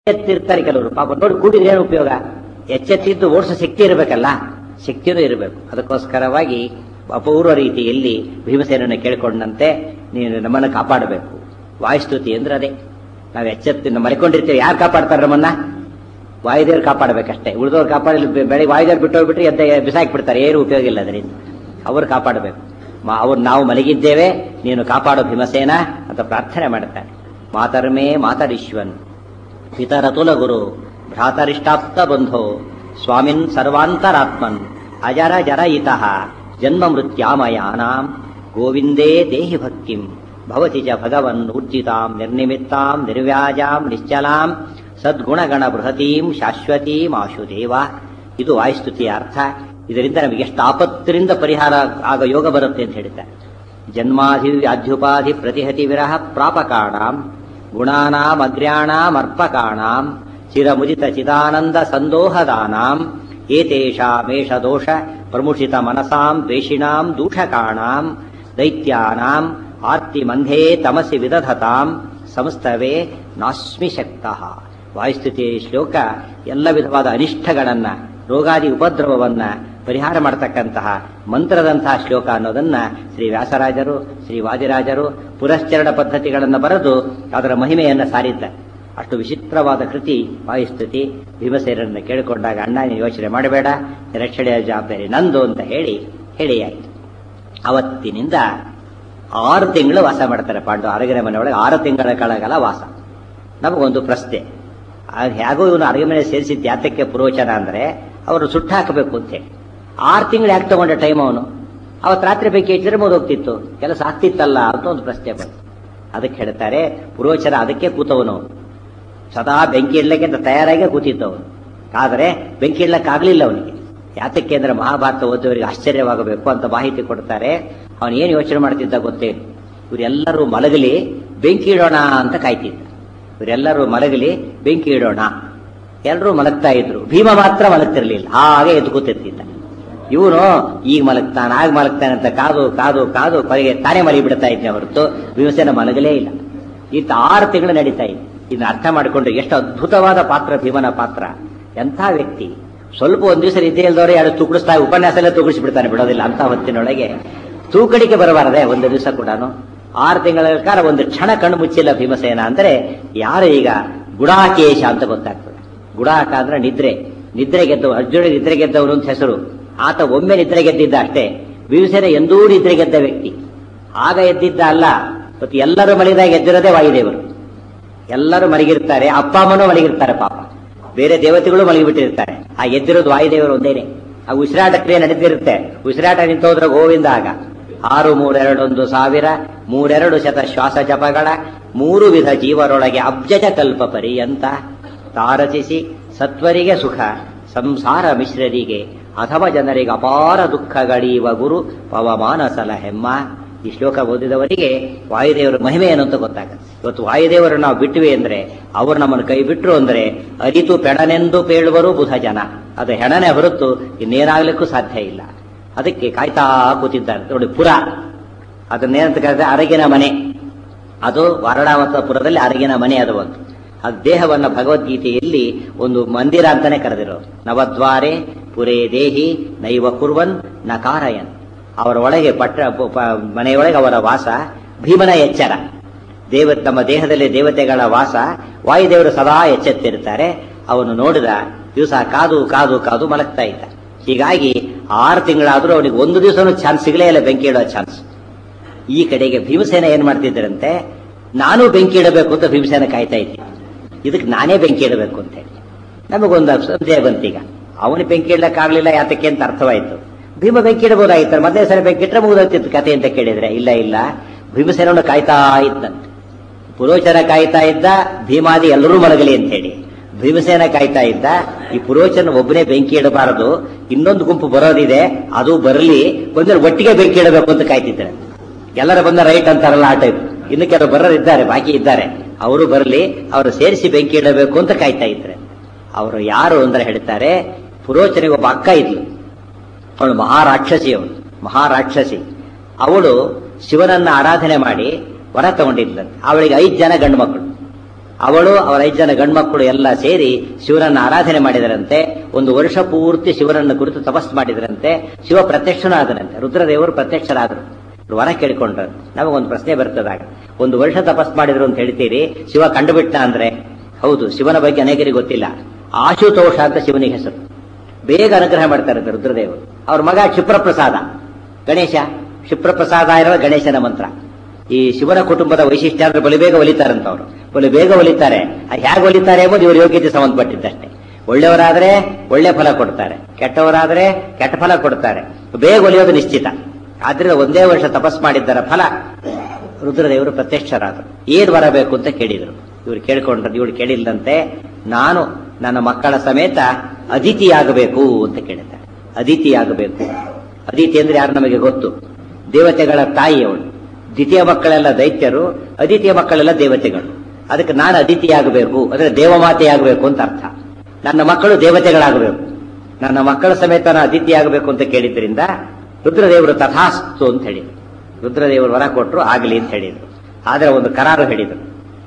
ಎತ್ತಿರ್ತಾರೆ ಕೆಲವರು, ಪಾಪ ನೋಡಿ ಕೂಡಿದ್ರೆ ಏನು ಉಪಯೋಗ? ಎಚ್ಚೆತ್ತಿದ್ದು ಓಡಿಸೋ ಶಕ್ತಿ ಇರಬೇಕಲ್ಲ, ಶಕ್ತಿನೂ ಇರಬೇಕು. ಅದಕ್ಕೋಸ್ಕರವಾಗಿ ಅಪೂರ್ವ ರೀತಿಯಲ್ಲಿ ಭೀಮಸೇನನ್ನು ಕೇಳಿಕೊಂಡಂತೆ ನೀನು ನಮ್ಮನ್ನು ಕಾಪಾಡಬೇಕು. ವಾಯುಸ್ತುತಿ ಅಂದ್ರೆ ಅದೇ. ನಾವು ಎಚ್ಚೆತ್ತಿನ ಮಲ್ಕೊಂಡಿರ್ತೇವೆ, ಯಾರು ಕಾಪಾಡ್ತಾರೆ ನಮ್ಮನ್ನ? ವಾಯುದೇವರು ಕಾಪಾಡಬೇಕಷ್ಟೇ. ಉಳಿದವ್ರು ಕಾಪಾಡಲಿ, ಬೆಳಿಗ್ಗೆ ವಾಯುದೇವರು ಬಿಟ್ಟೋಗ್ಬಿಟ್ರೆ ಎದ್ದ ಬಿಸಾಕಿ ಬಿಡ್ತಾರೆ, ಏನು ಉಪಯೋಗ ಇಲ್ಲ ಅದರಿಂದ. ಅವರು ಕಾಪಾಡಬೇಕು. ಅವ್ರು ನಾವು ಮಲಗಿದ್ದೇವೆ, ನೀನು ಕಾಪಾಡೋ ಭೀಮಸೇನ ಅಂತ ಪ್ರಾರ್ಥನೆ ಮಾಡುತ್ತಾರೆ. ಮಾತರ್ಮೇ ಮಾತರಿಶ್ವನ್ ಪಿತರತುಲ ಗುರು ಭ್ರಾತರಿಷ್ಟಾಪ್ತ ಬಂಧೋ ಸ್ವಾಮಿನ್ ಸರ್ವಾಂತರಾತ್ಮನ್ ಅಜರ ಜರಯಿತಃ ಜನ್ಮ ಮೃತ್ಯಾಮಯಾನಾಂ ಗೋವಿಂದೇ ದೇಹಿ ಭಕ್ತಿಂ ಭವತಿ ಚ ಭಗವನ್ ಊರ್ಜಿತಾಂ ನಿರ್ನಿಮಿತ್ತಾಂ ನಿರ್ವ್ಯಾಜಾಂ ನಿಶ್ಚಲಾಂ ಸದ್ಗುಣಗಣ ಬೃಹತೀಂ ಶಾಶ್ವತೀಂ ಆಶುದೇವ. ಇದು ವಾಯುಸ್ತುತಿಯ ಅರ್ಥ. ಇದರಿಂದ ನಮಗೆ ಎಷ್ಟು ಆಪತ್ತಿನಿಂದ ಪರಿಹಾರ ಆಗ ಯೋಗ ಬರುತ್ತೆ ಅಂತ ಹೇಳಿದ್ದಾರೆ. ಜನ್ಮಾಧಿ ಅಧ್ಯುಪಾಧಿ ಪ್ರತಿಹತಿ ವಿರಹ ಪ್ರಾಪಕಾಣಾಂ ಗುಣಾನಾಂ ಅಗ್ರ್ಯಾಣಾಂ ಅರ್ಪಕಾಣಾಂ ಚಿರಮುದಿತ ಚಿದಾನಂದ ಸಂದೋಹದಾನಾಂ ಏತೇಷಾಮೇಷ ದೋಷ ಪ್ರಮುಷಿತ ಮನಸಾಂ ದ್ವೇಷಿಣಾಂ ದೂಷಕಾಣಾಂ ದೈತ್ಯಾನಾಂ ಆರ್ತಿ ಮಂಧೇ ತಮಸಿ ವಿದಧತಾಂ ಸಂಸ್ತವೇ ನಾಸ್ಮಿ ಶಕ್ತಃ. ವಾಯುಸ್ತುತಿಯ ಶ್ಲೋಕ ಎಲ್ಲ ವಿಧವಾದ ಅನಿಷ್ಟಗಳನ್ನ, ರೋಗಾದಿ ಉಪದ್ರವವನ್ನ ಪರಿಹಾರ ಮಾಡತಕ್ಕಂತಹ ಮಂತ್ರದಂತಹ ಶ್ಲೋಕ ಅನ್ನೋದನ್ನ ಶ್ರೀ ವ್ಯಾಸರಾಜರು, ಶ್ರೀ ವಾದಿರಾಜರು ಪುರಶ್ಚರಣ ಪದ್ಧತಿಗಳನ್ನು ಬರೆದು ಅದರ ಮಹಿಮೆಯನ್ನು ಸಾರಿದ್ದಾರೆ. ಅಷ್ಟು ವಿಚಿತ್ರವಾದ ಕೃತಿ ವಾಯುಸ್ತುತಿ. ಭೀಮಸೇನರನ್ನು ಕೇಳಿಕೊಂಡಾಗ, ಅಣ್ಣ ನೀನು ಯೋಚನೆ ಮಾಡಬೇಡ, ರಕ್ಷಣೆಯ ಜವಾಬ್ದಾರಿ ನಂದು ಅಂತ ಹೇಳಿಯಾಯಿತು. ಅವತ್ತಿನಿಂದ 6 ತಿಂಗಳು ವಾಸ ಮಾಡ್ತಾರೆ ಪಾಂಡು. ಅರಗಿನ ಮನೆಯೊಳಗೆ 6 ತಿಂಗಳ ಕಾಲ ವಾಸ. ನಮಗೊಂದು ಪ್ರಶ್ನೆ, ಹೇಗೋ ಇವನು ಅರಗಿನ ಮನೆ ಸೇರಿಸಿದ್ದು ಯಾತಕ್ಕೆ ಪುರೋಚನ ಅಂದ್ರೆ ಅವರು ಸುಟ್ಟು ಹಾಕಬೇಕು ಅಂತ ಹೇಳಿ. 6 ತಿಂಗಳು ಯಾಕೆ ತಗೊಂಡ ಟೈಮ್ ಅವನು? ಅವತ್ತು ರಾತ್ರಿ ಬೆಂಕಿ ಹಚ್ಚಿದ್ರೆ ಹೋಗ್ತಿತ್ತು, ಕೆಲಸ ಆಗ್ತಿತ್ತಲ್ಲ ಅಂತ ಒಂದು ಪ್ರಶ್ನೆ ಬಂತು. ಅದಕ್ಕೆ ಹೇಳ್ತಾರೆ, ಪುರೋಚನ ಅದಕ್ಕೆ ಕೂತವನು, ಸದಾ ಬೆಂಕಿ ಇಡ್ಲಿಕ್ಕೆ ಅಂತ ತಯಾರಾಗೇ ಕೂತಿದ್ದವನು. ಆದರೆ ಬೆಂಕಿ ಇಡ್ಲಕ್ಕಾಗಲಿಲ್ಲ ಅವನಿಗೆ. ಯಾತಕ್ಕೆ ಅಂದ್ರೆ ಮಹಾಭಾರತ ಓದುವವರಿಗೆ ಆಶ್ಚರ್ಯವಾಗಬೇಕು ಅಂತ ಮಾಹಿತಿ ಕೊಡ್ತಾರೆ. ಅವನು ಏನು ಯೋಚನೆ ಮಾಡ್ತಿದ್ದ ಗೊತ್ತೇ? ಇವರೆಲ್ಲರೂ ಮಲಗಲಿ, ಬೆಂಕಿ ಇಡೋಣ ಅಂತ ಕಾಯ್ತಿದ್ದ. ಇವರೆಲ್ಲರೂ ಮಲಗಲಿ, ಬೆಂಕಿ ಇಡೋಣ. ಎಲ್ಲರೂ ಮಲಗ್ತಾ ಇದ್ರು, ಭೀಮ ಮಾತ್ರ ಮಲಗ್ತಿರ್ಲಿಲ್ಲ, ಹಾಗೆ ಎದ್ದು ಕೂತಿರ್ತಿದ್ದ. ಇವನು ಈಗ ಮಲಗ್ತಾನೆ, ಆಗ ಮಲಗ್ತಾನೆ ಅಂತ ಕಾದು ಕಾದು ಕಾದು ಕೊನೆಗೆ ತಾನೇ ಮಲಗಿ ಬಿಡ್ತಾ ಇದ್ದೆ ಹೊರತು ಭೀಮಸೇನ ಮಲಗಲೇ ಇಲ್ಲ. ಇಂಥ 6 ತಿಂಗಳು ನಡೀತಾ ಇದೆ. ಇದನ್ನ ಅರ್ಥ ಮಾಡಿಕೊಂಡ್ರೆ ಎಷ್ಟು ಅದ್ಭುತವಾದ ಪಾತ್ರ ಭೀಮನ ಪಾತ್ರ. ಎಂಥ ವ್ಯಕ್ತಿ! ಸ್ವಲ್ಪ ಒಂದ್ ದಿವಸ ನಿದ್ದೆ ಇಲ್ದವ್ರೆ 2 ತೂಕಡಿಸ್ತಾ ಉಪನ್ಯಾಸ ಎಲ್ಲ ತೂಗಿಸ್ಬಿಡ್ತಾನೆ, ಬಿಡೋದಿಲ್ಲ. ಅಂತ ಹೊತ್ತಿನೊಳಗೆ ತೂಕಡಿಕೆ ಬರಬಾರದೆ ಒಂದು ದಿವಸ ಕೂಡ. 6 ತಿಂಗಳ ಕಾಲ ಒಂದು ಕ್ಷಣ ಕಣ್ಣು ಮುಚ್ಚಿಲ್ಲ ಭೀಮಸೇನ ಅಂದ್ರೆ ಯಾರು? ಈಗ ಗುಡಾಕೇಶ ಅಂತ ಗೊತ್ತಾಗ್ತದೆ. ಗುಡಾಕ ಅಂದ್ರೆ ನಿದ್ರೆ. ನಿದ್ರೆ ಗೆದ್ದವು, ಅರ್ಜುನ ನಿದ್ರೆ ಗೆದ್ದವನು ಅಂತ ಹೆಸರು. ಆತ ಒಮ್ಮೆ ನಿದ್ರೆ ಗೆದ್ದಿದ್ದ ಅಷ್ಟೇ. ಭೀಮಸೇನ ಎಂದೂ ನಿದ್ರೆ ಗೆದ್ದ ವ್ಯಕ್ತಿ. ಆಗ ಎದ್ದಿದ್ದ ಅಲ್ಲ, ಮತ್ತು ಎಲ್ಲರೂ ಮಲಗಿದಾಗ ಎದ್ದಿರೋದೇ ವಾಯುದೇವರು. ಎಲ್ಲರೂ ಮಲಗಿರ್ತಾರೆ, ಅಪ್ಪ ಅಮ್ಮನೂ ಮಲಗಿರ್ತಾರೆ ಪಾಪ, ಬೇರೆ ದೇವತೆಗಳು ಮಲಗಿಬಿಟ್ಟಿರ್ತಾರೆ. ಆ ಎದ್ದಿರೋದು ವಾಯುದೇವರು ಒಂದೇನೆ. ಆ ಉಸಿರಾಟ ಕ್ರಿಯೆ ನಡೆದಿರುತ್ತೆ. ಉಸಿರಾಟ ನಿಂತೋದ್ರ ಗೋವಿಂದ. ಆಗ 6 3 2 1 1000 32 ಶತ ಶ್ವಾಸ ಜಪಗಳ 3 ವಿಧ ಜೀವರೊಳಗೆ ಅಬ್ಜಜ ಕಲ್ಪ ಪರ್ಯಂತ ತಾರಚಿಸಿ ಸತ್ವರಿಗೆ ಸುಖ ಸಂಸಾರ ಮಿಶ್ರರಿಗೆ ಅಥವಾ ಜನರಿಗೆ ಅಪಾರ ದುಃಖಗಳೀವ ಗುರು ಪವಮಾನಸಲ ಹೆಮ್ಮ. ಈ ಶ್ಲೋಕ ಓದಿದವರಿಗೆ ವಾಯುದೇವರ ಮಹಿಮೆ ಏನು ಅಂತ ಗೊತ್ತಾಗುತ್ತೆ. ಇವತ್ತು ವಾಯುದೇವರು ನಾವು ಬಿಟ್ವಿ ಅಂದ್ರೆ, ಅವರು ನಮ್ಮನ್ನು ಕೈ ಬಿಟ್ರು ಅಂದ್ರೆ ಅರಿತು ಪೆಡನೆಂದು ಪೇಳುವರು ಬುಧ ಜನ. ಅದು ಹೆಣನೆ ಹೊರತು ಇನ್ನೇನಾಗ್ಲಿಕ್ಕೂ ಸಾಧ್ಯ ಇಲ್ಲ. ಅದಕ್ಕೆ ಕಾಯ್ತಾ ಕೂತಿದ್ದಾರೆ ನೋಡಿ. ಪುರ ಅದನ್ನೇನಂತ ಕರೆದ್ರೆ ಅರಗಿನ ಮನೆ. ಅದು ವಾರಣಾವತಪುರದಲ್ಲಿ ಅರಗಿನ ಮನೆ. ಅದು ಒಂದು ಅದು ದೇಹವನ್ನ ಭಗವದ್ಗೀತೆಯಲ್ಲಿ ಒಂದು ಮಂದಿರ ಅಂತಾನೆ ಕರೆದಿರೋರು. ನವದ್ವಾರೆ ಪುರೇ ದೇಹಿ ನೈವ ಕುರ್ವನ್ ನ ಕಾರಯನ್. ಅವರ ಒಳಗೆ ಮನೆಯೊಳಗೆ ಅವರ ವಾಸ. ಭೀಮನ ಎಚ್ಚರ. ತಮ್ಮ ದೇಹದಲ್ಲಿ ದೇವತೆಗಳ ವಾಸ. ವಾಯುದೇವರು ಸದಾ ಎಚ್ಚೆತ್ತಿರ್ತಾರೆ. ಅವನು ನೋಡಿದ ದಿವಸ ಕಾದು ಕಾದು ಕಾದು ಮಲಗ್ತಾ ಇದ್ದ. ಹೀಗಾಗಿ 6 ತಿಂಗಳಾದ್ರೂ ಅವನಿಗೆ ಒಂದು ದಿವಸನೂ ಚಾನ್ಸ್ ಸಿಗಲೇ ಇಲ್ಲ ಬೆಂಕಿ ಇಡೋ ಚಾನ್ಸ್. ಈ ಕಡೆಗೆ ಭೀಮಸೇನ ಏನ್ ಮಾಡ್ತಿದ್ದರಂತೆ, ನಾನು ಬೆಂಕಿ ಇಡಬೇಕು ಅಂತ ಭೀಮಸೇನ ಕಾಯ್ತಾ ಇದ್ದೆ. ಇದಕ್ಕೆ ನಾನೇ ಬೆಂಕಿ ಇಡಬೇಕು ಅಂತ ಹೇಳಿ ನಮಗೊಂದು ಸಂದೇಹ ಬಂತೀಗ. ಅವನು ಬೆಂಕಿ ಇಡಕ್ಕಾಗ್ಲಿಲ್ಲ, ಯಾತಕ್ಕೆ ಅಂತ ಅರ್ಥವಾಯ್ತು. ಭೀಮ ಬೆಂಕಿ ಇಡಬಹುದಾಗಿತ್ತು, ಮೊದಲೇ ಸಲ ಬೆಂಕಿ ಇಟ್ಟರೆ ಮುಗಿದೋಗ್ತಿತ್ತು ಕತೆ ಅಂತ ಕೇಳಿದ್ರೆ. ಇಲ್ಲ, ಭೀಮಸೇನವನ್ನು ಕಾಯ್ತಾ ಇದ್ದಂತೆ. ಪುರೋಚನ ಕಾಯ್ತಾ ಇದ್ದ, ಭೀಮಾದಿ ಎಲ್ಲರೂ ಮಲಗಲಿ ಅಂತ ಹೇಳಿ. ಭೀಮಸೇನ ಕಾಯ್ತಾ ಇದ್ದ, ಈ ಪುರೋಚನ ಒಬ್ಬನೇ ಬೆಂಕಿ ಇಡಬಾರದು, ಇನ್ನೊಂದು ಗುಂಪು ಬರೋದಿದೆ, ಅದು ಬರಲಿ, ಬಂದ್ರೆ ಒಟ್ಟಿಗೆ ಬೆಂಕಿ ಇಡಬೇಕು ಅಂತ ಕಾಯ್ತಿದ್ದಾರೆ. ಎಲ್ಲರ ಬಂದ ರೈಟ್ ಅಂತಾರಲ್ಲ ಆ ಟೈಪ್. ಇನ್ನು ಕೆಲವರು ಬರೋರಿದ್ದಾರೆ, ಬಾಕಿ ಇದ್ದಾರೆ, ಅವರು ಬರಲಿ, ಅವರು ಸೇರಿಸಿ ಬೆಂಕಿ ಇಡಬೇಕು ಅಂತ ಕಾಯ್ತಾ ಇದ್ದಾರೆ. ಅವರು ಯಾರು ಅಂದ್ರೆ ಹೇಳ್ತಾರೆ, ಪುರೋಚನಿಗೆ ಒಬ್ಬ ಅಕ್ಕ ಇದ್ಲು. ಅವಳು ಮಹಾರಾಕ್ಷಸಿ. ಅವಳು ಶಿವನನ್ನ ಆರಾಧನೆ ಮಾಡಿ ವರ ತಗೊಂಡಿದ್ಲಂತೆ. ಅವಳಿಗೆ 5 ಜನ ಗಂಡು ಮಕ್ಕಳು. ಅವಳು ಅವರ 5 ಜನ ಗಂಡ್ಮಕ್ಕಳು ಎಲ್ಲ ಸೇರಿ ಶಿವನನ್ನು ಆರಾಧನೆ ಮಾಡಿದರಂತೆ. ಒಂದು ವರ್ಷ ಪೂರ್ತಿ ಶಿವನನ್ನು ಕುರಿತು ತಪಸ್ಸು ಮಾಡಿದರಂತೆ. ಶಿವ ಪ್ರತ್ಯಕ್ಷನಾದನಂತೆ. ರುದ್ರದೇವರು ಪ್ರತ್ಯಕ್ಷರಾದರು. ವರ ಕೇಳಿಕೊಂಡ್ರು. ನಮಗೊಂದು ಪ್ರಶ್ನೆ ಬರ್ತದಾಗ, ಒಂದು ವರ್ಷ ತಪಸ್ಸು ಮಾಡಿದ್ರು ಅಂತ ಹೇಳ್ತೀರಿ, ಶಿವ ಕಂಡುಬಿಟ್ಟ ಅಂದ್ರೆ? ಹೌದು, ಶಿವನ ಬಗ್ಗೆ ಅನೇಕರಿಗೆ ಗೊತ್ತಿಲ್ಲ. ಆಶುತೋಷ ಅಂತ ಶಿವನಿಗೆ ಹೆಸರು. ಬೇಗ ಅನುಗ್ರಹ ಮಾಡ್ತಾರೆ ರುದ್ರದೇವರು. ಅವ್ರ ಮಗ ಕ್ಷಿಪ್ರಪ್ರಸಾದ, ಗಣೇಶ. ಕ್ಷಿಪ್ರಪ್ರಸಾದ ಇರುವ ಗಣೇಶನ ಮಂತ್ರ. ಈ ಶಿವನ ಕುಟುಂಬದ ವೈಶಿಷ್ಟ್ಯ ಅಂದ್ರೆ ಬಲಿ ಬೇಗ ಒಲಿತಾರಂತ. ಅವರು ಬಲಿ ಬೇಗ ಒಲಿತಾರೆ. ಹೇಗೆ ಒಲಿತಾರೆ ಎಂಬುದು ಇವರು ಯೋಗ್ಯತೆ ಸಂಬಂಧಪಟ್ಟಿದ್ದಷ್ಟೇ. ಒಳ್ಳೆಯವರಾದ್ರೆ ಒಳ್ಳೆ ಫಲ ಕೊಡ್ತಾರೆ, ಕೆಟ್ಟವರಾದ್ರೆ ಕೆಟ್ಟ ಫಲ ಕೊಡ್ತಾರೆ. ಬೇಗ ಒಲಿಯೋದು ನಿಶ್ಚಿತ. ಆದ್ರಿಂದ ಒಂದೇ ವರ್ಷ ತಪಸ್ ಮಾಡಿದ್ದರ ಫಲ ರುದ್ರದೇವರು ಪ್ರತ್ಯಕ್ಷರಾದರು. ಏನ್ ಬರಬೇಕು ಅಂತ ಕೇಳಿದ್ರು. ಇವ್ರು ಕೇಳ್ಕೊಂಡ್ರು. ಇವ್ರು ಕೇಳಿಲ್ಲಂತೆ, ನಾನು ನನ್ನ ಮಕ್ಕಳ ಸಮೇತ ಅದಿತಿಯಾಗಬೇಕು ಅಂತ ಕೇಳಿದ್ದಾರೆ. ಅದಿತಿಯಾಗಬೇಕು. ಅದಿತಿ ಅಂದ್ರೆ ಯಾರು ನಮಗೆ ಗೊತ್ತು? ದೇವತೆಗಳ ತಾಯಿ ಅವಳು. ದ್ವಿತೀಯ ಮಕ್ಕಳೆಲ್ಲ ದೈತ್ಯರು, ಅದಿತಿಯ ಮಕ್ಕಳೆಲ್ಲ ದೇವತೆಗಳು. ಅದಕ್ಕೆ ನಾನು ಅದಿತಿಯಾಗಬೇಕು ಅಂದ್ರೆ ದೇವಮಾತೆಯಾಗಬೇಕು ಅಂತ ಅರ್ಥ. ನನ್ನ ಮಕ್ಕಳು ದೇವತೆಗಳಾಗಬೇಕು, ನನ್ನ ಮಕ್ಕಳ ಸಮೇತ ನಾನು ಅದಿತಿಯಾಗಬೇಕು ಅಂತ ಕೇಳಿದ್ರಿಂದ ರುದ್ರದೇವರು ತಥಾಸ್ತು ಅಂತ ಹೇಳಿದರು. ರುದ್ರದೇವರು ವರ ಕೊಟ್ಟರು, ಆಗಲಿ ಅಂತ ಹೇಳಿದರು. ಆದರೆ ಒಂದು ಕರಾರು ಹೇಳಿದರು,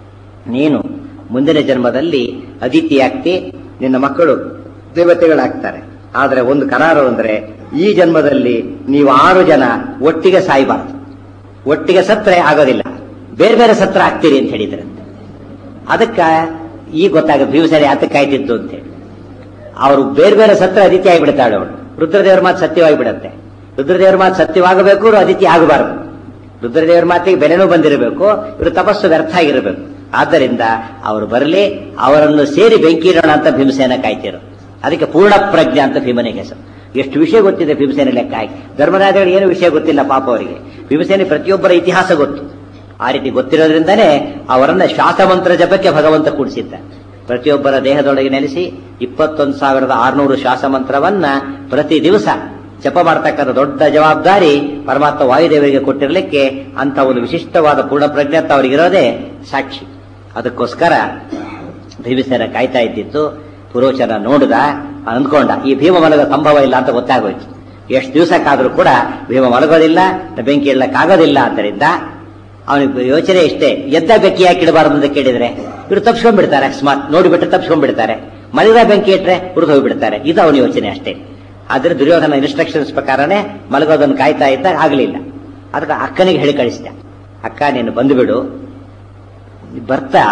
ನೀನು ಮುಂದಿನ ಜನ್ಮದಲ್ಲಿ ಅದಿತಿಯಾಗ್ತಿ, ನಿನ್ನ ಮಕ್ಕಳು ದೇವತೆಗಳಾಗ್ತಾರೆ. ಆದರೆ ಒಂದು ಕರಾರು ಅಂದ್ರೆ, ಈ ಜನ್ಮದಲ್ಲಿ ನೀವು 6 ಜನ ಒಟ್ಟಿಗೆ ಸಾಯಬಾರದು. ಒಟ್ಟಿಗೆ ಸತ್ರೆ ಆಗೋದಿಲ್ಲ, ಬೇರೆ ಬೇರೆ ಸತ್ರ ಆಗ್ತೀರಿ ಅಂತ ಹೇಳಿದ್ರಂತೆ. ಅದಕ್ಕ ಈಗ ಗೊತ್ತಾಗುತ್ತೆ ಭೀಮಸೇನ ಯಾತಕ್ಕೆ ಕಾಯ್ತಿದ್ದು ಅಂತ ಹೇಳಿ. ಅವರು ಬೇರೆ ಬೇರೆ ಸತ್ರ ಅದಿತಿ ಆಗಿಬಿಡ್ತಾಳೆ ಅವಳು. ರುದ್ರದೇವರ ಮಾತು ಸತ್ಯವಾಗಿ ಬಿಡುತ್ತೆ. ರುದ್ರದೇವರ ಮಾತು ಸತ್ಯವಾಗಬೇಕು, ಅದಿತಿ ಆಗಬಾರದು. ರುದ್ರದೇವರ ಮಾತಿಗೆ ಬೆಲೆನೂ ಬಂದಿರಬೇಕು, ಇವರು ತಪಸ್ಸು ವ್ಯರ್ಥ ಆಗಿರಬೇಕು. ಆದ್ದರಿಂದ ಅವರು ಬರಲಿ, ಅವರನ್ನು ಸೇರಿ ಬೆಂಕಿ ಇಡೋಣ ಅಂತ ಭೀಮಸೇನ ಕಾಯ್ತಿರು. ಅದಕ್ಕೆ ಪೂರ್ಣ ಪ್ರಜ್ಞೆ ಅಂತ ಭೀಮನಿಗೆ ಹೆಸರು. ಎಷ್ಟು ವಿಷಯ ಗೊತ್ತಿದೆ ಭೀಮಸೇನ ಲೆಕ್ಕ ಹಾಕಿ. ಧರ್ಮರಾಜಗಳಿಗೆ ಏನು ವಿಷಯ ಗೊತ್ತಿಲ್ಲ ಪಾಪ ಅವರಿಗೆ. ಭೀಮಸೇನ ಪ್ರತಿಯೊಬ್ಬರ ಇತಿಹಾಸ ಗೊತ್ತು. ಆ ರೀತಿ ಗೊತ್ತಿರೋದ್ರಿಂದನೇ ಅವರನ್ನ ಶ್ವಾಸಮಂತ್ರ ಜಪಕ್ಕೆ ಭಗವಂತ ಕೂಡಿಸಿದ್ದ. ಪ್ರತಿಯೊಬ್ಬರ ದೇಹದೊಳಗೆ ನೆಲೆಸಿ 21,600 ಶ್ವಾಸಮಂತ್ರವನ್ನ ಪ್ರತಿ ದಿವಸ ಜಪ ಮಾಡ್ತಕ್ಕಂಥ ದೊಡ್ಡ ಜವಾಬ್ದಾರಿ ಪರಮಾತ್ಮ ವಾಯುದೇವರಿಗೆ ಕೊಟ್ಟಿರಲಿಕ್ಕೆ ಅಂತ ಒಂದು ವಿಶಿಷ್ಟವಾದ ಪೂರ್ಣ ಪ್ರಜ್ಞಾತ ಅವರಿಗಿರೋದೇ ಸಾಕ್ಷಿ. ಅದಕ್ಕೋಸ್ಕರ ಭೀಮಸೇನ ಕಾಯ್ತಾ ಇದ್ದಿತ್ತು. ಪುರೋಚನ ನೋಡಿದ, ಅಂದ್ಕೊಂಡ ಈ ಭೀಮ ಮಲಗೋ ಸಂಭವ ಇಲ್ಲ ಅಂತ ಗೊತ್ತಾಗೋಯ್ತು. ಎಷ್ಟು ದಿವಸಕ್ಕಾದ್ರೂ ಕೂಡ ಭೀಮ ಮಲಗೋದಿಲ್ಲ, ಬೆಂಕಿ ಇಡಕ್ಕಾಗೋದಿಲ್ಲ. ಆದ್ದರಿಂದ ಅವನಿಗೆ ಯೋಚನೆ ಇಷ್ಟೇ, ಎದ್ದ ಬೆಂಕಿ ಯಾಕೆ ಇಡಬಾರದು ಅಂತ ಕೇಳಿದ್ರೆ ಇವರು ತಪ್ಸ್ಕೊಂಡ್ಬಿಡ್ತಾರೆ. ಅಕಸ್ಮಾತ್ ನೋಡಿಬಿಟ್ರೆ ತಪ್ಸ್ಕೊಂಡ್ಬಿಡ್ತಾರೆ, ಮಲಗಿದ ಬೆಂಕಿ ಇಟ್ರೆ ಹುರಿದು ಹೋಗ್ಬಿಡ್ತಾರೆ. ಇದು ಅವನ ಯೋಚನೆ ಅಷ್ಟೇ. ಆದ್ರೆ ದುರ್ಯೋಧನ ಇನ್ಸ್ಟ್ರಕ್ಷನ್ಸ್ ಪ್ರಕಾರನೇ ಮಲಗೋದನ್ನು ಕಾಯ್ತಾ ಇದ್ದ, ಆಗಲಿಲ್ಲ. ಅದಕ್ಕೆ ಅಕ್ಕನಿಗೆ ಹೇಳಿ ಕಳಿಸಿದ, ಅಕ್ಕ ನೀನು ಬಂದುಬಿಡು, ಬರ್ತಾ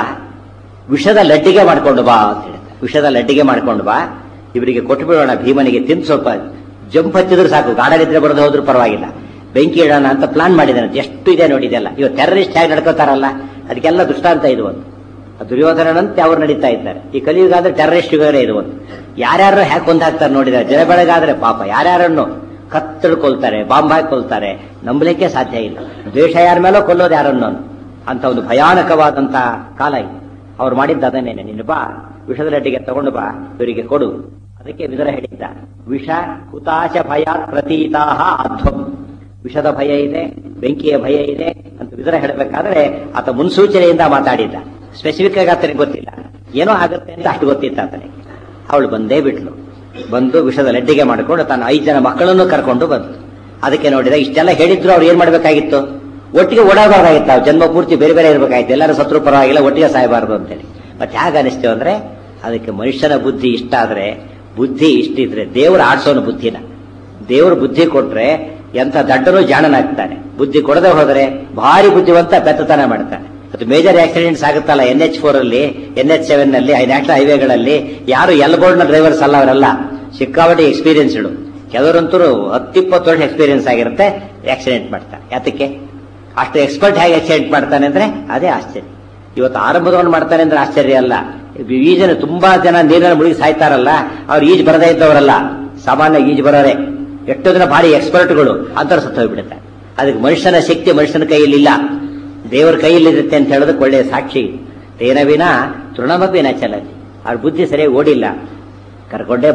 ವಿಷದ ಲಡ್ಡಿಗೆ ಮಾಡ್ಕೊಂಡು ಬಾ ಅಂತ ಹೇಳಿದ. ವಿಷದ ಲಡ್ಡಿಗೆ ಮಾಡ್ಕೊಂಡು ಬಾ, ಇವರಿಗೆ ಕೊಟ್ಟು ಬಿಡೋಣ, ಭೀಮನಿಗೆ ತಿಂದು ಸ್ವಲ್ಪ ಜಂಪ್ ಹಚ್ಚಿದ್ರು ಸಾಕು, ಗಾಡಲಿದ್ರೆ ಬರೆದು ಹೋದ್ರು ಪರವಾಗಿಲ್ಲ, ಬೆಂಕಿ ಇಡೋಣ ಅಂತ ಪ್ಲಾನ್ ಮಾಡಿದ್ದಾನೆ. ಎಷ್ಟು ಇದೆ ನೋಡಿದೆಲ್ಲ. ಇವಾಗ ಟೆರರಿಸ್ಟ್ ಹೇಗೆ ನಡ್ಕೋತಾರಲ್ಲ, ಅದಕ್ಕೆಲ್ಲ ದೃಷ್ಟಾಂತ ಇದು ಒಂದು. ದುರ್ಯೋಧನಂತೆ ಅವ್ರು ನಡೀತಾ ಇದ್ದಾರೆ. ಈ ಕಲಿಯುಗ ಆದ್ರೆ ಟೆರರಿಸ್ಟ್ ಯುಗವೇ ಇದು ಒಂದು. ಯಾರ್ಯಾರು ಹ್ಯಾಕ್ ಕೊಂದಾಕ್ತಾರೆ ನೋಡಿದ್ರೆ, ಜನ ಬೆಳಗಾದ್ರೆ ಪಾಪ ಯಾರ್ಯಾರನ್ನು ಕತ್ತಡ್ಕೊಳ್ತಾರೆ, ಬಾಂಬ್ ಹಾಕಿ ಕೊಲ್ತಾರೆ, ನಂಬಲಿಕ್ಕೆ ಸಾಧ್ಯ ಇಲ್ಲ. ದ್ವೇಷ ಯಾರ ಮೇಲೋ ಕೊಲ್ಲೋದು ಯಾರನ್ನು ಅಂತ ಒಂದು ಭಯಾನಕವಾದಂತ ಕಾಲ ಇದು. ಅವ್ರು ಮಾಡಿದ್ದ ಅದನ್ನೇನೆ, ನೀನು ಬಾ ವಿಷದ ಲಡ್ಡಿಗೆ ತಗೊಂಡು ಬಾ, ಇವರಿಗೆ ಕೊಡು. ಅದಕ್ಕೆ ವಿದುರ ಹೇಳಿದ್ದ, ವಿಷ ಹುತಾಶ ಭಯ ಪ್ರತೀತಾಹ ಅಧ್ವಂ. ವಿಷದ ಭಯ ಇದೆ, ಬೆಂಕಿಯ ಭಯ ಇದೆ ಅಂತ ವಿದುರ ಹೇಳಬೇಕಾದ್ರೆ ಆತ ಮುನ್ಸೂಚನೆಯಿಂದ ಮಾತಾಡಿದ್ದ. ಸ್ಪೆಸಿಫಿಕ್ ಆಗಿ ಆತನಿಗೆ ಗೊತ್ತಿಲ್ಲ, ಏನೋ ಆಗುತ್ತೆ ಅಂತ ಅಷ್ಟು ಗೊತ್ತಿತ್ತು ಆತನಿಗೆ. ಅವಳು ಬಂದೇ ಬಿಟ್ಲು. ಬಂದು ವಿಷದ ಲಡ್ಡಿಗೆ ಮಾಡಿಕೊಂಡು ತನ್ನ 5 ಜನ ಮಕ್ಕಳನ್ನು ಕರ್ಕೊಂಡು ಬಂತು. ಅದಕ್ಕೆ ನೋಡಿದ, ಇಷ್ಟೆಲ್ಲ ಹೇಳಿದ್ರು ಅವ್ರು ಏನ್ ಮಾಡ್ಬೇಕಾಗಿತ್ತು? ಒಟ್ಟಿಗೆ ಓಡಾಡಬಾರ್ದಾಗಿತ್ತು. ನಾವು ಜನ್ಮ ಪೂರ್ತಿ ಬೇರೆ ಬೇರೆ ಇರಬೇಕಾಗಿತ್ತು. ಎಲ್ಲರೂ ಸತ್ರು ಪರವಾಗಿಲ್ಲ, ಒಟ್ಟಿಗೆ ಸಾಯಬಾರದು ಅಂತೇಳಿ. ಮತ್ತೆ ಹೇಗೆ ಅನಿಸ್ತೇವೆ ಅಂದ್ರೆ, ಅದಕ್ಕೆ ಮನುಷ್ಯನ ಬುದ್ಧಿ ಇಷ್ಟ ಆದ್ರೆ, ಬುದ್ಧಿ ಇಷ್ಟಿದ್ರೆ ದೇವರು ಆಡ್ಸೋನು ಬುದ್ಧಿನ. ದೇವರು ಬುದ್ಧಿ ಕೊಟ್ರೆ ಎಂತ ದಡ್ಡನು ಜಾಣನಾಗ್ತಾನೆ. ಬುದ್ಧಿ ಕೊಡದೆ ಹೋದರೆ ಭಾರಿ ಬುದ್ಧಿವಂತ ಬೆತ್ತತನ ಮಾಡ್ತಾನೆ. ಅದು ಮೇಜರ್ ಆಕ್ಸಿಡೆಂಟ್ಸ್ ಆಗುತ್ತಲ್ಲ NH4 ಅಲ್ಲಿ, NH7 ನಲ್ಲಿ, ನ್ಯಾಷನಲ್ ಹೈವೇಗಳಲ್ಲಿ ಯಾರು ಎಲ್ಬೋರ್ಡ್ನ ಡ್ರೈವರ್ಸ್ ಅಲ್ಲ, ಅವರೆಲ್ಲ ಸಿಕ್ಕಾಪಟ್ಟೆ ಎಕ್ಸ್ಪೀರಿಯನ್ಸ್ ಇಡು. ಕೆಲವರಂತೂ 10-20 ವರ್ಷ ಎಕ್ಸ್ಪೀರಿಯನ್ಸ್ ಆಗಿರುತ್ತೆ, ಆಕ್ಸಿಡೆಂಟ್ ಮಾಡ್ತಾರೆ. ಯಾತಕ್ಕೆ? ಅಷ್ಟು ಎಕ್ಸ್ಪರ್ಟ್ ಹೇಗೆ ಆಕ್ಸಿಡೆಂಟ್ ಮಾಡ್ತಾನೆ ಅಂದ್ರೆ ಅದೇ ಆಶ್ಚರ್ಯ. ಇವತ್ತು ಆರಂಭದವನು ಮಾಡ್ತಾನೆ ಅಂದ್ರೆ ಆಶ್ಚರ್ಯ ಅಲ್ಲ. ಈಜನ ತುಂಬಾ ಜನ ನೀರಿನ ಮುಳುಗಿ ಸಾಯ್ತಾರಲ್ಲ, ಅವ್ರು ಈಜು ಬರದೇ ಇದ್ದವರಲ್ಲ, ಸಾಮಾನ್ಯ ಈಜು ಬರೋರೆ. ಎಷ್ಟೋ ಜನ ಭಾರಿ ಎಕ್ಸ್ಪರ್ಟ್ಗಳು ಅಂತರ ಸತ್ತು ಹೋಗ್ಬಿಡುತ್ತಾರೆ. ಅದಕ್ಕೆ ಮನುಷ್ಯನ ಶಕ್ತಿ ಮನುಷ್ಯನ ಕೈಯಲ್ಲಿಲ್ಲ, ದೇವರ ಕೈಯಲ್ಲಿರುತ್ತೆ ಅಂತ ಹೇಳೋದಕ್ಕೆ ಒಳ್ಳೆಯ ಸಾಕ್ಷಿ. ತೇನ ವಿನ ತೃಣಮಪಿ ನ ಚಲತಿ. ಅವ್ರ ಬುದ್ಧಿ ಸರಿಯಾಗಿ ಓಡಿಲ್ಲ. ಕರ್ಕೊಂಡೇ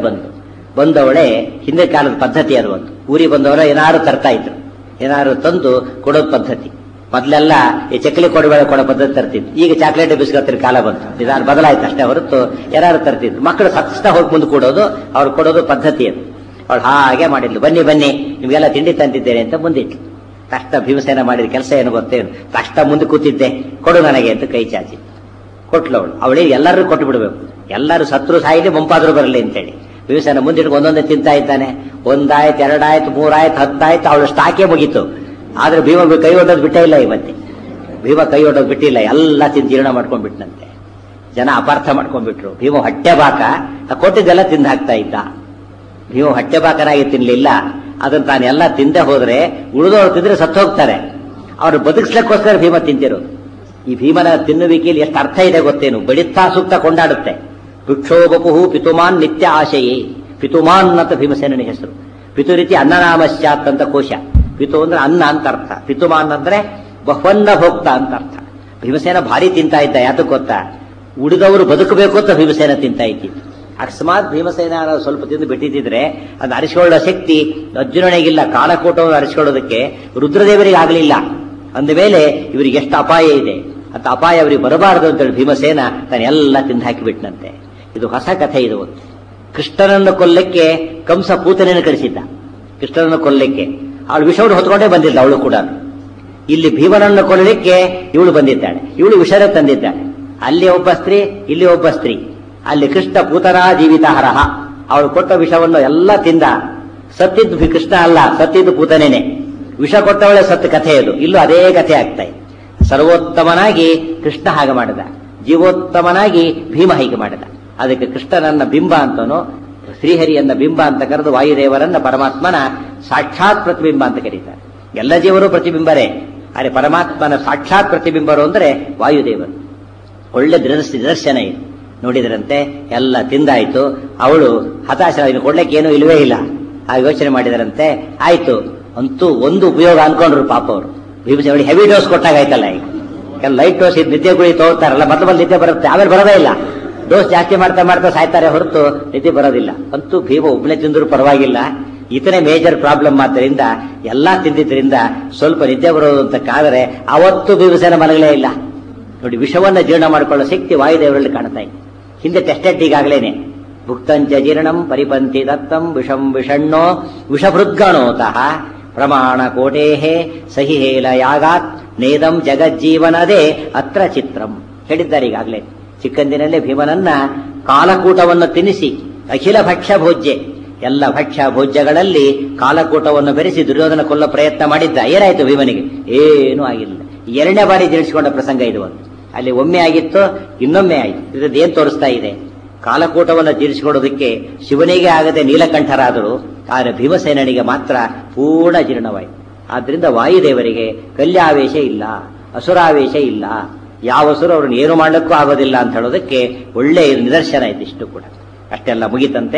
ಬಂದವಳೆ ಹಿಂದೆ ಕಾಲದ ಪದ್ಧತಿ ಅದು. ಒಂದು ಊರಿಗೆ ಬಂದವರ ಏನಾದ್ರು ತರ್ತಾ ಇದ್ರು, ಏನಾದ್ರು ತಂದು ಕೊಡೋದ್ ಪದ್ಧತಿ. ಮೊದಲೆಲ್ಲ ಈ ಚಕ್ಕಲಿ ಕೊಡಬೇಡ ಕೊಡೋ ಪದ್ಧತಿ ತರ್ತಿದ್ರು. ಈಗ ಚಾಕ್ಲೇಟ್ ಬಿಸ್ಕತ್ ಕಾಲ ಬಂತು, ನಿಧಾನ ಬದಲಾಯ್ತು ಅಷ್ಟೇ ಹೊರತು ಯಾರು ತರ್ತಿದ್ರು. ಮಕ್ಕಳು ಸತ್ಸ್ತಾ ಹೋಗಿ ಮುಂದೆ ಕೊಡೋದು, ಅವ್ರು ಕೊಡೋದು ಪದ್ಧತಿ ಅದು. ಅವಳು ಹಾಗೆ ಮಾಡಿದ್ಲು. ಬನ್ನಿ ನಿಮ್ಗೆಲ್ಲ ತಿಂಡಿ ತಂದಿದ್ದೇನೆ ಅಂತ ಮುಂದಿಟ್ಲು. ತಕ್ಷಣ ಭೀಮಸೇನ ಮಾಡಿದ ಕೆಲಸ ಏನು ಗೊತ್ತೇನು? ತಕ್ಷಣ ಮುಂದೆ ಕೂತಿದ್ದೆ, ಕೊಡು ನನಗೆ ಅಂತ ಕೈ ಚಾಚಿ ಕೊಟ್ಲು ಅವಳಿಗೆ ಎಲ್ಲರೂ ಕೊಟ್ಟು ಬಿಡಬೇಕು, ಎಲ್ಲರೂ ಸತ್ರು ಸಾಯಿಲಿ ಮುಂಪಾದ್ರೂ ಬರಲಿ ಅಂತೇಳಿ. ಭೀಮಸೇನ ಮುಂದಿಟ್ಟು ಒಂದೊಂದೇ ತಿಂತಾ ಇದ್ದಾನೆ. ಒಂದಾಯ್ತು, ಎರಡಾಯ್ತು, ಮೂರಾಯ್ತು, ಹತ್ತಾಯ್ತು, ಅವಳು ಸ್ಟಾಕೇ ಮುಗೀತು. ಆದ್ರೆ ಭೀಮ ಕೈ ಒಡ್ಡೋದು ಬಿಟ್ಟೇ ಇಲ್ಲ. ಇವತ್ತೆ ಭೀಮ ಕೈ ಒಡ್ಡೋದು ಬಿಟ್ಟಿಲ್ಲ, ಎಲ್ಲ ತಿಂದು ಜೀರ್ಣ ಮಾಡ್ಕೊಂಡ್ಬಿಟ್ನಂತೆ. ಜನ ಅಪಾರ್ಥ ಮಾಡ್ಕೊಂಡ್ಬಿಟ್ರು. ಭೀಮ ಹೊಟ್ಟೆ ಬಾಕ ಕೊಟ್ಟಿದ್ದೆಲ್ಲ ತಿಂದು ಹಾಕ್ತಾ ಇದ್ದ. ಭೀಮ ಹೊಟ್ಟೆ ಬಾಕನಾಗಿ ತಿನ್ಲಿಲ್ಲ, ಅದನ್ನ ತಾನೆಲ್ಲ ತಿಂದೆ ಹೋದ್ರೆ ಉಳಿದವರು ತಿಂದ್ರೆ ಸತ್ತು ಹೋಗ್ತಾರೆ. ಅವ್ರು ಬದುಕಿಸ್ಲಿಕ್ಕೋಸ್ಕರ ಭೀಮ ತಿಂತಿರೋದು. ಈ ಭೀಮನ ತಿನ್ನುವಿಕೆಯಲ್ಲಿ ಎಷ್ಟು ಅರ್ಥ ಇದೆ ಗೊತ್ತೇನು? ಬಡಿತಾ ಸೂಕ್ತ ಕೊಂಡಾಡುತ್ತೆ. ಭಿಕ್ಷೋಬಪುಹು ಪಿತುಮಾನ್ ನಿತ್ಯ ಆಶಯೇ. ಪಿತುಮಾನ್ ಅಂತ ಭೀಮಸೇನನಿಗೆ ಹೆಸರು. ಪಿತು ರೀತಿ ಅನ್ನನಾಮಶ್ಚಾತ್ ಅಂತ ಕೋಶ. ಪಿತು ಅಂದ್ರೆ ಅನ್ನ ಅಂತ ಅರ್ಥ, ಪಿತುಮಾನ್ ಅಂದ್ರೆ ಬಹ್ವನ್ನ ಭೋಕ್ತ ಅಂತ ಅರ್ಥ. ಭೀಮಸೇನ ಭಾರಿ ತಿಂತಾ ಇದ್ದ. ಯಾತಕ್ಕೆ ಗೊತ್ತಾ? ಉಳಿದವರು ಬದುಕಬೇಕು ಅಂತ ಭೀಮಸೇನ ತಿಂತಾ ಇದ್ದಿತ್ತು. ಅಕಸ್ಮಾತ್ ಭೀಮಸೇನ ಸ್ವಲ್ಪ ತಿಂದು ಬಿಟ್ಟಿದ್ರೆ ಅದು ಅರಿಸಿಕೊಳ್ಳೋ ಶಕ್ತಿ ಅರ್ಜುನನಿಗಿಲ್ಲ. ಕಾಲಕೂಟವನ್ನು ಅರಿಸಿಕೊಳ್ಳೋದಕ್ಕೆ ರುದ್ರದೇವರಿಗೆ ಆಗಲಿಲ್ಲ. ಅಂದ ಮೇಲೆ ಇವರಿಗೆ ಎಷ್ಟು ಅಪಾಯ ಇದೆ ಅಂತ ಅಪಾಯ ಅವರಿಗೆ ಬರಬಾರದು ಅಂತೇಳಿ ಭೀಮಸೇನ ತಾನೆಲ್ಲ ತಿಂದು ಹಾಕಿಬಿಟ್ನಂತೆ. ಇದು ಹೊಸ ಕಥೆ. ಇದು ಕೃಷ್ಣನನ್ನು ಕೊಲ್ಲಕ್ಕೆ ಕಂಸ ಪೂತನೆಯನ್ನು ಕಳಿಸಿದ್ದ. ಕೃಷ್ಣನನ್ನು ಕೊಲ್ಲಕ್ಕೆ ಅವಳು ವಿಷವನ್ನು ಹೊತ್ಕೊಂಡೇ ಬಂದಿದ್ದ. ಅವಳು ಕೂಡ ಇಲ್ಲಿ ಭೀಮನನ್ನು ಕೊಲ್ಲಲಿಕ್ಕೆ ಇವಳು ಬಂದಿದ್ದಾಳೆ. ಇವಳು ವಿಷರ ತಂದಿದ್ದಾಳೆ. ಅಲ್ಲಿ ಒಬ್ಬ ಸ್ತ್ರೀ, ಇಲ್ಲಿ ಒಬ್ಬ ಸ್ತ್ರೀ. ಅಲ್ಲಿ ಕೃಷ್ಣ ಪೂತನಾ ಜೀವಿತ ಹರಹ. ಅವಳು ಕೊಟ್ಟ ವಿಷವನ್ನು ಎಲ್ಲ ತಿಂದ. ಸತ್ತಿದ್ದು ಕೃಷ್ಣ ಅಲ್ಲ, ಸತ್ತಿದ್ದು ಪೂತನೇನೆ. ವಿಷ ಕೊಟ್ಟವಳೆ ಸತ್ತು ಕಥೆ ಅದು. ಇಲ್ಲೂ ಅದೇ ಕಥೆ ಆಗ್ತಾ ಇದೆ. ಸರ್ವೋತ್ತಮನಾಗಿ ಕೃಷ್ಣ ಹಾಗೆ ಮಾಡಿದ, ಜೀವೋತ್ತಮನಾಗಿ ಭೀಮ ಹೀಗೆ ಮಾಡಿದ. ಅದಕ್ಕೆ ಕೃಷ್ಣನನ್ನ ಬಿಂಬ ಅಂತನೋ ಶ್ರೀಹರಿಯನ್ನ ಬಿಂಬ ಅಂತ ಕರೆದು ವಾಯುದೇವರನ್ನ ಪರಮಾತ್ಮನ ಸಾಕ್ಷಾತ್ ಪ್ರತಿಬಿಂಬ ಅಂತ ಕರೀತಾರೆ. ಎಲ್ಲ ಜೀವರು ಪ್ರತಿಬಿಂಬರೇ, ಆದರೆ ಪರಮಾತ್ಮನ ಸಾಕ್ಷಾತ್ ಪ್ರತಿಬಿಂಬರು ಅಂದ್ರೆ ವಾಯುದೇವರು. ಒಳ್ಳೆ ನಿದರ್ಶನ ಇದೆ. ನೋಡಿದ್ರಂತೆ ಎಲ್ಲ ತಿಂದಾಯ್ತು. ಅವಳು ಹತಾಶ, ಇನ್ನು ಕೊಡ್ಲಿಕ್ಕೆ ಏನೂ ಇಲ್ವೇ ಇಲ್ಲ. ಆ ಯೋಚನೆ ಮಾಡಿದರಂತೆ. ಆಯ್ತು ಅಂತೂ ಒಂದು ಉಪಯೋಗ ಅನ್ಕೊಂಡ್ರು ಪಾಪ ಅವರು. ಭೀಮಸೇನ ಹೆವಿ ಡೋಸ್ ಕೊಟ್ಟಾಗಾಯ್ತಲ್ಲ. ಈಗ ಲೈಟ್ ಡೋಸ್ ಇದು ನಿದ್ದೆ ಗುಳಿ ತಗೋತಾರಲ್ಲ, ಮೊದಲು ನಿದ್ದೆ ಬರುತ್ತೆ, ಆಮೇಲೆ ಬರೋದೇ ಇಲ್ಲ. ಡೋಸ್ ಜಾಸ್ತಿ ಮಾಡ್ತಾ ಮಾಡ್ತಾ ಸಾಯ್ತಾರೆ ಹೊರತು ನಿದ್ದೆ ಬರೋದಿಲ್ಲ. ಅಂತೂ ಭೀಮ ಒಬ್ಬನೇ ತಿಂದ್ರು ಪರವಾಗಿಲ್ಲ. ಈತನೇ ಮೇಜರ್ ಪ್ರಾಬ್ಲಮ್ ಆದ್ದರಿಂದ ಎಲ್ಲಾ ತಿಂದಿದ್ರಿಂದ ಸ್ವಲ್ಪ ನಿದ್ದೆ ಬರೋದು ಅಂತ ಕಾದರೆ ಅವತ್ತು ಭೀಮಸೇನ ಮಲಗಲೇ ಇಲ್ಲ. ನೋಡಿ, ವಿಷವನ್ನ ಜೀರ್ಣ ಮಾಡಿಕೊಳ್ಳೋ ಶಕ್ತಿ ವಾಯುದೇವರಲ್ಲಿ ಕಾಣ್ತಾ ಇದೆ. ಹಿಂದೆ ಟೆಸ್ಟೆಡ್ ಈಗಾಗಲೇನೆ. ಭುಕ್ತಂಚ ಜೀರ್ಣಂ ಪರಿಪಂಥಿ ದತ್ತಂ ವಿಷಂ ವಿಷಣ್ಣೋ ವಿಷಭೃದ್ಗಣೋತಃ ಪ್ರಮಾಣ ಕೋಟೇಹೇ ಸಹಿ ಹೇಲ ಯಾಗಾತ್ ನೇದಂ ಜಗಜ್ಜೀವನದೇ ಅತ್ರ ಚಿತ್ರಂ ಹೇಳಿದ್ದಾರೆ ಈಗಾಗಲೇ. ಚಿಕ್ಕಂದಿನಲ್ಲೇ ಭೀಮನನ್ನ ಕಾಲಕೂಟವನ್ನು ತಿನ್ನಿಸಿ ಅಖಿಲ ಭಕ್ಷ್ಯ ಭೋಜ್ಯೆ, ಎಲ್ಲ ಭಕ್ಷ್ಯ ಭೋಜ್ಯಗಳಲ್ಲಿ ಕಾಲಕೂಟವನ್ನು ಬೆರೆಸಿ ದುರ್ಯೋಧನ ಕೊಲ್ಲೋ ಪ್ರಯತ್ನ ಮಾಡಿದ್ದ. ಏನಾಯ್ತು ಭೀಮನಿಗೆ? ಏನೂ ಆಗಿಲ್ಲ. ಎರಡನೇ ಬಾರಿ ಜನಿಸಿಕೊಂಡ ಪ್ರಸಂಗ ಇದು. ಅಲ್ಲಿ ಒಮ್ಮೆ ಆಗಿತ್ತು, ಇನ್ನೊಮ್ಮೆ ಆಯಿತು. ಇದ್ರದ್ದು ಏನ್ ತೋರಿಸ್ತಾ ಇದೆ? ಕಾಲಕೂಟವನ್ನು ತೀರಿಸಿಕೊಡೋದಕ್ಕೆ ಶಿವನಿಗೆ ಆಗದೆ ನೀಲಕಂಠರಾದರು, ಆದರೆ ಭೀಮಸೇನಿಗೆ ಮಾತ್ರ ಪೂರ್ಣ ಜೀರ್ಣವಾಯಿತು. ಆದ್ರಿಂದ ವಾಯುದೇವರಿಗೆ ಕಲ್ಯಾವೇಶ ಇಲ್ಲ, ಅಸುರಾವೇಶ ಇಲ್ಲ. ಯಾವ ಅಸುರ ಅವ್ರನ್ನ ಏನು ಮಾಡಲಿಕ್ಕೂ ಆಗೋದಿಲ್ಲ ಅಂತ ಹೇಳೋದಕ್ಕೆ ಒಳ್ಳೆಯ ನಿದರ್ಶನ ಇದೆ. ಇಷ್ಟು ಕೂಡ ಅಷ್ಟೆಲ್ಲ ಮುಗಿತಂತೆ.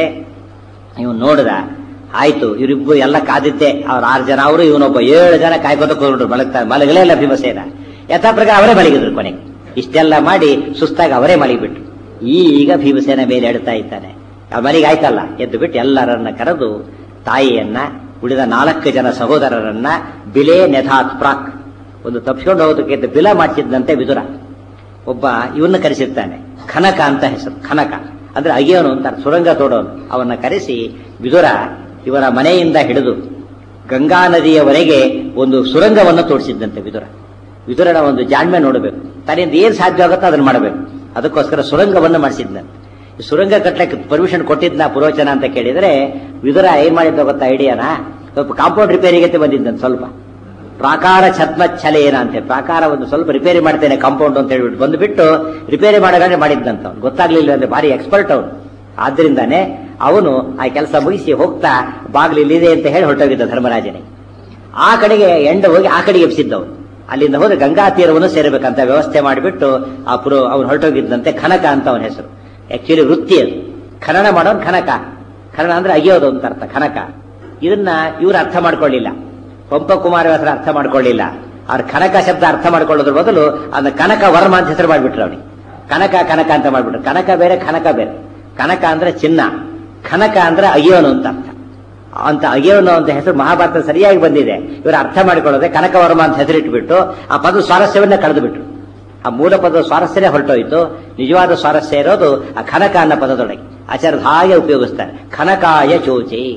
ಇವನು ನೋಡಿದ, ಆಯ್ತು ಇವರಿಬ್ಬರು ಎಲ್ಲ ಕಾದಿದ್ದೆ. ಅವ್ರ 6 ಜನ, ಅವರು ಇವನೊಬ್ಬ 7 ಜನ ಕಾಯ್ಕೋತ ಕೂತ್ಕೊಂಡ್ರು. ಮಲಗಲೇ ಇಲ್ಲ ಭೀಮಸೇನ. ಯಥಾ ಪ್ರಕಾರ ಅವರೇ ಮಲಗಿದ್ರು. ಕೊನೆಗೆ ಇಷ್ಟೆಲ್ಲ ಮಾಡಿ ಸುಸ್ತಾಗಿ ಅವರೇ ಮಲಗಿಬಿಟ್ರು. ಈಗ ಭೀಮಸೇನ ಮೇಲೆ ಎಡ್ತಾ ಇದ್ದಾನೆ. ಮನೆಗೆ ಆಯ್ತಲ್ಲ, ಎದ್ದು ಬಿಟ್ಟು ಎಲ್ಲರನ್ನ ಕರೆದು ತಾಯಿಯನ್ನ, ಉಳಿದ 4 ಜನ ಸಹೋದರರನ್ನ ಬಿಲೇ ನೆಧಾತ್ ಪ್ರಾಕ್, ಒಂದು ತಪ್ಪಿಸ್ಕೊಂಡು ಹೋಗೋದಕ್ಕೆ ಬಿಲ ಮಾಡಿಸಿದಂತೆ ವಿದುರ. ಒಬ್ಬ ಇವನ್ನ ಕರೆಸಿರ್ತಾನೆ, ಖನಕ ಅಂತ ಹೆಸರು. ಖನಕ ಅಂದ್ರೆ ಅಗಿಯೋನು ಅಂತ, ಸುರಂಗ ತೋಡೋನು. ಅವನ್ನ ಕರೆಸಿ ವಿದುರ ಇವರ ಮನೆಯಿಂದ ಹಿಡಿದು ಗಂಗಾ ನದಿಯವರೆಗೆ ಒಂದು ಸುರಂಗವನ್ನು ತೋರಿಸಿದ್ದಂತೆ ವಿದುರ. ವಿದುರನ ಒಂದು ಜಾಣ್ಮೆ ನೋಡಬೇಕು. ತನ್ನಿಂದ ಏನ್ ಸಾಧ್ಯ ಆಗುತ್ತೋ ಅದನ್ನ ಮಾಡಬೇಕು. ಅದಕ್ಕೋಸ್ಕರ ಸುರಂಗವನ್ನು ಮಾಡಿಸಿದ್ದಂತೆ. ಸುರಂಗ ಕಟ್ಲಕ್ಕೆ ಪರ್ಮಿಷನ್ ಕೊಟ್ಟಿದ್ನ ಪುರೋಚನ ಅಂತ ಕೇಳಿದ್ರೆ ವಿದುರ ಏನ್ ಮಾಡಿದ್ದ ಗೊತ್ತಾ ಐಡಿಯಾನ? ಸ್ವಲ್ಪ ಕಾಂಪೌಂಡ್ ರಿಪೇರಿಗೆ ಬಂದಿದ್ದಂತೆ. ಸ್ವಲ್ಪ ಪ್ರಾಕಾರ ಛದ್ಮಚ್ಛಲೆ ಏನಂತೆ, ಪ್ರಾಕಾರ ಒಂದು ಸ್ವಲ್ಪ ರಿಪೇರಿ ಮಾಡ್ತೇನೆ ಕಾಂಪೌಂಡ್ ಅಂತ ಹೇಳ್ಬಿಟ್ಟು ಬಂದುಬಿಟ್ಟು ರಿಪೇರಿ ಮಾಡೋದಾದ್ರೆ ಮಾಡಿದ್ದಂತ. ಅವ್ನು ಗೊತ್ತಾಗ್ಲಿಲ್ಲ ಅಂದ್ರೆ ಭಾರಿ ಎಕ್ಸ್ಪರ್ಟ್ ಅವನು. ಆದ್ರಿಂದಾನೆ ಅವನು ಆ ಕೆಲಸ ಮುಗಿಸಿ ಹೋಗ್ತಾ ಬಾಗಿಲು ಇಲ್ಲಿದೆ ಅಂತ ಹೇಳಿ ಹೊರಟೋಗಿದ್ದ ಧರ್ಮರಾಜನಿಗೆ. ಆ ಕಡೆಗೆ ಎಂಡ ಹೋಗಿ ಆ ಕಡೆಗೆ ಎಬ್ಸಿದ್ದವನು. ಅಲ್ಲಿಂದ ಹೋದ್ರೆ ಗಂಗಾ ತೀರವನ್ನು ಸೇರಬೇಕಂತ ವ್ಯವಸ್ಥೆ ಮಾಡಿಬಿಟ್ಟು ಅವನು ಹೊರಟೋಗಿದ್ದಂತೆ. ಖನಕ ಅಂತ ಅವನ ಹೆಸರು. ಆಕ್ಚುಲಿ ವೃತ್ತಿ ಅದು. ಖನನ ಮಾಡೋನು ಖನಕ. ಖನನ ಅಂದ್ರೆ ಅಗಿಯೋದು ಅಂತ ಅರ್ಥ ಖನಕ. ಇದನ್ನ ಇವ್ರು ಅರ್ಥ ಮಾಡ್ಕೊಳ್ಳಿಲ್ಲ. ಪಂಪ ಕುಮಾರವ್ಯಾಸರ ಅರ್ಥ ಮಾಡ್ಕೊಳ್ಳಿಲ್ಲ. ಅವ್ರ ಖನಕ ಶಬ್ದ ಅರ್ಥ ಮಾಡ್ಕೊಳ್ಳೋದ್ರ ಬದಲು ಅದನ್ನ ಕನಕ ವರ್ಮ ಅಂತ ಹೆಸರು ಮಾಡ್ಬಿಟ್ರು ಅವ್ರಿಗೆ. ಕನಕ ಕನಕ ಅಂತ ಮಾಡ್ಬಿಟ್ರು. ಕನಕ ಬೇರೆ, ಖನಕ ಬೇರೆ. ಕನಕ ಅಂದ್ರೆ ಚಿನ್ನ, ಖನಕ ಅಂದ್ರೆ ಅಗಿಯೋನು ಅಂತ ಅರ್ಥ. ಅಂತ ಅಗಿಯೋನು ಅಂತ ಹೆಸರು ಮಹಾಭಾರತ ಸರಿಯಾಗಿ ಬಂದಿದೆ. ಇವರು ಅರ್ಥ ಮಾಡಿಕೊಳ್ಳೋದೆ ಕನಕವರ್ಮ ಅಂತ ಹೆಸರಿಟ್ಬಿಟ್ಟು ಆ ಪದ ಸ್ವಾರಸ್ಯವನ್ನ ಕಳೆದು ಬಿಟ್ರು. ಆ ಮೂಲ ಪದದ ಸ್ವಾರಸ್ಯನೇ ಹೊರಟೋಯ್ತು. ನಿಜವಾದ ಸ್ವಾರಸ್ಯ ಇರೋದು ಆ ಖನಕ ಅನ್ನೋ ಪದದೊಳಗೆ. ಆಚಾರ್ಯರು ಹಾಗೆ ಉಪಯೋಗಿಸ್ತಾರೆ. ಖನಕಾಯ ಚೋಚೆ,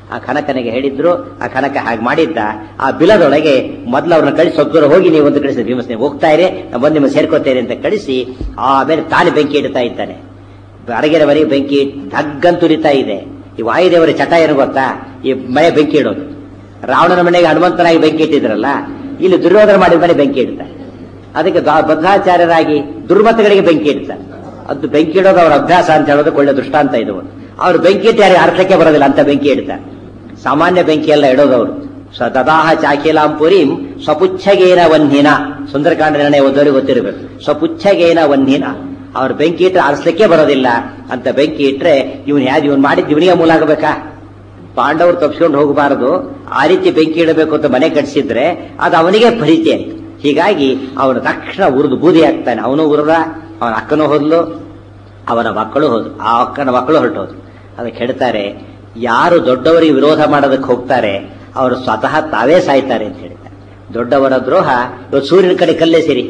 ಆ ಕನಕನಿಗೆ ಹೇಳಿದ್ರು. ಆ ಕನಕ ಹಾಗೆ ಮಾಡಿದ್ದ. ಆ ಬಿಲದೊಳಗೆ ಮೊದಲು ಅವ್ರನ್ನ ಕಳಿಸಿ ಸ್ವಲ್ಪ ದೂರ ಹೋಗಿ ನೀವು ಒಂದು ಕಳಿಸಿ ಭೀಮಸೇನ ಹೋಗ್ತಾ ಇರಿ, ನಾವು ಬಂದು ನಿಮ್ಮನ್ನು ಸೇರ್ಕೋತೇನೆ ಅಂತ ಕಳಿಸಿ ಆಮೇಲೆ ತಾನೇ ಬೆಂಕಿ ಇಡ್ತಾ ಇದ್ದಾನೆ. ಅಡಗೆರವರೆಗೆ ಬೆಂಕಿ ಧಗ್ಗಂತುರಿತಾ ಇದೆ. ಈ ವಾಯುದೇವರ ಚಟ ಏನು ಗೊತ್ತಾ, ಈ ಮನೆ ಬೆಂಕಿ ಇಡೋದು. ರಾವಣನ ಮನೆಗೆ ಹನುಮಂತನಾಗಿ ಬೆಂಕಿ ಇಟ್ಟಿದ್ರಲ್ಲ, ಇಲ್ಲಿ ದುರ್ಯೋಧನ ಮಾಡಿದ ಮನೆ ಬೆಂಕಿ ಇಡ್ತಾರೆ. ಅದಕ್ಕೆ ಬದ್ಧಾಚಾರ್ಯರಾಗಿ ದುರ್ಮತಗಳಿಗೆ ಬೆಂಕಿ ಇಡ್ತಾರೆ. ಅದು ಬೆಂಕಿ ಇಡೋದು ಅವ್ರ ಅಭ್ಯಾಸ ಅಂತ ಹೇಳೋದು ಒಳ್ಳೆ ದೃಷ್ಟಾಂತ ಇದು. ಅವ್ರು ಬೆಂಕಿ ಇಟ್ಟು ಯಾರಿಗೆ ಅರ್ಥಕ್ಕೆ ಬರೋದಿಲ್ಲ ಅಂತ ಬೆಂಕಿ ಇಡ್ತಾರೆ. ಸಾಮಾನ್ಯ ಬೆಂಕಿ ಎಲ್ಲ ಇಡೋದವ್ರು. ದದಾಹ ಚಾಕಿಲಾಂಪುರಿಂ ಸ್ವಪುಚ್ಛಗೇನ ವನ್ಹಿನ, ಸುಂದರಕಾಂಡ ನಿರ್ಣಯ ಓದೋರಿಗೆ ಗೊತ್ತಿರಬೇಕು. ಸ್ವಪುಚ್ಛಗೇನ ವನ್ಹಿನ, ಅವ್ರು ಬೆಂಕಿ ಇಟ್ಟರೆ ಆರಿಸ್ಲಿಕ್ಕೆ ಬರೋದಿಲ್ಲ ಅಂತ ಬೆಂಕಿ ಇಟ್ರೆ ಇವನ್ ಮಾಡಿದ್ದು ಇವನಿಗೆ ಮೂಲ ಆಗಬೇಕಾ? ಪಾಂಡವರು ತಪ್ಪಿಸ್ಕೊಂಡು ಹೋಗಬಾರದು, ಆ ರೀತಿ ಬೆಂಕಿ ಇಡಬೇಕು ಅಂತ ಮನೆ ಕಟ್ಟಿಸಿದ್ರೆ ಅದು ಅವನಿಗೆ ಪರಿಚಯ ಆಯ್ತು. ಹೀಗಾಗಿ ಅವನು ತಕ್ಷಣ ಉರಿದು ಬೂದಿ ಆಗ್ತಾನೆ. ಅವನು ಉರಿದ, ಅವನ ಅಕ್ಕನೂ ಹೋದ್ಲು, ಅವನ ಮಕ್ಕಳು ಹೋದ್ರು, ಆ ಅಕ್ಕನ ಮಕ್ಕಳು ಹೊರಟೋದ್ರು. ಅದಕ್ಕೆ ಹೇಳ್ತಾರೆ, ಯಾರು ದೊಡ್ಡವರಿಗೆ ವಿರೋಧ ಮಾಡೋದಕ್ಕೆ ಹೋಗ್ತಾರೆ ಅವರು ಸ್ವತಃ ತಾವೇ ಸಾಯ್ತಾರೆ ಅಂತ ಹೇಳ್ತಾರೆ. ದೊಡ್ಡವರ ದ್ರೋಹ ಇವತ್ತು ಸೂರ್ಯನ ಕಡೆ ಕಲ್ಲೇ ಸೇರಿ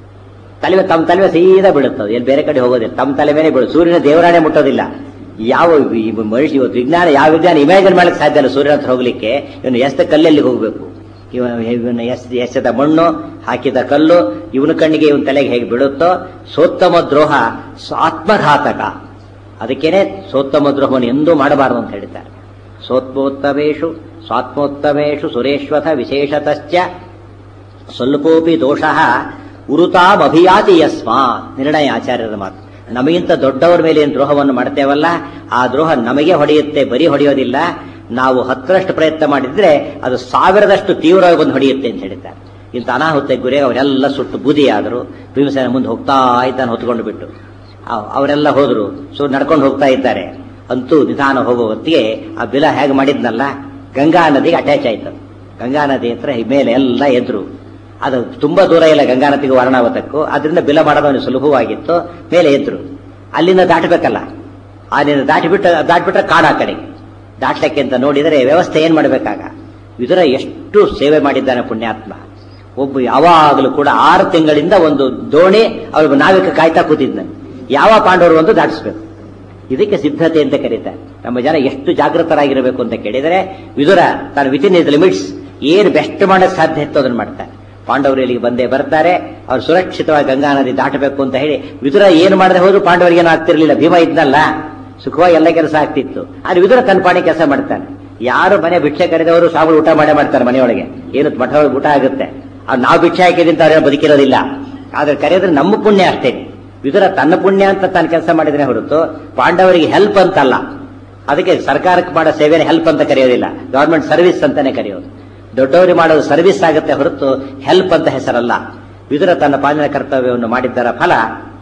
ತಮ್ಮ ತಲೆ ಸೀದಾ ಬೀಳುತ್ತದೆ, ಎಲ್ಲಿ ಬೇರೆ ಕಡೆ ಹೋಗೋದಿಲ್ಲ, ತಮ್ಮ ತಲೆ ಮೇಲೆ ಬೀಳುತ್ತೆ. ಸೂರ್ಯನ ದೇವರಾಣೆ ಮುಟ್ಟೋದಿಲ್ಲ. ಯಾವ ಮನುಷ್ಯ ಇವತ್ತು ವಿಜ್ಞಾನ ಯಾವ ವಿಜ್ಞಾನ ಇಮ್ಯಾಜಿನ್ ಮಾಡಕ್ಕೆ ಸಾಧ್ಯ ಇಲ್ಲ ಸೂರ್ಯನ ಹತ್ರ ಹೋಗ್ಲಿಕ್ಕೆ. ಇವನು ಎಸ್ತ ಕಲ್ಲಲ್ಲಿ ಹೋಗ್ಬೇಕು, ಇವನು ಎಸೆದ ಮಣ್ಣು ಹಾಕಿದ ಕಲ್ಲು ಇವನ ಕಣ್ಣಿಗೆ ಇವನ ತಲೆಗೆ ಹೇಗೆ ಬೀಳುತ್ತೋ. ಸೋತ್ತಮ ದ್ರೋಹ ಆತ್ಮಘಾತಕ. ಅದಕ್ಕೇನೆ ಸೋತ್ತಮ ದ್ರೋಹವನ್ನು ಎಂದೂ ಮಾಡಬಾರದು ಅಂತ ಹೇಳ್ತಾರೆ. ಸೋತ್ಮೋತ್ತಮೇಶು ಸ್ವಾತ್ಮೋತ್ತಮೇಶು ಸುರೇಶ್ವಥ ವಿಶೇಷತಶ್ಚ ಸ್ವಲ್ಪೋಪಿ ದೋಷಃ ಉರುತಾಮಭಿಯಾತಿ ಯಸ್ಮಾತ್. ನಿರ್ಣಯ ಆಚಾರ್ಯರ ಮಾತು. ನಮಗಿಂತ ದೊಡ್ಡವರ ಮೇಲೆ ಏನು ದ್ರೋಹವನ್ನು ಮಾಡ್ತೇವಲ್ಲ, ಆ ದ್ರೋಹ ನಮಗೆ ಹೊಡೆಯುತ್ತೆ, ಬರೀ ಹೊಡೆಯೋದಿಲ್ಲ. ನಾವು 10ರಷ್ಟು ಪ್ರಯತ್ನ ಮಾಡಿದ್ರೆ ಅದು 1000ದಷ್ಟು ತೀವ್ರವಾಗಿ ಬಂದು ಹೊಡೆಯುತ್ತೆ ಅಂತ ಹೇಳಿದ್ದಾರೆ. ಇಂಥ ಅನಾಹುತ ಗುರಿ ಅವರೆಲ್ಲ ಸುಟ್ಟು ಬೂದಿಯಾದರು. ಭೀಮಸೇನ ಮುಂದೆ ಹೋಗ್ತಾ ಇದ್ದಾನೆ ಹೊತ್ಕೊಂಡು ಬಿಟ್ಟು. ಅವರೆಲ್ಲ ಹೋದ್ರು, ಸೊ ನಡ್ಕೊಂಡು ಹೋಗ್ತಾ ಇದ್ದಾರೆ. ಅಂತೂ ನಿಧಾನ ಹೋಗೋ ಹೊತ್ತಿಗೆ ಆ ಬಿಲ ಹೇಗೆ ಮಾಡಿದ್ನಲ್ಲ, ಗಂಗಾ ನದಿಗೆ ಅಟ್ಯಾಚ್ ಆಯ್ತು. ಗಂಗಾ ನದಿ ಹತ್ರ ಮೇಲೆ ಎಲ್ಲ ಎದ್ರು. ಅದು ತುಂಬಾ ದೂರ ಇಲ್ಲ ಗಂಗಾ ನದಿಗೂ ವರ್ಣಾವತಕ್ಕೂ, ಅದರಿಂದ ಬಿಲ ಮಾಡೋದು ಸುಲಭವಾಗಿತ್ತು. ಮೇಲೆ ಎದ್ರು. ಅಲ್ಲಿಂದ ದಾಟಬೇಕಲ್ಲ, ಅಲ್ಲಿಂದ ದಾಟಿಬಿಟ್ರೆ ಕಾಡ ಆ ಕಡೆಗೆ ದಾಟ್ಲಿಕ್ಕೆ ಅಂತ ನೋಡಿದರೆ ವ್ಯವಸ್ಥೆ ಏನ್ ಮಾಡಬೇಕಾಗ. ವಿದುರ ಎಷ್ಟು ಸೇವೆ ಮಾಡಿದ್ದಾನೆ ಪುಣ್ಯಾತ್ಮ. ಒಬ್ಬ ಯಾವಾಗಲೂ ಕೂಡ 6 ತಿಂಗಳಿಂದ ಒಂದು ದೋಣಿ ಅವ್ರ ನಾವಿಕ ಕಾಯ್ತಾ ಕೂತಿದ್ದಾನೆ. ಯಾವ ಪಾಂಡವರು ಒಂದು ದಾಟಿಸ್ಬೇಕು. ಇದಕ್ಕೆ ಸಿದ್ಧತೆ ಅಂತ ಕರೀತಾರೆ. ನಮ್ಮ ಜನ ಎಷ್ಟು ಜಾಗೃತರಾಗಿರಬೇಕು ಅಂತ ಕೇಳಿದರೆ, ವಿದುರ ತಾನು ವಿತಿನ್ ಇಸ್ ಲಿಮಿಟ್ಸ್ ಏನು ಬೆಸ್ಟ್ ಮಾಡಕ್ ಸಾಧ್ಯ ಇತ್ತು ಅದನ್ನು ಮಾಡ್ತಾರೆ. ಪಾಂಡವರು ಇಲ್ಲಿಗೆ ಬಂದೇ ಬರ್ತಾರೆ. ಅವ್ರು ಸುರಕ್ಷಿತವಾಗಿ ಗಂಗಾ ನದಿ ದಾಟಬೇಕು ಅಂತ ಹೇಳಿ ವಿದುರ ಏನು ಮಾಡದೆ ಹೋದ್ರು ಪಾಂಡವರಿಗೇನು ಆಗ್ತಿರ್ಲಿಲ್ಲ. ಭೀಮ ಇದ್ನಲ್ಲ, ಸುಖವಾಗಿ ಎಲ್ಲ ಕೆಲಸ ಆಗ್ತಿತ್ತು. ಆದ್ರೆ ವಿದುರ ತನ್ನ ಪಾಣಿ ಕೆಲಸ ಮಾಡ್ತಾನೆ. ಯಾರು ಮನೆ ಭಿಕ್ಷೆ ಕರೆದವರು ಸಾವು ಊಟ ಮಾಡೇ ಮಾಡ್ತಾರೆ ಮನೆಯೊಳಗೆ. ಏನು ಮಠ ಊಟ ಆಗುತ್ತೆ. ನಾವು ಭಿಕ್ಷೆ ಹಾಕಿದಂತ ಅವ್ರೇನು ಬದುಕಿರೋದಿಲ್ಲ. ಆದ್ರೆ ಕರೆಯೋದ್ರೆ ನಮ್ಮ ಪುಣ್ಯ ಅಷ್ಟೇ. ವಿದುರ ತನ್ನ ಪುಣ್ಯ ಅಂತ ತಾನು ಕೆಲಸ ಮಾಡಿದ್ರೆ ಹೊರತು ಪಾಂಡವರಿಗೆ ಹೆಲ್ಪ್ ಅಂತಲ್ಲ. ಅದಕ್ಕೆ ಸರ್ಕಾರಕ್ಕೆ ಮಾಡೋ ಸೇವೆನೇ ಹೆಲ್ಪ್ ಅಂತ ಕರೆಯೋದಿಲ್ಲ, ಗವರ್ಮೆಂಟ್ ಸರ್ವಿಸ್ ಅಂತಾನೆ ಕರೆಯೋದು. ದೊಡ್ಡವರಿಗೆ ಮಾಡೋದು ಸರ್ವಿಸ್ ಆಗುತ್ತೆ ಹೊರತು ಹೆಲ್ಪ್ ಅಂತ ಹೆಸರಲ್ಲ. ವಿದುರ ತನ್ನ ಪಾಲನ ಕರ್ತವ್ಯವನ್ನು ಮಾಡಿದ್ದರ ಫಲ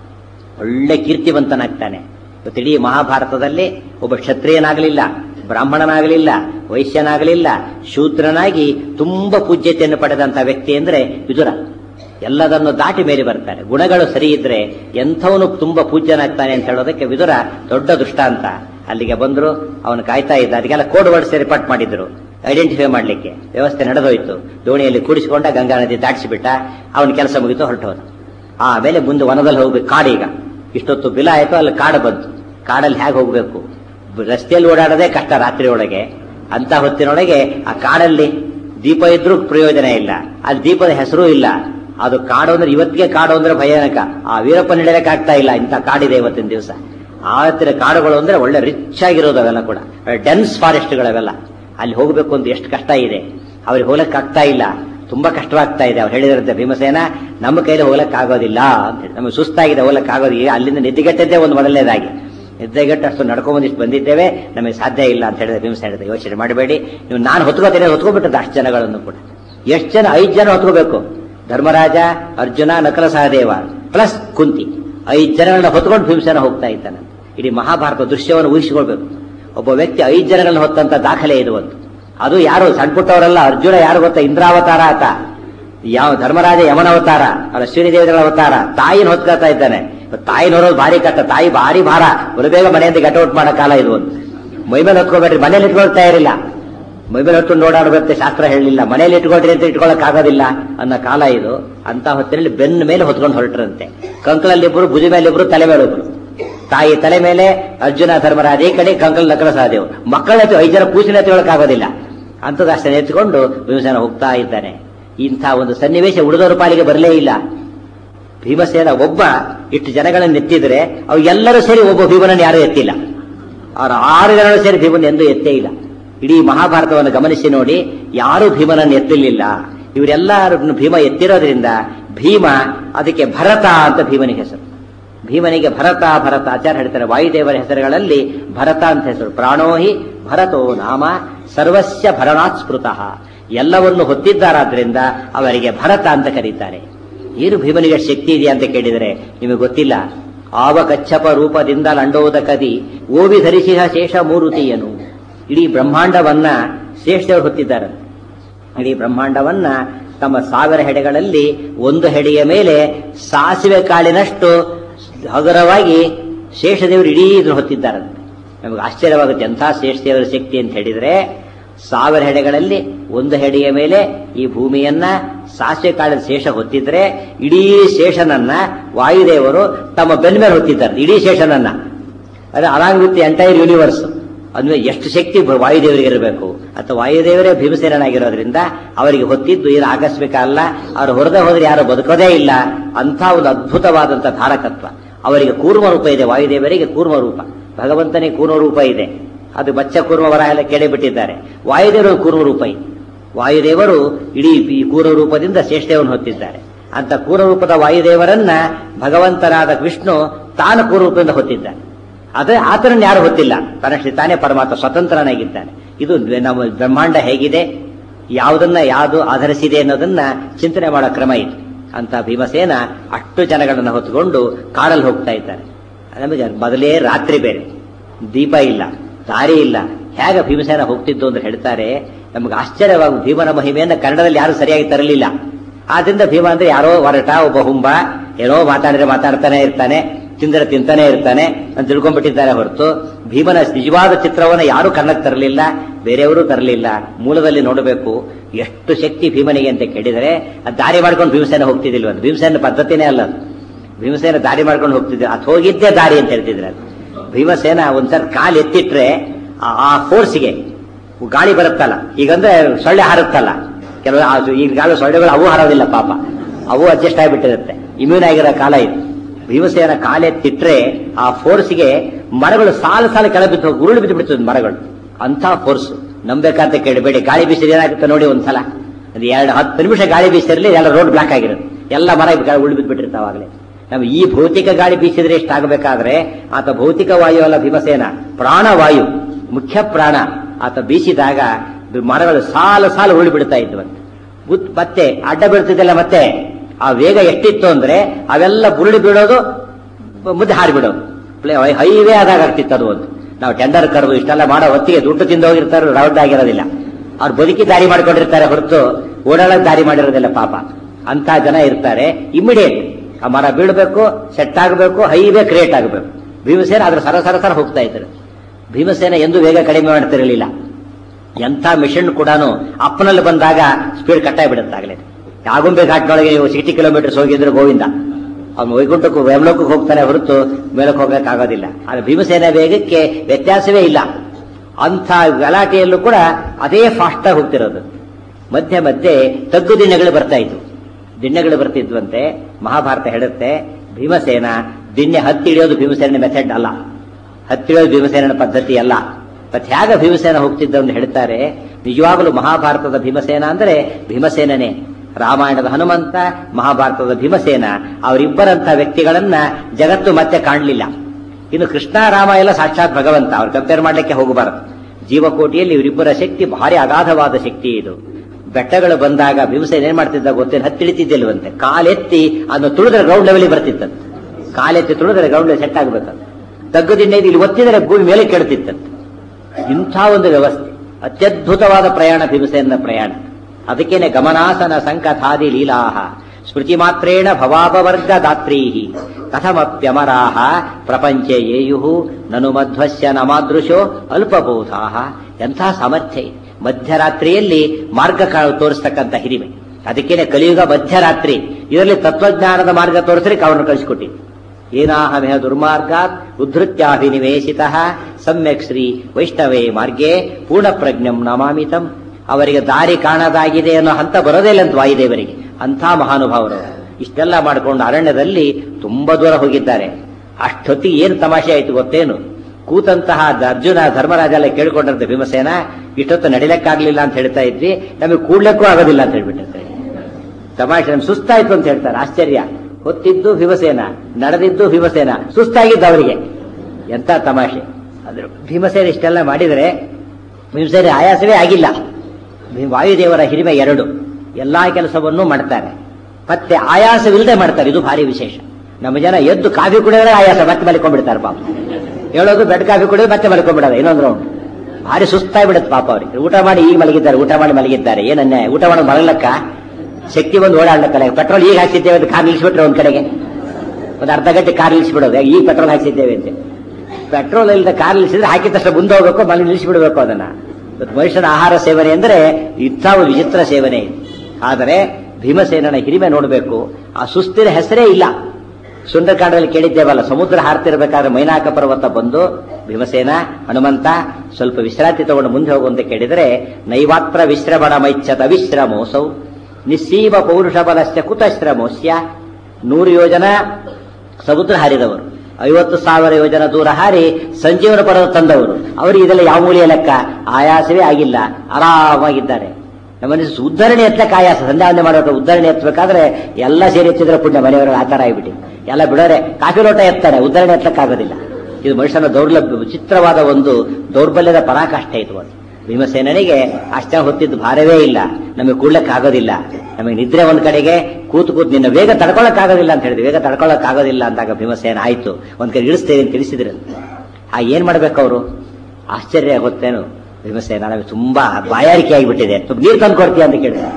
ಒಳ್ಳೆ ಕೀರ್ತಿವಂತನಾಗ್ತಾನೆ. ಇಡೀ ಮಹಾಭಾರತದಲ್ಲಿ ಒಬ್ಬ ಕ್ಷತ್ರಿಯನಾಗಲಿಲ್ಲ, ಬ್ರಾಹ್ಮಣನಾಗಲಿಲ್ಲ, ವೈಶ್ಯನಾಗಲಿಲ್ಲ, ಶೂದ್ರನಾಗಿ ತುಂಬಾ ಪೂಜ್ಯತೆಯನ್ನು ಪಡೆದಂತಹ ವ್ಯಕ್ತಿ ಅಂದ್ರೆ ವಿದುರ. ಎಲ್ಲದನ್ನು ದಾಟಿ ಮೇಲೆ ಬರ್ತಾರೆ. ಗುಣಗಳು ಸರಿ ಇದ್ರೆ ಎಂಥವನು ತುಂಬಾ ಪೂಜ್ಯನಾಗ್ತಾನೆ ಅಂತ ಹೇಳೋದಕ್ಕೆ ವಿದುರ ದೊಡ್ಡ ದೃಷ್ಟಾಂತ. ಅಲ್ಲಿಗೆ ಬಂದ್ರು, ಅವನು ಕಾಯ್ತಾ ಇದ್ದ. ಅದಕ್ಕೆಲ್ಲ ಕೋಡ್ ವರ್ಡ್ಸ್ ರಿಪೋರ್ಟ್ ಮಾಡಿದ್ರು, ಐಡೆಂಟಿಫೈ ಮಾಡ್ಲಿಕ್ಕೆ ವ್ಯವಸ್ಥೆ ನಡೆದೋಯ್ತು. ದೋಣಿಯಲ್ಲಿ ಕೂಡಿಸಿಕೊಂಡ ಗಂಗಾ ನದಿ ದಾಟಿಸಿಬಿಟ್ಟ. ಅವನ ಕೆಲಸ ಮುಗಿತು, ಹೊರಟೋದು. ಆಮೇಲೆ ಮುಂದೆ ವನದಲ್ಲಿ ಹೋಗ್ಬೇಕು. ಕಾಡೀಗ ಇಷ್ಟೊತ್ತು ಬಿಲ ಆಯ್ತು, ಅಲ್ಲಿ ಕಾಡು ಬಂತು. ಕಾಡಲ್ಲಿ ಹೇಗೆ ಹೋಗ್ಬೇಕು? ರಸ್ತೆಯಲ್ಲಿ ಓಡಾಡೋದೇ ಕಷ್ಟ ರಾತ್ರಿ ಒಳಗೆ. ಅಂತ ಹೊತ್ತಿನೊಳಗೆ ಆ ಕಾಡಲ್ಲಿ ದೀಪ ಇದ್ರೂ ಪ್ರಯೋಜನ ಇಲ್ಲ, ಅಲ್ಲಿ ದೀಪದ ಹೆಸರು ಇಲ್ಲ. ಅದು ಕಾಡು ಅಂದ್ರೆ ಇವತ್ತಿಗೆ ಕಾಡು ಅಂದ್ರೆ ಭಯಾನಕ. ಆ ವೀರಪ್ಪ ನಡೆಯಕ್ಕೆ ಆಗ್ತಾ ಇಲ್ಲ, ಇಂಥ ಕಾಡಿದೆ ಇವತ್ತಿನ ದಿವಸ. ಆವತ್ತಿನ ಕಾಡುಗಳು ಅಂದ್ರೆ ಒಳ್ಳೆ ರಿಚ್ ಆಗಿರೋದು, ಅವೆಲ್ಲ ಕೂಡ ಡೆನ್ಸ್ ಫಾರೆಸ್ಟ್ಗಳವೆಲ್ಲ. ಅಲ್ಲಿ ಹೋಗ್ಬೇಕು ಅಂತ ಎಷ್ಟು ಕಷ್ಟ ಇದೆ. ಅವ್ರಿಗೆ ಹೋಗ್ಲಕ್ಕೆ ಆಗ್ತಾ ಇಲ್ಲ, ತುಂಬಾ ಕಷ್ಟವಾಗ್ತಾ ಇದೆ. ಅವ್ರು ಹೇಳಿದ್ರಂತೆ ಭೀಮಸೇನ, ನಮ್ಮ ಕೈಲಿ ಹೋಗ್ಲಕ್ಕೆ ಆಗೋದಿಲ್ಲ ಅಂತ ಹೇಳಿ. ನಮಗೆ ಸುಸ್ತಾಗಿದೆ, ಹೋಗ್ಲಕ್ಕೆ ಆಗೋದಿಲ್ಲ. ಅಲ್ಲಿಂದ ನಿದ್ದೆಗೆಟ್ಟದ್ದೇ ಒಂದು ಮೊದಲನೇದಾಗಿ. ನಿದ್ದೆಗೆಟ್ಟು ಅಷ್ಟು ನಡ್ಕೊಂಡ್ಬಂದಿಷ್ಟು ಬಂದಿದ್ದೇವೆ, ನಮಗೆ ಸಾಧ್ಯ ಇಲ್ಲ ಅಂತ ಹೇಳಿದ್ರೆ ಭೀಮಸೇನ ಹೇಳಿದ, ಯೋಚನೆ ಮಾಡಬೇಡಿ, ನೀವು ನಾನು ಹೊತ್ಕೋತೇನೆ. ಹೊತ್ಕೊಬಿಟ್ಟದ್ದು ಅಷ್ಟು ಜನಗಳನ್ನು ಕೂಡ. ಎಷ್ಟು ಜನ? 5 ಜನ ಹೊತ್ಕೋಬೇಕು. ಧರ್ಮರಾಜ, ಅರ್ಜುನ, ನಕಲ ಸಹದೇವ ಪ್ಲಸ್ ಕುಂತಿ, 5 ಜನಗಳನ್ನ ಹೊತ್ಕೊಂಡು ಭೀಮಸೇನ ಹೋಗ್ತಾ ಇದ್ದಾನೆ. ಇಡೀ ಮಹಾಭಾರತ ದೃಶ್ಯವನ್ನು ಊಹಿಸಿಕೊಳ್ಬೇಕು. ಒಬ್ಬ ವ್ಯಕ್ತಿ 5 ಜನಗಳನ್ನ ಹೊತ್ತಂತ ದಾಖಲೆ ಇದು ಒಂದು. ಅದು ಯಾರು ಸಣ್ಣ ಪುಟ್ಟವರಲ್ಲ. ಅರ್ಜುನ ಯಾರು ಗೊತ್ತಾ? ಇಂದ್ರಾವತಾರ ಆತ. ಯಾವ ಧರ್ಮರಾಜ ಯಮನವತಾರ, ಅವರ ಶ್ರೀನಿ ದೇವತೆಗಳ ಅವತಾರ. ತಾಯಿನ ಹೊತ್ಕೊಳ್ತಾ ಇದ್ದಾನೆ. ತಾಯಿನ ಹೊರೋದು ಭಾರಿ ಕಷ್ಟ. ತಾಯಿ ಭಾರಿ ಭಾರ. ಬೇಗ ಮನೆಯಿಂದ ಗೆಟೌಟ್ ಮಾಡೋ ಕಾಲ ಇದು ಒಂದು. ಮೈಮೇಲೆ ಹೊತ್ಕೋಬೇಡ್ರಿ, ಮನೇಲಿ ಇಟ್ಕೊಳ್ತಾ ಇರಲಿಲ್ಲ. ಮೈಮೇಲೆ ಹೊತ್ತು ಓಡಾಡಬೇಕು ಶಾಸ್ತ್ರ ಹೇಳಲಿಲ್ಲ. ಮನೇಲಿ ಇಟ್ಕೊಳ್ರಿ ಅಂತ ಇಟ್ಕೊಳಕ್ ಆಗೋದಿಲ್ಲ ಅನ್ನೋ ಕಾಲ ಇದು. ಅಂತ ಹೊತ್ತಿನಲ್ಲಿ ಬೆನ್ನ ಮೇಲೆ ಹೊತ್ಕೊಂಡು ಹೊರಟ್ರಂತೆ. ಕಂಕಳಲ್ಲಿಬ್ರು, ಭುಜ ಮೇಲಿಬ್ರು, ತಲೆ ಮೇಲೊಬ್ರು. ತಾಯಿ ತಲೆ ಮೇಲೆ ಅರ್ಜುನ ಧರ್ಮರಾಜ ಈ ಕಡೆ ಕಂಕಲ್ ನಕಲ ಸಹದೇವ್, ಮಕ್ಕಳ 5 ಜನ ಕೂಸಿನ ಎತ್ತುಕೊಳ್ಳಕ್ಕಾಗೋದಿಲ್ಲ, ಅಂಥದಷ್ಟನ್ನು ಎತ್ಕೊಂಡು ಭೀಮಸೇನ ಹೋಗ್ತಾ ಇದ್ದಾನೆ. ಇಂಥ ಒಂದು ಸನ್ನಿವೇಶ ಉಳಿದವರ ಪಾಲಿಗೆ ಬರಲೇ ಇಲ್ಲ. ಭೀಮಸೇನ ಒಬ್ಬ ಇಷ್ಟು ಜನಗಳನ್ನು ಎತ್ತಿದ್ರೆ ಅವು ಎಲ್ಲರೂ ಸೇರಿ ಒಬ್ಬ ಭೀಮನನ್ನು ಯಾರೂ ಎತ್ತಿಲ್ಲ. ಅವರು 6 ಜನರು ಸೇರಿ ಭೀಮನ ಎಂದೂ ಎತ್ತೇ ಇಲ್ಲ. ಇಡೀ ಮಹಾಭಾರತವನ್ನು ಗಮನಿಸಿ ನೋಡಿ, ಯಾರೂ ಭೀಮನನ್ನು ಎತ್ತಲಿಲ್ಲ. ಇವರೆಲ್ಲರನ್ನು ಭೀಮ ಎತ್ತಿರೋದ್ರಿಂದ ಭೀಮ, ಅದಕ್ಕೆ ಭರತ ಅಂತ ಭೀಮನಿಗೆ ಹೆಸರು. ಭೀಮನಿಗೆ ಭರತ ಆಚಾರ್ಯ ಹೇಳ್ತಾರೆ, ವಾಯುದೇವರ ಹೆಸರುಗಳಲ್ಲಿ ಭರತ ಅಂತ ಹೆಸರು. ಪ್ರಾಣೋಹಿ ಭರತೋ ನಾಮ ಸರ್ವಸ್ಯ ಭರಣಾತ್ ಸ್ಮೃತಃ, ಎಲ್ಲವನ್ನು ಹೊತ್ತಿದ್ದಾರಾದ್ರಿಂದ ಅವರಿಗೆ ಭರತ ಅಂತ ಕರೀತಾರೆ. ಏನು ಭೀಮನಿಗೆ ಶಕ್ತಿ ಇದೆಯಾ ಅಂತ ಕೇಳಿದರೆ ನಿಮಗೆ ಗೊತ್ತಿಲ್ಲ. ಆವ ಕಚ್ಚಪ ರೂಪದಿಂದ ಲಂಡೋದಕದಿ ಓವಿ ಧರಿಸಿದ ಶೇಷ ಮೂರುತಿಯನು. ಇಡೀ ಬ್ರಹ್ಮಾಂಡವನ್ನ ಶ್ರೇಷ್ಠವರು ಹೊತ್ತಿದ್ದಾರೆ. ಇಡೀ ಬ್ರಹ್ಮಾಂಡವನ್ನ ತಮ್ಮ 1000 ಹೆಡೆಗಳಲ್ಲಿ 1 ಹೆಡೆಯ ಮೇಲೆ ಸಾಸಿವೆ ಕಾಳಿನಷ್ಟು ಹಗುರವಾಗಿ ಶೇಷದೇವರು ಇಡೀ ಇದನ್ನು ಹೊತ್ತಿದ್ದಾರೆ. ನಮಗೆ ಆಶ್ಚರ್ಯವಾಗುತ್ತೆ, ಎಂಥ ಶೇಷದೇವರ ಶಕ್ತಿ ಅಂತ ಹೇಳಿದ್ರೆ, 1000 ಹೆಡೆಗಳಲ್ಲಿ 1 ಹೆಡೆಯ ಮೇಲೆ ಈ ಭೂಮಿಯನ್ನ ಸಾಸಿವೆ ಕಾಳಿನ ಶೇಷ ಹೊತ್ತಿದ್ರೆ, ಇಡೀ ಶೇಷನನ್ನ ವಾಯುದೇವರು ತಮ್ಮ ಬೆನ್ನ ಮೇಲೆ ಹೊತ್ತಿದ್ದಾರೆ. ಇಡೀ ಶೇಷನನ್ನ, ಅದು ಅಲಾಂಗ್ ವಿತ್ ಎಂಟೈರ್ ಯೂನಿವರ್ಸ್. ಅಂದ್ರೆ ಎಷ್ಟು ಶಕ್ತಿ ವಾಯುದೇವರಿಗೆ ಇರಬೇಕು. ಅಥವಾ ವಾಯುದೇವರೇ ಭೀಮಸೇನಾಗಿರೋದ್ರಿಂದ ಅವರಿಗೆ ಹೊತ್ತಿದ್ದು ಏನು ಆಕಸ್ಮಿಕ ಅಲ್ಲ. ಅವರು ಹೊರದೆ ಹೋದ್ರೆ ಯಾರು ಬದುಕೋದೇ ಇಲ್ಲ. ಅಂಥ ಒಂದು ಅದ್ಭುತವಾದಂತಹ ಧಾರಕತ್ವ ಅವರಿಗೆ. ಕೂರ್ಮ ರೂಪ ಇದೆ, ವಾಯುದೇವರಿಗೆ ಕೂರ್ಮ ರೂಪ, ಭಗವಂತನಿಗೆ ಕೂರ್ಮ ರೂಪ ಇದೆ. ಅದು ಬಚ್ಚ ಕೂರ್ಮ ವರ ಎಲ್ಲ ಕೆಳಬಿಟ್ಟಿದ್ದಾರೆ. ವಾಯುದೇವರು ಕೂರ್ಮ ರೂಪ ಇದೆ. ವಾಯುದೇವರು ಇಡೀ ಈ ಕೂರ್ಮ ರೂಪದಿಂದ ಶ್ರೇಷ್ಠವನ್ನು ಹೊತ್ತಿದ್ದಾರೆ. ಅಂತ ಕೂರ್ಮ ರೂಪದ ವಾಯುದೇವರನ್ನ ಭಗವಂತನಾದ ವಿಷ್ಣು ತಾನು ಕೂರ್ಮ ರೂಪದಿಂದ ಹೊತ್ತಿದ್ದಾನೆ. ಆದರೆ ಆತನನ್ನು ಯಾರು ಹೊತ್ತಿಲ್ಲ. ತನ್ನಷ್ಟೇ ತಾನೇ ಪರಮಾತ್ಮ ಸ್ವತಂತ್ರನಾಗಿದ್ದಾನೆ. ಇದು ನಮ್ಮ ಬ್ರಹ್ಮಾಂಡ ಹೇಗಿದೆ, ಯಾವುದನ್ನ ಯಾವುದು ಆಧರಿಸಿದೆ ಅನ್ನೋದನ್ನ ಚಿಂತನೆ ಮಾಡೋ ಕ್ರಮ ಇದು. ಅಂತ ಭೀಮಸೇನ ಅಷ್ಟು ಜನಗಳನ್ನು ಹೊತ್ತುಕೊಂಡು ಕಾಡಲ್ಲಿ ಹೋಗ್ತಾ ಇದ್ದಾರೆ. ನಮಗೆ ಮೊದಲೇ ರಾತ್ರಿ ಬೇರೆ, ದೀಪ ಇಲ್ಲ, ದಾರಿ ಇಲ್ಲ. ಹೇಗೆ ಭೀಮಸೇನ ಹೋಗ್ತಿದ್ದು ಅಂತ ಹೇಳ್ತಾರೆ. ನಮಗೆ ಆಶ್ಚರ್ಯವಾಗಿ ಭೀಮನ ಮಹಿಮೆಯನ್ನ ಕನ್ನಡದಲ್ಲಿ ಯಾರು ಸರಿಯಾಗಿ ತರಲಿಲ್ಲ. ಆದ್ರಿಂದ ಭೀಮ ಅಂದ್ರೆ ಯಾರೋ ಹೊರಟ ಒಬ್ಬ ಹುಂಬ, ಏನೋ ಮಾತಾಡ್ತಾನೆ ಇರ್ತಾನೆ, ತಿಂದರೆ ತಿಂತಾನೆ ಇರ್ತಾನೆ ಅಂತ ತಿಳ್ಕೊಂಡ್ಬಿಟ್ಟಿದ್ದಾರೆ ಹೊರತು ಭೀಮನ ನಿಜವಾದ ಚಿತ್ರವನ್ನು ಯಾರೂ ಕನ್ನಡಕ್ಕೆ ತರಲಿಲ್ಲ, ಬೇರೆಯವರು ತರಲಿಲ್ಲ. ಮೂಲದಲ್ಲಿ ನೋಡಬೇಕು ಎಷ್ಟು ಶಕ್ತಿ ಭೀಮನಿಗೆ ಅಂತ ಕೇಳಿದರೆ, ಅದು ದಾರಿ ಮಾಡ್ಕೊಂಡು ಭೀಮಸೇನ ಹೋಗ್ತಿದ್ದಿಲ್ವ? ಭೀಮಸೇನ ಪದ್ಧತಿನೇ ಅಲ್ಲ. ಭೀಮಸೇನ ದಾರಿ ಮಾಡ್ಕೊಂಡು ಹೋಗ್ತಿದ್ರು, ಅದು ಹೋಗಿದ್ದೇ ದಾರಿ ಅಂತ ಹೇಳ್ತಿದ್ರೆ. ಭೀಮಸೇನ ಒಂದ್ಸಲ ಕಾಲು ಎತ್ತಿಟ್ರೆ ಆ ಫೋರ್ಸ್ಗೆ ಗಾಳಿ ಬರುತ್ತಲ್ಲ, ಈಗಂದ್ರೆ ಸೊಳ್ಳೆ ಹಾರುತ್ತಲ್ಲ, ಕೆಲವು ಈಗಾಗಲೇ ಸೊಳ್ಳೆಗಳು ಅವು ಹಾರೋದಿಲ್ಲ ಪಾಪ, ಅವು ಅಡ್ಜಸ್ಟ್ ಆಗಿಬಿಟ್ಟಿರುತ್ತೆ. ಇಮ್ಯೂನ್ ಆಗಿರೋ ಕಾಲ ಇದು. ಭೀಮಸೇನ ಕಾಲೆತ್ತಿಟ್ರೆ ಆ ಫೋರ್ಸ್ಗೆ ಮರಗಳು ಸಾಲು ಕೆಳ ಬಿದ್ದು ಉರುಳು ಬಿದ್ದು ಬಿಡ್ತದೆ ಮರಗಳು. ಅಂತ ಫೋರ್ಸ್ ನಂಬೇಕಂತ ಕೇಳಬೇಡಿ. ಗಾಳಿ ಬೀಸಿದ್ರೆ ಏನಾಗುತ್ತೆ ನೋಡಿ, ಒಂದ್ಸಲ ಅದು 10 ನಿಮಿಷ ಗಾಳಿ ಬೀಸಿರಲಿ ಎಲ್ಲ ರೋಡ್ ಬ್ಲಾಕ್ ಆಗಿರುತ್ತೆ, ಎಲ್ಲ ಮರ ಉರುಳು ಬಿದ್ದು ಬಿಟ್ಟಿರ್ತಾವಾಗಲೇ. ನಾವು ಈ ಭೌತಿಕ ಗಾಳಿ ಬೀಸಿದ್ರೆ ಎಷ್ಟಾಗಬೇಕಾದ್ರೆ, ಆತ ಭೌತಿಕ ವಾಯು ಅಲ್ಲ ಭೀಮಸೇನ, ಪ್ರಾಣವಾಯು, ಮುಖ್ಯ ಪ್ರಾಣ. ಆತ ಬೀಸಿದಾಗ ಮರಗಳು ಸಾಲು ಉರುಳು ಬಿಡ್ತಾ ಇದ್ವಂತೆ. ಮತ್ತೆ ಅಡ್ಡ ಬೀಳ್ತಿದ್ದಲ್ಲ. ಮತ್ತೆ ಆ ವೇಗ ಎಷ್ಟಿತ್ತು ಅಂದ್ರೆ ಅವೆಲ್ಲ ಬುರುಳಿ ಬೀಳೋದು, ಮುದ್ದೆ ಹಾರಿ ಬಿಡೋದು. ಹೈವೇ ಆದಾಗ ಆಗ್ತಿತ್ತು ಅದು. ಒಂದು ನಾವು ಟೆಂಡರ್ ಕರೆದು ಇಷ್ಟೆಲ್ಲ ಮಾಡೋ ಹೊತ್ತಿಗೆ ದುಡ್ಡು ತಿಂದು ಹೋಗಿರ್ತಾರೆ, ರೌಂಡ್ ಆಗಿರೋದಿಲ್ಲ. ಅವ್ರು ಬದುಕಿ ದಾರಿ ಮಾಡ್ಕೊಂಡಿರ್ತಾರೆ ಹೊರತು ಓಡಾಡಕ್ ದಾರಿ ಮಾಡಿರೋದಿಲ್ಲ ಪಾಪ. ಅಂತ ಜನ ಇರ್ತಾರೆ. ಇಮಿಡಿಯೇಟ್ ಆ ಮರ ಬೀಳಬೇಕು, ಸೆಟ್ ಆಗಬೇಕು, ಹೈವೇ ಕ್ರಿಯೇಟ್ ಆಗಬೇಕು. ಭೀಮಸೇನ ಅದ್ರ ಸರ ಹೋಗ್ತಾ ಇದ್ರು. ಭೀಮಸೇನ ಎಂದು ವೇಗ ಕಡಿಮೆ ಮಾಡ್ತಿರಲಿಲ್ಲ. ಎಂಥ ಮಿಷನ್ ಕೂಡ ಅಪ್ಪನಲ್ಲಿ ಬಂದಾಗ ಸ್ಪೀಡ್ ಕಟ್ಟಾಗಿ ಬಿಡುತ್ತಾಗಲೇ. ಆಗುಂಬೆ ಘಾಟ್ನೊಳಗೆ ನೀವು 60 ಕಿಲೋಮೀಟರ್ಸ್ ಹೋಗಿದ್ರೆ ಗೋವಿಂದ, ಅವನು ವೈಕುಂಠಕ್ಕೂ ವೇಮಲೋಕಕ್ಕೆ ಹೋಗ್ತಾನೆ ಹೊರತು ಮೇಲಕ್ಕೆ ಹೋಗಕ್ಕಾಗೋದಿಲ್ಲ. ಆದರೆ ಭೀಮಸೇನ ವೇಗಕ್ಕೆ ವ್ಯತ್ಯಾಸವೇ ಇಲ್ಲ. ಅಂಥ ಗಲಾಟೆಯಲ್ಲೂ ಕೂಡ ಅದೇ ಫಾಸ್ಟ್ ಆಗಿ ಹೋಗ್ತಿರೋದು. ಮಧ್ಯೆ ತಗ್ಗು ದಿಣ್ಣೆಗಳು ಬರ್ತಾ ಇದ್ವು. ದಿಣ್ಣೆಗಳು ಬರ್ತಿದ್ವಂತೆ. ಮಹಾಭಾರತ ಹೇಳುತ್ತೆ, ಭೀಮಸೇನ ದಿಣ್ಣೆ ಹತ್ತಿಳಿಯೋದು ಭೀಮಸೇನ ಮೆಥಡ್ ಅಲ್ಲ, ಹತ್ತಿಳಿಯೋದು ಭೀಮಸೇನ ಪದ್ಧತಿ ಅಲ್ಲ. ಮತ್ತೆ ಹೇಗೆ ಭೀಮಸೇನ ಹೋಗ್ತಿದ್ದ ಅಂತ ಹೇಳ್ತಾರೆ. ನಿಜವಾಗಲೂ ಮಹಾಭಾರತದ ಭೀಮಸೇನ ಅಂದ್ರೆ ಭೀಮಸೇನನೇ. ರಾಮಾಯಣದ ಹನುಮಂತ, ಮಹಾಭಾರತದ ಭೀಮಸೇನ, ಅವರಿಬ್ಬರಂತ ವ್ಯಕ್ತಿಗಳನ್ನ ಜಗತ್ತು ಮತ್ತೆ ಕಾಣಲಿಲ್ಲ. ಇನ್ನು ಕೃಷ್ಣ ರಾಮ ಎಲ್ಲ ಸಾಕ್ಷಾತ್ ಭಗವಂತ, ಅವ್ರು ಕಂಪೇರ್ ಮಾಡ್ಲಿಕ್ಕೆ ಹೋಗಬಾರದು. ಜೀವಕೋಟಿಯಲ್ಲಿ ಇವರಿಬ್ಬರ ಶಕ್ತಿ ಭಾರಿ ಅಗಾಧವಾದ ಶಕ್ತಿ ಇದು. ಬೆಟ್ಟಗಳು ಬಂದಾಗ ಭೀಮಸೇನ ಏನ್ ಮಾಡ್ತಿದ್ದ ಗೊತ್ತೇನು? ಹತ್ತಿಳಿತಿದ್ದಿಲ್ವಂತೆ. ಕಾಲೆತ್ತಿ ಅದನ್ನು ತುಳಿದ್ರೆ ಗ್ರೌಂಡ್ ಲೆವೆಲ್ ಬರ್ತಿತ್ತಂತೆ. ಕಾಲೆತ್ತಿ ತುಳಿದ್ರೆ ಗ್ರೌಂಡ್ ಲೆವೆಲ್ ಸೆಟ್ ಆಗಬೇಕಂತ. ತಗ್ಗದಿಂದ ಇಲ್ಲಿ ಒತ್ತಿದರೆ ಭೂಮಿ ಮೇಲೆ ಕೆಡ್ತಿತ್ತಂತೆ. ಇಂಥ ಒಂದು ವ್ಯವಸ್ಥೆ, ಅತ್ಯದ್ಭುತವಾದ ಪ್ರಯಾಣ ಭೀಮಸೇನ ಪ್ರಯಾಣ. ಅದಕ್ಕೇನೆ ಗಮನಾಸನ ಸಂಕಥಾದಿ ಲೀಲಾಹ ಸ್ಮೃತಿ ಮಾತ್ರೇಣ ಭವಾಪವರ್ಗ ದಾತ್ರೀಹಿ ಕಥಮಪ್ಯಮರಾಹ ಪ್ರಪಂಚ ಯೇಯು ನನು ಮಧ್ವಸ್ಯ ನಮಾದೃಶೋ ಅಲ್ಪಬೋಧಾಹ. ಎಂಥ ಸಾಮರ್ಥ್ಯ! ಮಧ್ಯರಾತ್ರಿಯಲ್ಲಿ ಮಾರ್ಗ ತೋರಿಸ್ತಕ್ಕಂಥ ಹಿರಿಮೆ. ಅದಕ್ಕೇನೆ ಕಲಿಯುಗ ಮಧ್ಯರಾತ್ರಿ. ಇದರಲ್ಲಿ ತತ್ವಜ್ಞಾನದ ಮಾರ್ಗ ತೋರಿಸ್ಲಿಕ್ಕೆ ಅವರನ್ನು ಕಳಿಸಿಕೊಟ್ಟಿದ್ದು. ಏನಾಹಮೇಹ ದುರ್ಮಾರ್ಗಾತ್ ಉದ್ಧತ್ಯಾಭಿನಿವೇಶಿತ ಸಮ್ಯಕ್ ಶ್ರೀ ವೈಷ್ಣವೇ ಮಾರ್ಗೇ ಪೂರ್ಣ ಪ್ರಜ್ಞಂ ನಮಾಮಿತಂ. ಅವರಿಗೆ ದಾರಿ ಕಾಣದಾಗಿದೆ ಅನ್ನೋ ಹಂತ ಬರೋದೇ ಇಲ್ಲ ಅಂತ ವಾಯುದೇವರಿಗೆ. ಅಂಥ ಮಹಾನುಭಾವರು ಇಷ್ಟೆಲ್ಲ ಮಾಡಿಕೊಂಡು ಅರಣ್ಯದಲ್ಲಿ ತುಂಬಾ ದೂರ ಹೋಗಿದ್ದಾರೆ. ಅಷ್ಟೊತ್ತಿಗೆ ಏನು ತಮಾಷೆ ಆಯ್ತು ಗೊತ್ತೇನು? ಕೂತಂತಹ ಅರ್ಜುನ ಧರ್ಮರಾಜ ಎಲ್ಲ ಕೇಳ್ಕೊಂಡಿರ್ತ ಭೀಮಸೇನ, ಇಷ್ಟೊತ್ತು ನಡಿಲಕ್ಕಾಗ್ಲಿಲ್ಲ ಅಂತ ಹೇಳ್ತಾ ಇದ್ವಿ, ನಮಗೆ ಕೂಡ್ಲಕ್ಕೂ ಆಗೋದಿಲ್ಲ ಅಂತ ಹೇಳ್ಬಿಟ್ಟಿರ್ತಾರೆ. ತಮಾಷೆ, ನಮ್ಗೆ ಸುಸ್ತಾಯ್ತು ಅಂತ ಹೇಳ್ತಾರೆ. ಆಶ್ಚರ್ಯ. ಹೊತ್ತಿದ್ದು ಭೀಮಸೇನ, ನಡೆದಿದ್ದು ಭೀಮಸೇನ, ಸುಸ್ತಾಗಿದ್ದು ಅವರಿಗೆ. ಎಂತ ತಮಾಷೆ. ಅದ್ರ ಭೀಮಸೇನ ಇಷ್ಟೆಲ್ಲ ಮಾಡಿದರೆ ಭೀಮಸೇನ ಆಯಾಸವೇ ಆಗಿಲ್ಲ. ವಾಯುದೇವರ ಹಿರಿಮೆ ಎರಡು, ಎಲ್ಲಾ ಕೆಲಸವನ್ನೂ ಮಾಡ್ತಾರೆ, ಮತ್ತೆ ಆಯಾಸವಿಲ್ಲದೆ ಮಾಡ್ತಾರೆ. ಇದು ಭಾರಿ ವಿಶೇಷ. ನಮ್ಮ ಜನ ಎದ್ದು ಕಾಫಿ ಕುಡಿದ್ರೆ ಆಯಾಸ, ಮತ್ತೆ ಮಲ್ಕೊಂಡ್ಬಿಡ್ತಾರೆ ಪಾಪ. ಹೇಳೋದು ಬೆಡ್ ಕಾಫಿ ಕುಡಿದ್ರೆ ಮತ್ತೆ ಮಲ್ಕೊಂಡ್ಬಿಡೋದು ಇನ್ನೊಂದು ರೌಂಡ್. ಭಾರಿ ಸುಸ್ತಾಗ್ಬಿಡುತ್ತೆ ಪಾಪ ಅವ್ರಿಗೆ. ಊಟ ಮಾಡಿ ಈಗ ಮಲಗಿದ್ದಾರೆ, ಊಟ ಮಾಡಿ ಮಲಗಿದ್ದಾರೆ. ಏನನ್ನೇ ಊಟ ಮಾಡಿ ಮಲಗಲಕ್ಕ ಶಕ್ತಿ ಬಂದು ಓಡಾಡ್ಲಕ್ಕಲ್ಲ. ಪೆಟ್ರೋಲ್ ಈಗ ಹಾಕ್ಸಿದ್ದೇವೆ ಅಂತ ಕಾರ್ ನಿಲ್ಲಿಸ್ಬಿಟ್ರೆ ಒಂದ್ ಕಡೆಗೆ ಒಂದು ಅರ್ಧ ಗಂಟೆ ಕಾರ್ ನಿಲ್ಲಿಸ್ಬಿಡೋದು. ಈಗ ಪೆಟ್ರೋಲ್ ಹಾಕ್ಸಿದ್ದೇವೆ ಅಂತ ಪೆಟ್ರೋಲ್ ಇಲ್ಲದೆ ಕಾರ್ ನಿಲ್ಲಿಸಿದ್ರೆ ಹಾಕಿದ ತಕ್ಷಣ ಮುಂದೆ ಹೋಗ್ಬೇಕು, ಮನೆ ನಿಲ್ಲಿಸ್ಬಿಡ್ಬೇಕು ಅದನ್ನ. ಮನುಷ್ಯನ ಆಹಾರ ಸೇವನೆ ಅಂದ್ರೆ ಇಂಥ ವಿಚಿತ್ರ ಸೇವನೆ ಇದೆ. ಆದರೆ ಭೀಮಸೇನನ ಹಿರಿಮೆ ನೋಡಬೇಕು. ಆ ಸುಸ್ತಿನ ಹೆಸರೇ ಇಲ್ಲ. ಸುಂದರಕಾಂಡದಲ್ಲಿ ಕೇಳಿದ್ದೇವಲ್ಲ, ಸಮುದ್ರ ಹಾರ್ತಿರ್ಬೇಕಾದ್ರೆ ಮೈನಾಕ ಪರ್ವತ ಬಂದು ಭೀಮಸೇನ, ಹನುಮಂತ ಸ್ವಲ್ಪ ವಿಶ್ರಾಂತಿ ತಗೊಂಡು ಮುಂದೆ ಹೋಗು ಅಂತ ಕೇಳಿದರೆ, ನೈವಾತ್ರ ವಿಶ್ರಮಣ ಮೈಚ್ಛತ ವಿಶ್ರಮೋಸೌ ನಿಸ್ಸೀಮ ಪೌರುಷ ಬಲಸ್ಯ ಕುತಶ್ರಮೋಸ್ಯ. 100 ಯೋಜನ ಸಮುದ್ರ ಹಾರಿದವರು, 50,000 ಯೋಜನ ದೂರ ಹಾರಿ ಸಂಜೀವನ ಪರ್ವತ ತಂದವರು. ಅವರಿಗೆ ಇದೆಲ್ಲ ಯಾವ ಮೂಲೆಯ ಲೆಕ್ಕ? ಆಯಾಸವೇ ಆಗಿಲ್ಲ, ಆರಾಮಾಗಿದ್ದಾರೆ. ನಮ್ಮನೆ ಉದ್ಧರಣೆ ಎತ್ತಕ್ಕೆ ಆಯಾಸ. ಸಂಧ್ಯಾವಂದನೆ ಮಾಡಬೇಕು, ಉದ್ಧರಣೆ ಎತ್ತಬೇಕಾದ್ರೆ ಎಲ್ಲ ಸೇರಿ ಎತ್ತಿದ್ರೆ ಪುಣ್ಯ. ಮನೆಯವರ ಆಚಾರ ಆಗಿಬಿಟ್ಟು ಎಲ್ಲ ಬಿಡೋರೆ. ಕಾಫಿ ಲೋಟ ಎತ್ತಾರೆ, ಉದ್ಧರಣೆ ಎತ್ತಕ್ಕಾಗೋದಿಲ್ಲ. ಇದು ಮನುಷ್ಯನ ದೌರ್ಲಭ್ಯ, ವಿಚಿತ್ರವಾದ ಒಂದು ದೌರ್ಬಲ್ಯದ ಪರಾಕಾಷ್ಠೆ ಇದು. ಭೀಮಸೇನಿಗೆ ಅಷ್ಟ ಹೊತ್ತಿದ್ದು ಭಾರವೇ ಇಲ್ಲ. ನಮಗೆ ಕೂಡ್ಲಕ್ಕಾಗೋದಿಲ್ಲ, ನಮಗೆ ನಿದ್ರೆ ಒಂದ್ ಕಡೆಗೆ, ಕೂತು ನಿನ್ನ ವೇಗ ತಡ್ಕೊಳ್ಳಕ್ಕಾಗೋದಿಲ್ಲ ಅಂತ ಹೇಳಿದ್ವಿ. ವೇಗ ತಡ್ಕೊಳ್ಳಕ್ಕಾಗೋದಿಲ್ಲ ಅಂದಾಗ ಭೀಮಸೇನ ಆಯ್ತು ಒಂದ್ ಕಡೆ ಇಳಿಸ್ತೇನೆ ಅಂತ ತಿಳಿಸಿದ್ರು. ಏನ್ ಮಾಡ್ಬೇಕು ಅವರು? ಆಶ್ಚರ್ಯ ಗೊತ್ತೇನು? ಭೀಮಸೇನ ನಮಗೆ ತುಂಬಾ ಬಾಯಾರಿಕೆ ಆಗಿಬಿಟ್ಟಿದೆ, ಸ್ವಲ್ಪ ನೀರು ತಂದು ಕೊಡ್ತೀಯ ಅಂತ ಕೇಳಿದ.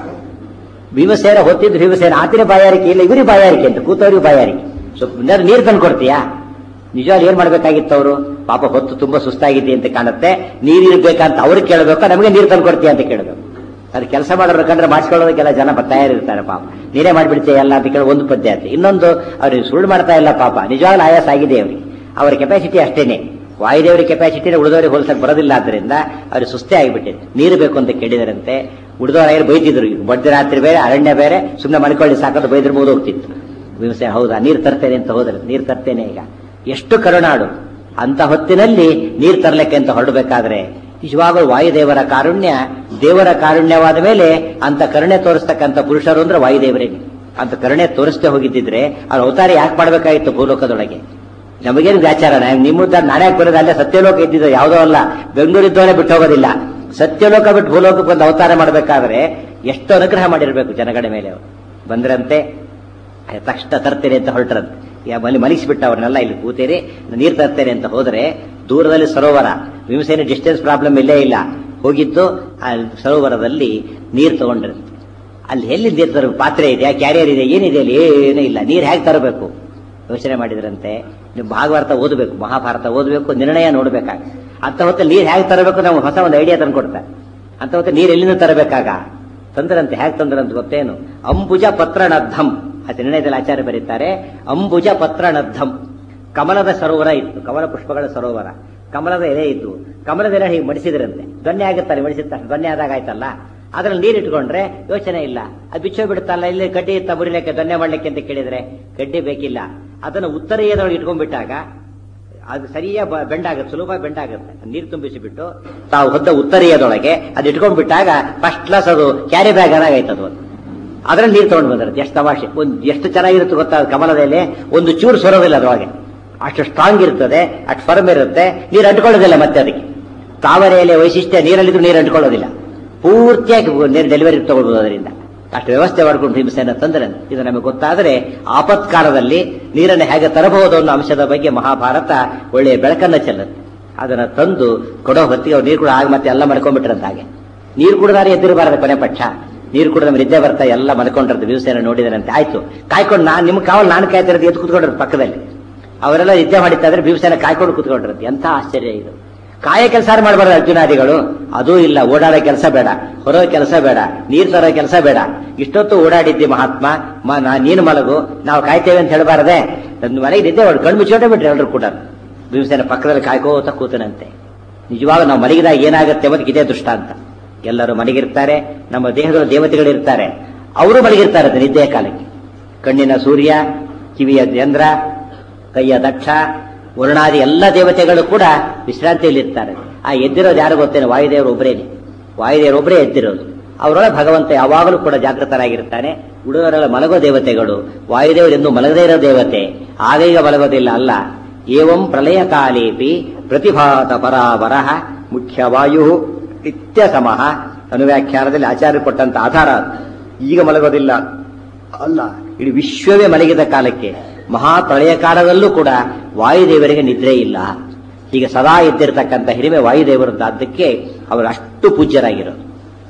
ಭೀಮಸೇನ ಹೊತ್ತಿದ್ದು ಭೀಮಸೇನ ಆತಿನ ಬಾಯಾರಿಕೆ ಇಲ್ಲ, ಇವರಿಗೆ ಬಾಯಾರಿಕೆ ಅಂತ, ಕೂತವ್ರಿಗೆ ಬಾಯಾರಿಕೆ. ಸ್ವಲ್ಪ ನೀರು ತಂದು ಕೊಡ್ತೀಯಾ? ನಿಜವಾಗ್ಲೂ ಏನ್ ಮಾಡ್ಬೇಕಾಗಿತ್ತು ಅವರು? ಪಾಪ ಹೊತ್ತು ತುಂಬಾ ಸುಸ್ತಾಗಿದೆ ಅಂತ ಕಾಣುತ್ತೆ, ನೀರಿರ್ಬೇಕಂತ ಅವ್ರಿಗೆ ಕೇಳಬೇಕು, ನಮಗೆ ನೀರು ತಂದು ಕೊಡ್ತೀಯ ಅಂತ ಕೇಳಬೇಕು. ಅದು ಕೆಲಸ ಮಾಡೋರು ಕಂಡ್ರೆ ಮಾಡಿಸ್ಕೊಳ್ಳೋದಕ್ಕೆಲ್ಲ ಜನ ತಯಾರಿರ್ತಾರೆ. ಪಾಪ ನೀನೇ ಮಾಡ್ಬಿಡ್ತೀಯ ಎಲ್ಲ ಅಂತ ಕೇಳಿ ಒಂದು ಪದ್ಧತಿ. ಇನ್ನೊಂದು, ಅವ್ರಿಗೆ ಸುಳ್ಳು ಮಾಡ್ತಾ ಇಲ್ಲ ಪಾಪ, ನಿಜವಾಗ್ಲೂ ಆಯಾಸ ಆಗಿದೆ ಅವರಿಗೆ. ಅವರ ಕೆಪಾಸಿಟಿ ಅಷ್ಟೇನೆ, ವಾಯುದೇವರ ಕೆಪಾಸಿಟಿನ ಉಳಿದವರಿಗೆ ಹೋಲಿಸಕ್ಕೆ ಬರೋದಿಲ್ಲ. ಆದ್ದರಿಂದ ಅವ್ರಿಗೆ ಸುಸ್ತೇ ಆಗಿಬಿಟ್ಟಿದೆ. ನೀರು ಬೇಕು ಅಂತ ಕೇಳಿದರಂತೆ. ಉಳಿದವರು ಬೈತಿದ್ರು, ಮಧ್ಯರಾತ್ರಿ ಬೇರೆ, ಅರಣ್ಯ ಬೇರೆ, ಸುಮ್ಮನೆ ಮಲ್ಕೊಳ್ಳಿ ಸಾಕದು ಬೈದ್ರೆ ಮುಗಿದು ಹೋಗ್ತಿತ್ತು. ಭೀಮಸೇನ ಹೌದಾ ನೀರು ತರ್ತೇನೆ ಅಂತ ಹೋದ್ರೆ, ನೀರು ತರ್ತೇನೆ ಈಗ. ಎಷ್ಟು ಕರುಣಾಡು. ಅಂತ ಹೊತ್ತಿನಲ್ಲಿ ನೀರು ತರಲಿಕ್ಕೆ ಅಂತ ಹೊರಡಬೇಕಾದ್ರೆ ನಿಜವಾಗಲೂ ವಾಯುದೇವರ ಕಾರುಣ್ಯ, ದೇವರ ಕಾರುಣ್ಯವಾದ ಮೇಲೆ ಅಂತ ಕರುಣೆ ತೋರಿಸ್ತಕ್ಕಂಥ ಪುರುಷರು ಅಂದ್ರೆ ವಾಯುದೇವರೇ. ಅಂತ ಕರುಣೆ ತೋರಿಸ್ತೇ ಹೋಗಿದ್ದಿದ್ರೆ ಅವ್ರ ಅವತಾರ ಯಾಕೆ ಮಾಡ್ಬೇಕಾಗಿತ್ತು ಭೂಲೋಕದೊಳಗೆ? ನಮಗೇನು ವ್ಯಾಚಾರ? ನಿಮ್ಮುದ್ದ ನಾನೇ ಬರೋದು, ಅಲ್ಲೇ ಸತ್ಯಲೋಕ ಇದ್ದಿದ್ದು ಯಾವುದೋ ಅಲ್ಲ, ಬೆಂಗಳೂರಿದ್ದವರೇ ಬಿಟ್ಟು ಹೋಗೋದಿಲ್ಲ. ಸತ್ಯಲೋಕ ಬಿಟ್ಟು ಭೂಲೋಕಕ್ಕೆ ಬಂದು ಅವತಾರ ಮಾಡಬೇಕಾದ್ರೆ ಎಷ್ಟು ಅನುಗ್ರಹ ಮಾಡಿರ್ಬೇಕು ಜನಗಳ ಮೇಲೆ. ಅವರು ಬಂದ್ರಂತೆ, ತಕ್ಷಣ ತರ್ತೇನೆ ಅಂತ ಹೊರಟ್ರಂತೆ. ಮನೆ ಮಲಗಿಸ್ಬಿಟ್ಟ ಅವ್ರನ್ನೆಲ್ಲ, ಇಲ್ಲಿ ಕೂತೇರಿ ನೀರು ತರ್ತೇನೆ ಅಂತ ಹೋದ್ರೆ ದೂರದಲ್ಲಿ ಸರೋವರ. ಭೀಮಸೇನ ಡಿಸ್ಟೆನ್ಸ್ ಪ್ರಾಬ್ಲಮ್ ಇಲ್ಲೇ ಇಲ್ಲ. ಹೋಗಿದ್ದು ಆ ಸರೋವರದಲ್ಲಿ ನೀರು ತಗೊಂಡ್ರಂತೆ. ಅಲ್ಲಿ ಎಲ್ಲಿ ನೀರು ತರಬೇಕು? ಪಾತ್ರೆ ಇದೆಯಾ, ಕ್ಯಾರಿಯರ್ ಇದೆ, ಏನಿದೆ ಅಲ್ಲಿ? ಏನೂ ಇಲ್ಲ. ನೀರು ಹೇಗೆ ತರಬೇಕು ಯೋಚನೆ ಮಾಡಿದ್ರಂತೆ. ನೀವು ಭಾಗವತ ಓದಬೇಕು, ಮಹಾಭಾರತ ಓದಬೇಕು, ನಿರ್ಣಯ ನೋಡ್ಬೇಕಾಗ. ಅಂತ ಹೊತ್ತಲ್ಲಿ ನೀರು ಹೇಗೆ ತರಬೇಕು ನಾವು ಹೊಸ ಒಂದು ಐಡಿಯಾ ತಂದು ಕೊಡ್ತಾರೆ. ಅಂತ ಹೊತ್ತ ನೀರು ಎಲ್ಲಿಂದ ತರಬೇಕಾಗ ತಂದ್ರಂತೆ. ಹೇಗೆ ತಂದ್ರಂತ ಗೊತ್ತೇನು? ಅಂಬುಜ ಪತ್ರನದ್ಧಂ. ಆ ನಿರ್ಣಯದಲ್ಲಿ ಆಚಾರ್ಯ ಬರೀತಾರೆ, ಅಂಬುಜ ಪತ್ರನದ್ಧಂ. ಕಮಲದ ಸರೋವರ ಇತ್ತು, ಕಮಲ ಪುಷ್ಪಗಳ ಸರೋವರ, ಕಮಲದ ಎಲೆ ಇತ್ತು. ಕಮಲದ ಎಲೆ ಹೀಗೆ ಮಡಿಸಿದ್ರಂತೆ, ದೊನ್ನೆ ಆಗುತ್ತಲ್ಲ, ಮಡಿಸಿದ ದೊನ್ನೆ ಆದಾಗ ಆಯ್ತಲ್ಲ, ಅದ್ರಲ್ಲಿ ನೀರು ಇಟ್ಕೊಂಡ್ರೆ ಯೋಚನೆ ಇಲ್ಲ. ಅದು ಬಿಚ್ಚೋ ಬಿಡುತ್ತಲ್ಲ, ಇಲ್ಲಿ ಕಡ್ಡಿ ಇತ್ತ ಮುರಿಲಿಕ್ಕೆ, ದೊನ್ನೆ ಮಾಡ್ಲಿಕ್ಕೆ ಅಂತ ಕೇಳಿದ್ರೆ ಕಡ್ಡಿ ಬೇಕಿಲ್ಲ. ಅದನ್ನು ಉತ್ತರೀಯದೊಳಗೆ ಇಟ್ಕೊಂಡ್ಬಿಟ್ಟಾಗ ಅದು ಸರಿಯಾಗಿ ಬೆಂಡಾಗುತ್ತೆ, ಸುಲಭ ಬೆಂಡಾಗುತ್ತೆ. ನೀರು ತುಂಬಿಸಿಬಿಟ್ಟು ತಾವು ಹೊದ್ದ ಉತ್ತರೀಯದೊಳಗೆ ಅದು ಇಟ್ಕೊಂಡ್ಬಿಟ್ಟಾಗ ಫಸ್ಟ್ ಕ್ಲಾಸ್ ಅದು ಕ್ಯಾರಿ ಬ್ಯಾಗ್ ಆಯ್ತದು. ಅದ್ರಲ್ಲಿ ನೀರು ತಗೊಂಡು ಬಂದಿರುತ್ತೆ. ಎಷ್ಟು ತಮಾಷೆ, ಎಷ್ಟು ಚೆನ್ನಾಗಿರುತ್ತೆ ಗೊತ್ತಾ? ಕಮಲದ ಎಲೆ ಒಂದು ಚೂರು ಸೊರೋದಿಲ್ಲ ಅದರೊಳಗೆ, ಅಷ್ಟು ಸ್ಟ್ರಾಂಗ್ ಇರ್ತದೆ, ಅಷ್ಟು ಫರ್ಮ್ ಇರುತ್ತೆ, ನೀರು ಅಂಟ್ಕೊಳ್ಳೋದಿಲ್ಲ. ಮತ್ತೆ ಅದಕ್ಕೆ ತಾವರೆ ಎಲೆ ವೈಶಿಷ್ಟ್ಯ, ನೀರಲ್ಲಿದ್ರು ನೀರು ಅಂಟ್ಕೊಳ್ಳೋದಿಲ್ಲ, ಪೂರ್ತಿಯಾಗಿ ನೀರು ಡೆಲಿವರಿ ತಗೊಳ್ಬಹುದು. ಅದರಿಂದ ಅಷ್ಟು ವ್ಯವಸ್ಥೆ ಮಾಡ್ಕೊಂಡು ಭೀಮಸೇನ ತಂದ್ರೆ ಇದು ನಮಗೆ ಗೊತ್ತಾದರೆ ಆಪತ್ಕಾಲದಲ್ಲಿ ನೀರನ್ನು ಹೇಗೆ ತರಬಹುದು ಅನ್ನೋ ಅಂಶದ ಬಗ್ಗೆ ಮಹಾಭಾರತ ಒಳ್ಳೆಯ ಬೆಳಕನ್ನ ಚೆಲ್ಲುತ್ತೆ. ಅದನ್ನ ತಂದು ಕೊಡೋ ಹೊತ್ತಿಗೆ ಅವ್ರು ನೀರು ಕೂಡ ಆಗ ಮತ್ತೆ ಎಲ್ಲ ಮಲ್ಕೊಂಡ್ಬಿಟ್ರಂತ. ಹಾಗೆ ನೀರು ಕುಡಿದಾರೆ ಎದ್ದಿರಬಾರದು, ಕೊನೆ ಪಕ್ಷ ನೀರು ಕೂಡ ನಮ್ಗೆ ನಿದ್ದೆ ಬರ್ತಾ ಎಲ್ಲ ಮಲ್ಕೊಂಡಿರೋದು. ಭೀಮಸೇನ ನೋಡಿದರಂತೆ, ಆಯ್ತು ಕಾಯ್ಕೊಂಡು ನಿಮ್ ಕಾವಲ್ ನಾನು ಕಾಯ್ತಿರೋದು, ಎದ್ದು ಕೂತ್ಕೊಂಡಿರೋದು ಪಕ್ಕದಲ್ಲಿ. ಅವರೆಲ್ಲ ನಿದ್ದೆ ಮಾಡಿತ್ತಾದ್ರೆ ಭೀಮಸೇನ ಕಾಯ್ಕೊಂಡು ಕೂತ್ಕೊಂಡಿರುತ್ತೆ. ಎಂಥ ಆಶ್ಚರ್ಯ ಇದು! ಕಾಯ ಕೆಲಸ ಮಾಡಬಾರ್ದು ಅರ್ಜುನಾದಿಗಳು, ಅದೂ ಇಲ್ಲ. ಓಡಾಡೋ ಕೆಲಸ ಬೇಡ, ಹೊರೋ ಕೆಲಸ ಬೇಡ, ನೀರ್ ತರೋ ಕೆಲಸ ಬೇಡ. ಇಷ್ಟೊತ್ತು ಓಡಾಡಿದ್ದಿ ಮಹಾತ್ಮ, ನೀನು ಮಲಗು, ನಾವು ಕಾಯ್ತೇವೆ ಅಂತ ಹೇಳಬಾರದೆ. ನನ್ನ ಮನೆಗೆ ನಿದ್ದೆ ಕಣ್ಣು ಮುಚ್ಚೋಟೆ ಬಿಟ್ರಿ ಎಲ್ಲರೂ ಕೂಡ. ಭೀಮಸೇನ ಪಕ್ಕದಲ್ಲಿ ಕಾಯ್ಕೋತ ಕೂತನಂತೆ. ನಿಜವಾಗ ನಾವು ಮಲಗಿದಾಗ ಏನಾಗುತ್ತೆ ಮತ್ತು ಇದೇ ದೃಷ್ಟಾಂತ. ಎಲ್ಲರೂ ಮಲಗಿರ್ತಾರೆ, ನಮ್ಮ ದೇಹದ ದೇವತೆಗಳಿರ್ತಾರೆ, ಅವರು ಮಲಗಿರ್ತಾರೆ ನಿದ್ದೆಯ ಕಾಲಕ್ಕೆ. ಕಣ್ಣಿನ ಸೂರ್ಯ, ಕಿವಿಯ ಚಂದ್ರ, ಕೈಯ ದಕ್ಷ, ವರುಣಾದಿ ಎಲ್ಲ ದೇವತೆಗಳು ಕೂಡ ವಿಶ್ರಾಂತಿಯಲ್ಲಿರ್ತಾರೆ. ಆ ಎದ್ದಿರೋದು ಯಾರು ಗೊತ್ತೇನೆ? ವಾಯುದೇವರು ಒಬ್ಬರೇನೆ. ವಾಯುದೇವರೊಬ್ಬರೇ ಎದ್ದಿರೋದು. ಅವರೊಳಗೆ ಭಗವಂತ ಯಾವಾಗಲೂ ಕೂಡ ಜಾಗೃತರಾಗಿರ್ತಾನೆ. ಉಳಿದವರೆಲ್ಲ ಮಲಗೋ ದೇವತೆಗಳು. ವಾಯುದೇವರು ಎಂದು ಮಲಗದೇ ಇರೋ ದೇವತೆ, ಆಗೀಗ ಮಲಗೋದಿಲ್ಲ ಅಲ್ಲ. ಏವಂ ಪ್ರಳಯ ಕಾಲೇಪಿ ಪ್ರತಿಭಾತ ಪರಾವರಃ ಮುಖ್ಯವಾಯು ನಿತ್ಯ ಸಮಃ. ಅನುವ್ಯಾಖ್ಯಾನದಲ್ಲಿ ಆಚಾರ್ಯ ಕೊಟ್ಟಂತ ಆಧಾರ. ಈಗ ಮಲಗೋದಿಲ್ಲ ಅಲ್ಲ, ಇಡೀ ವಿಶ್ವವೇ ಮಲಗಿದ ಕಾಲಕ್ಕೆ ಮಹಾಪ್ರಳಯ ಕಾಲದಲ್ಲೂ ಕೂಡ ವಾಯುದೇವರಿಗೆ ನಿದ್ರೆ ಇಲ್ಲ. ಹೀಗೆ ಸದಾ ಇದ್ದಿರತಕ್ಕಂಥ ಹಿರಿಮೆ ವಾಯುದೇವರದ್ದಾದ್ದಕ್ಕೆ ಅವರು ಅಷ್ಟು ಪೂಜ್ಯರಾಗಿರೋದು.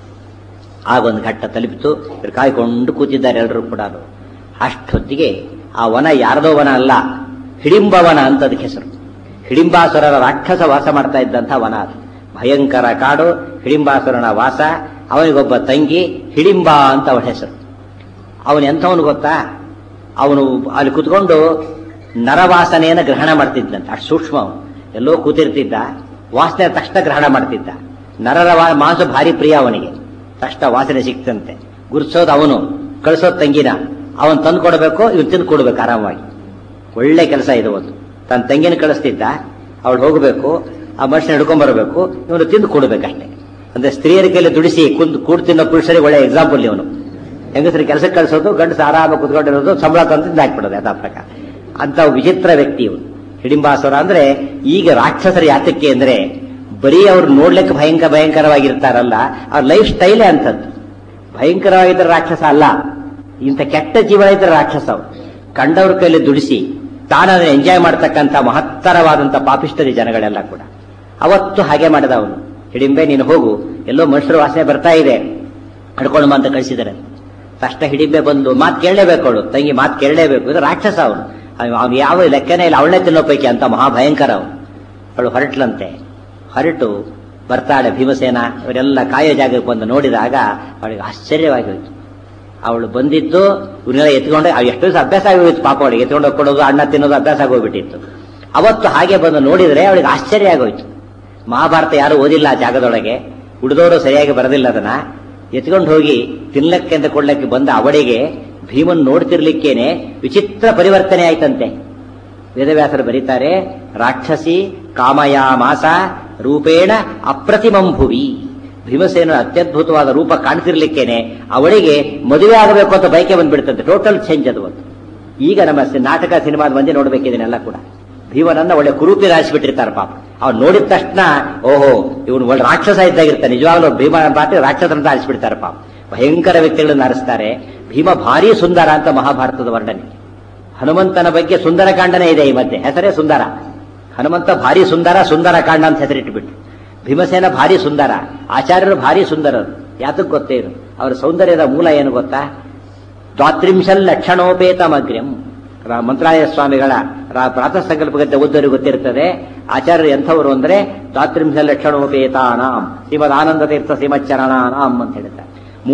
ಆಗೊಂದು ಘಟ್ಟ ತಲುಪಿತು. ಇವರು ಕಾಯ್ಕೊಂಡು ಕೂತಿದ್ದಾರೆ ಎಲ್ಲರೂ ಕೂಡ. ಅಷ್ಟೊತ್ತಿಗೆ ಆ ವನ ಯಾರದೋ ವನ ಅಲ್ಲ, ಹಿಡಿಂಬವನ ಅಂತ ಅದಕ್ಕೆ ಹೆಸರು. ಹಿಡಿಂಬಾಸುರರ ರಾಕ್ಷಸ ವಾಸ ಮಾಡ್ತಾ ಇದ್ದಂಥ ವನ ಅದು. ಭಯಂಕರ ಕಾಡು, ಹಿಡಿಂಬಾಸುರನ ವಾಸ. ಅವನಿಗೊಬ್ಬ ತಂಗಿ ಹಿಡಿಂಬ ಅಂತ ಅವಳ ಹೆಸರು. ಅವನು ಎಂಥವನು ಗೊತ್ತಾ? ಅವನು ಅಲ್ಲಿ ಕುತ್ಕೊಂಡು ನರವಾಸನೆಯನ್ನು ಗ್ರಹಣ ಮಾಡ್ತಿದ್ದಂತೆ. ಅಷ್ಟು ಸೂಕ್ಷ್ಮ. ಅವನು ಎಲ್ಲೋ ಕೂತಿರ್ತಿದ್ದ, ವಾಸನೆ ತಕ್ಷಣ ಗ್ರಹಣ ಮಾಡ್ತಿದ್ದ. ನರರ ಮಾಂಸ ಭಾರಿ ಪ್ರಿಯ ಅವನಿಗೆ. ತಕ್ಷಣ ವಾಸನೆ ಸಿಕ್ತಂತೆ. ಗುರ್ಸೋದು ಅವನು, ಕಳಿಸೋದು ತಂಗಿನ. ಅವನು ತಂದು ಕೊಡಬೇಕು, ಇವನು ತಿಂದು ಕೊಡ್ಬೇಕು ಆರಾಮವಾಗಿ. ಒಳ್ಳೆ ಕೆಲಸ ಇದು. ಒಂದು ತನ್ನ ತಂಗಿನ ಕಳಿಸ್ತಿದ್ದ, ಅವಳು ಹೋಗಬೇಕು, ಆ ಮನುಷ್ಯನ ಹಿಡ್ಕೊಂಡ್ ಬರಬೇಕು, ಇವನು ತಿಂದು ಕೊಡ್ಬೇಕಷ್ಟೇ. ಅಂದ್ರೆ ಸ್ತ್ರೀಯರ ಕೈಯಲ್ಲಿ ದುಡಿಸಿ ಕೂಡ್ ತಿನ್ನೋ ಪುರುಷರಿಗೆ ಒಳ್ಳೆ ಎಕ್ಸಾಂಪಲ್ ಇವನು. ಹೆಂಗಸರಿಗೆ ಕೆಲಸಕ್ಕೆ ಕಳಿಸೋದು, ಗಂಡಸ ಆರಾಮ ಕುತ್ಕೊಂಡಿರೋದು, ಸಂಬಳ ತಂದು ಹಾಕ್ಬಿಡೋದು ಯಥಾ ಪ್ರಕಾರ. ಅಂತ ವಿಚಿತ್ರ ವ್ಯಕ್ತಿ ಇವನು ಹಿಡಿಂಬಾಸುರ. ಅಂದ್ರೆ ಈಗ ರಾಕ್ಷಸರ ಯಾತಕ್ಕೆ ಅಂದ್ರೆ ಬರೀ ಅವ್ರು ನೋಡ್ಲಿಕ್ಕೆ ಭಯಂಕರವಾಗಿರ್ತಾರಲ್ಲ, ಅವ್ರ ಲೈಫ್ ಸ್ಟೈಲೇ ಅಂತದ್ದು. ಭಯಂಕರವಾಗಿದ್ದ ರಾಕ್ಷಸ ಅಲ್ಲ, ಇಂಥ ಕೆಟ್ಟ ಜೀವನ ಇದ್ರೆ ರಾಕ್ಷಸ. ಅವರು ಕಂಡವ್ರ ಕೈಯಲ್ಲಿ ದುಡಿಸಿ ತಾನದನ್ನ ಎಂಜಾಯ್ ಮಾಡ್ತಕ್ಕಂಥ ಮಹತ್ತರವಾದಂಥ ಪಾಪಿಷ್ಟರಿ ಜನಗಳೆಲ್ಲ ಕೂಡ. ಅವತ್ತು ಹಾಗೆ ಮಾಡಿದ ಅವನು. ಹಿಡಿಂಬೆ ನೀನು ಹೋಗು, ಎಲ್ಲೋ ಮನುಷ್ಯರ ವಾಸನೆ ಬರ್ತಾ ಇದೆ, ಹಿಡ್ಕೊಂಡು ಅಂತ ಕಳಿಸಿದ್ದಾರೆ. ತಕ್ಷಣ ಹಿಡಿಂಬೆ ಬಂದು ಮಾತು ಕೇಳಲೇಬೇಕು, ಅವಳು ತಂಗಿ ಮಾತು ಕೇಳಲೇಬೇಕು. ಇದು ರಾಕ್ಷಸ ಅವನು. ಅವನು ಯಾವ ಲೆಕ್ಕನೇ ಇಲ್ಲ, ಅವಳನ್ನೇ ತಿನ್ನೋ ಪೈಕಿ ಅಂತ ಮಹಾಭಯಂಕರ ಅವನು. ಅವಳು ಹೊರಟ್ಲಂತೆ. ಹೊರಟು ಬರ್ತಾಳೆ ಭೀಮಸೇನ ಇವರೆಲ್ಲ ಕಾಯೋ ಜಾಗಕ್ಕೆ ಬಂದು ನೋಡಿದಾಗ ಅವಳಿಗೆ ಆಶ್ಚರ್ಯವಾಗಿ ಹೋಯ್ತು. ಅವಳು ಬಂದಿದ್ದು ಇವನ್ನೆಲ್ಲ ಎತ್ಕೊಂಡು, ಎಷ್ಟು ದಿವಸ ಅಭ್ಯಾಸ ಆಗೋಯ್ತು ಪಾಪ ಅವಳಿಗೆ. ಎತ್ಕೊಂಡು ಹೋಗ್ಕೊಡೋದು, ಅಣ್ಣ ತಿನ್ನೋದು ಅಭ್ಯಾಸ ಆಗೋಗ್ಬಿಟ್ಟಿತ್ತು. ಅವತ್ತು ಹಾಗೆ ಬಂದು ನೋಡಿದ್ರೆ ಅವಳಿಗೆ ಆಶ್ಚರ್ಯ ಆಗೋಯ್ತು. ಮಹಾಭಾರತ ಯಾರು ಓದಿಲ್ಲ ಆ ಜಾಗದೊಳಗೆ, ಉಳಿದವರು ಸರಿಯಾಗಿ ಬರದಿಲ್ಲ. ಅದನ್ನ ಎತ್ಕೊಂಡು ಹೋಗಿ ತಿನ್ಲಕ್ಕೆ ಅಂತ ಕೊಡ್ಲಕ್ಕೆ ಬಂದ ಅವಳಿಗೆ ಭೀಮನ್ ನೋಡ್ತಿರ್ಲಿಕ್ಕೇನೆ ವಿಚಿತ್ರ ಪರಿವರ್ತನೆ ಆಯ್ತಂತೆ. ವೇದವ್ಯಾಸರು ಬರೀತಾರೆ, ರಾಕ್ಷಸಿ ಕಾಮಯಾಮಾಸ ರೂಪೇಣ ಅಪ್ರತಿಮಂ ಭುವಿ. ಭೀಮಸೇನ ಅತ್ಯದ್ಭುತವಾದ ರೂಪ ಕಾಣ್ತಿರ್ಲಿಕ್ಕೇನೆ ಅವಳಿಗೆ ಮದುವೆ ಆಗಬೇಕು ಅಂತ ಬಯಕೆ ಬಂದ್ಬಿಡ್ತಂತೆ. ಟೋಟಲ್ ಚೇಂಜ್ ಅದು. ಈಗ ನಮ್ಮ ನಾಟಕ ಸಿನಿಮಾದ ಮಂದಿ ನೋಡ್ಬೇಕಿದನ್ನೆಲ್ಲ ಕೂಡ. ಭೀಮನನ್ನ ಒಳ್ಳೆ ಕುರೂಪಿ ರಾಯಿಸ್ಬಿಟ್ಟಿರ್ತಾರೆ ಪಾಪ. ಅವ್ನು ನೋಡಿದ ತಕ್ಷಣ ಓಹೋ ಇವನು ಒಳ್ಳೆ ರಾಕ್ಷಸ ಇದ್ದಾಗಿರ್ತಾನೆ. ನಿಜವಾಗ್ಲೂ ಭೀಮನ ಪಾಟಿ ರಾಕ್ಷಸರಂತ ಆರಿಸ್ಬಿಡ್ತಾರೆ ಪಾಪ. ಭಯಂಕರ ವ್ಯಕ್ತಿಗಳನ್ನು ಆರಿಸ್ತಾರೆ. ಭೀಮ ಭಾರಿ ಸುಂದರ ಅಂತ ಮಹಾಭಾರತದ ವರ್ಣನೆ. ಹನುಮಂತನ ಬಗ್ಗೆ ಸುಂದರಕಾಂಡನೇ ಇದೆ ಈ ಮಧ್ಯೆ, ಹೆಸರೇ ಸುಂದರ. ಹನುಮಂತ ಭಾರಿ ಸುಂದರ, ಸುಂದರಕಾಂಡ ಅಂತ ಹೆಸರಿಟ್ಟುಬಿಟ್ಟು. ಭೀಮಸೇನ ಭಾರಿ ಸುಂದರ, ಆಚಾರ್ಯರು ಭಾರಿ ಸುಂದರರು. ಯಾತಕ್ಕೆ ಗೊತ್ತೇನು? ಅವರ ಸೌಂದರ್ಯದ ಮೂಲ ಏನು ಗೊತ್ತಾ? ದ್ವಾತ್ರಿಂಶಲ್ ಲಕ್ಷಣೋಪೇತಮಗ್ರ್ಯಂ. ಮಂತ್ರಾಲಯ ಸ್ವಾಮಿಗಳ ಪ್ರಾತಃ ಸಂಕಲ್ಪಗದ್ದೆ ಓದ್ದವರಿಗೆ ಗೊತ್ತಿರ್ತದೆ. ಆಚಾರ್ಯರು ಎಂಥವರು ಅಂದ್ರೆ ದ್ವಾತ್ರಿಂಶಲ್ ಲಕ್ಷಣೋಪೇತಾನಾಂ ಶ್ರೀಮದ್ ಆನಂದ ತೀರ್ಥ ಶ್ರೀಮಚ್ಚರಣಾನಾಂ ಅಂತ ಹೇಳ್ತಾರೆ.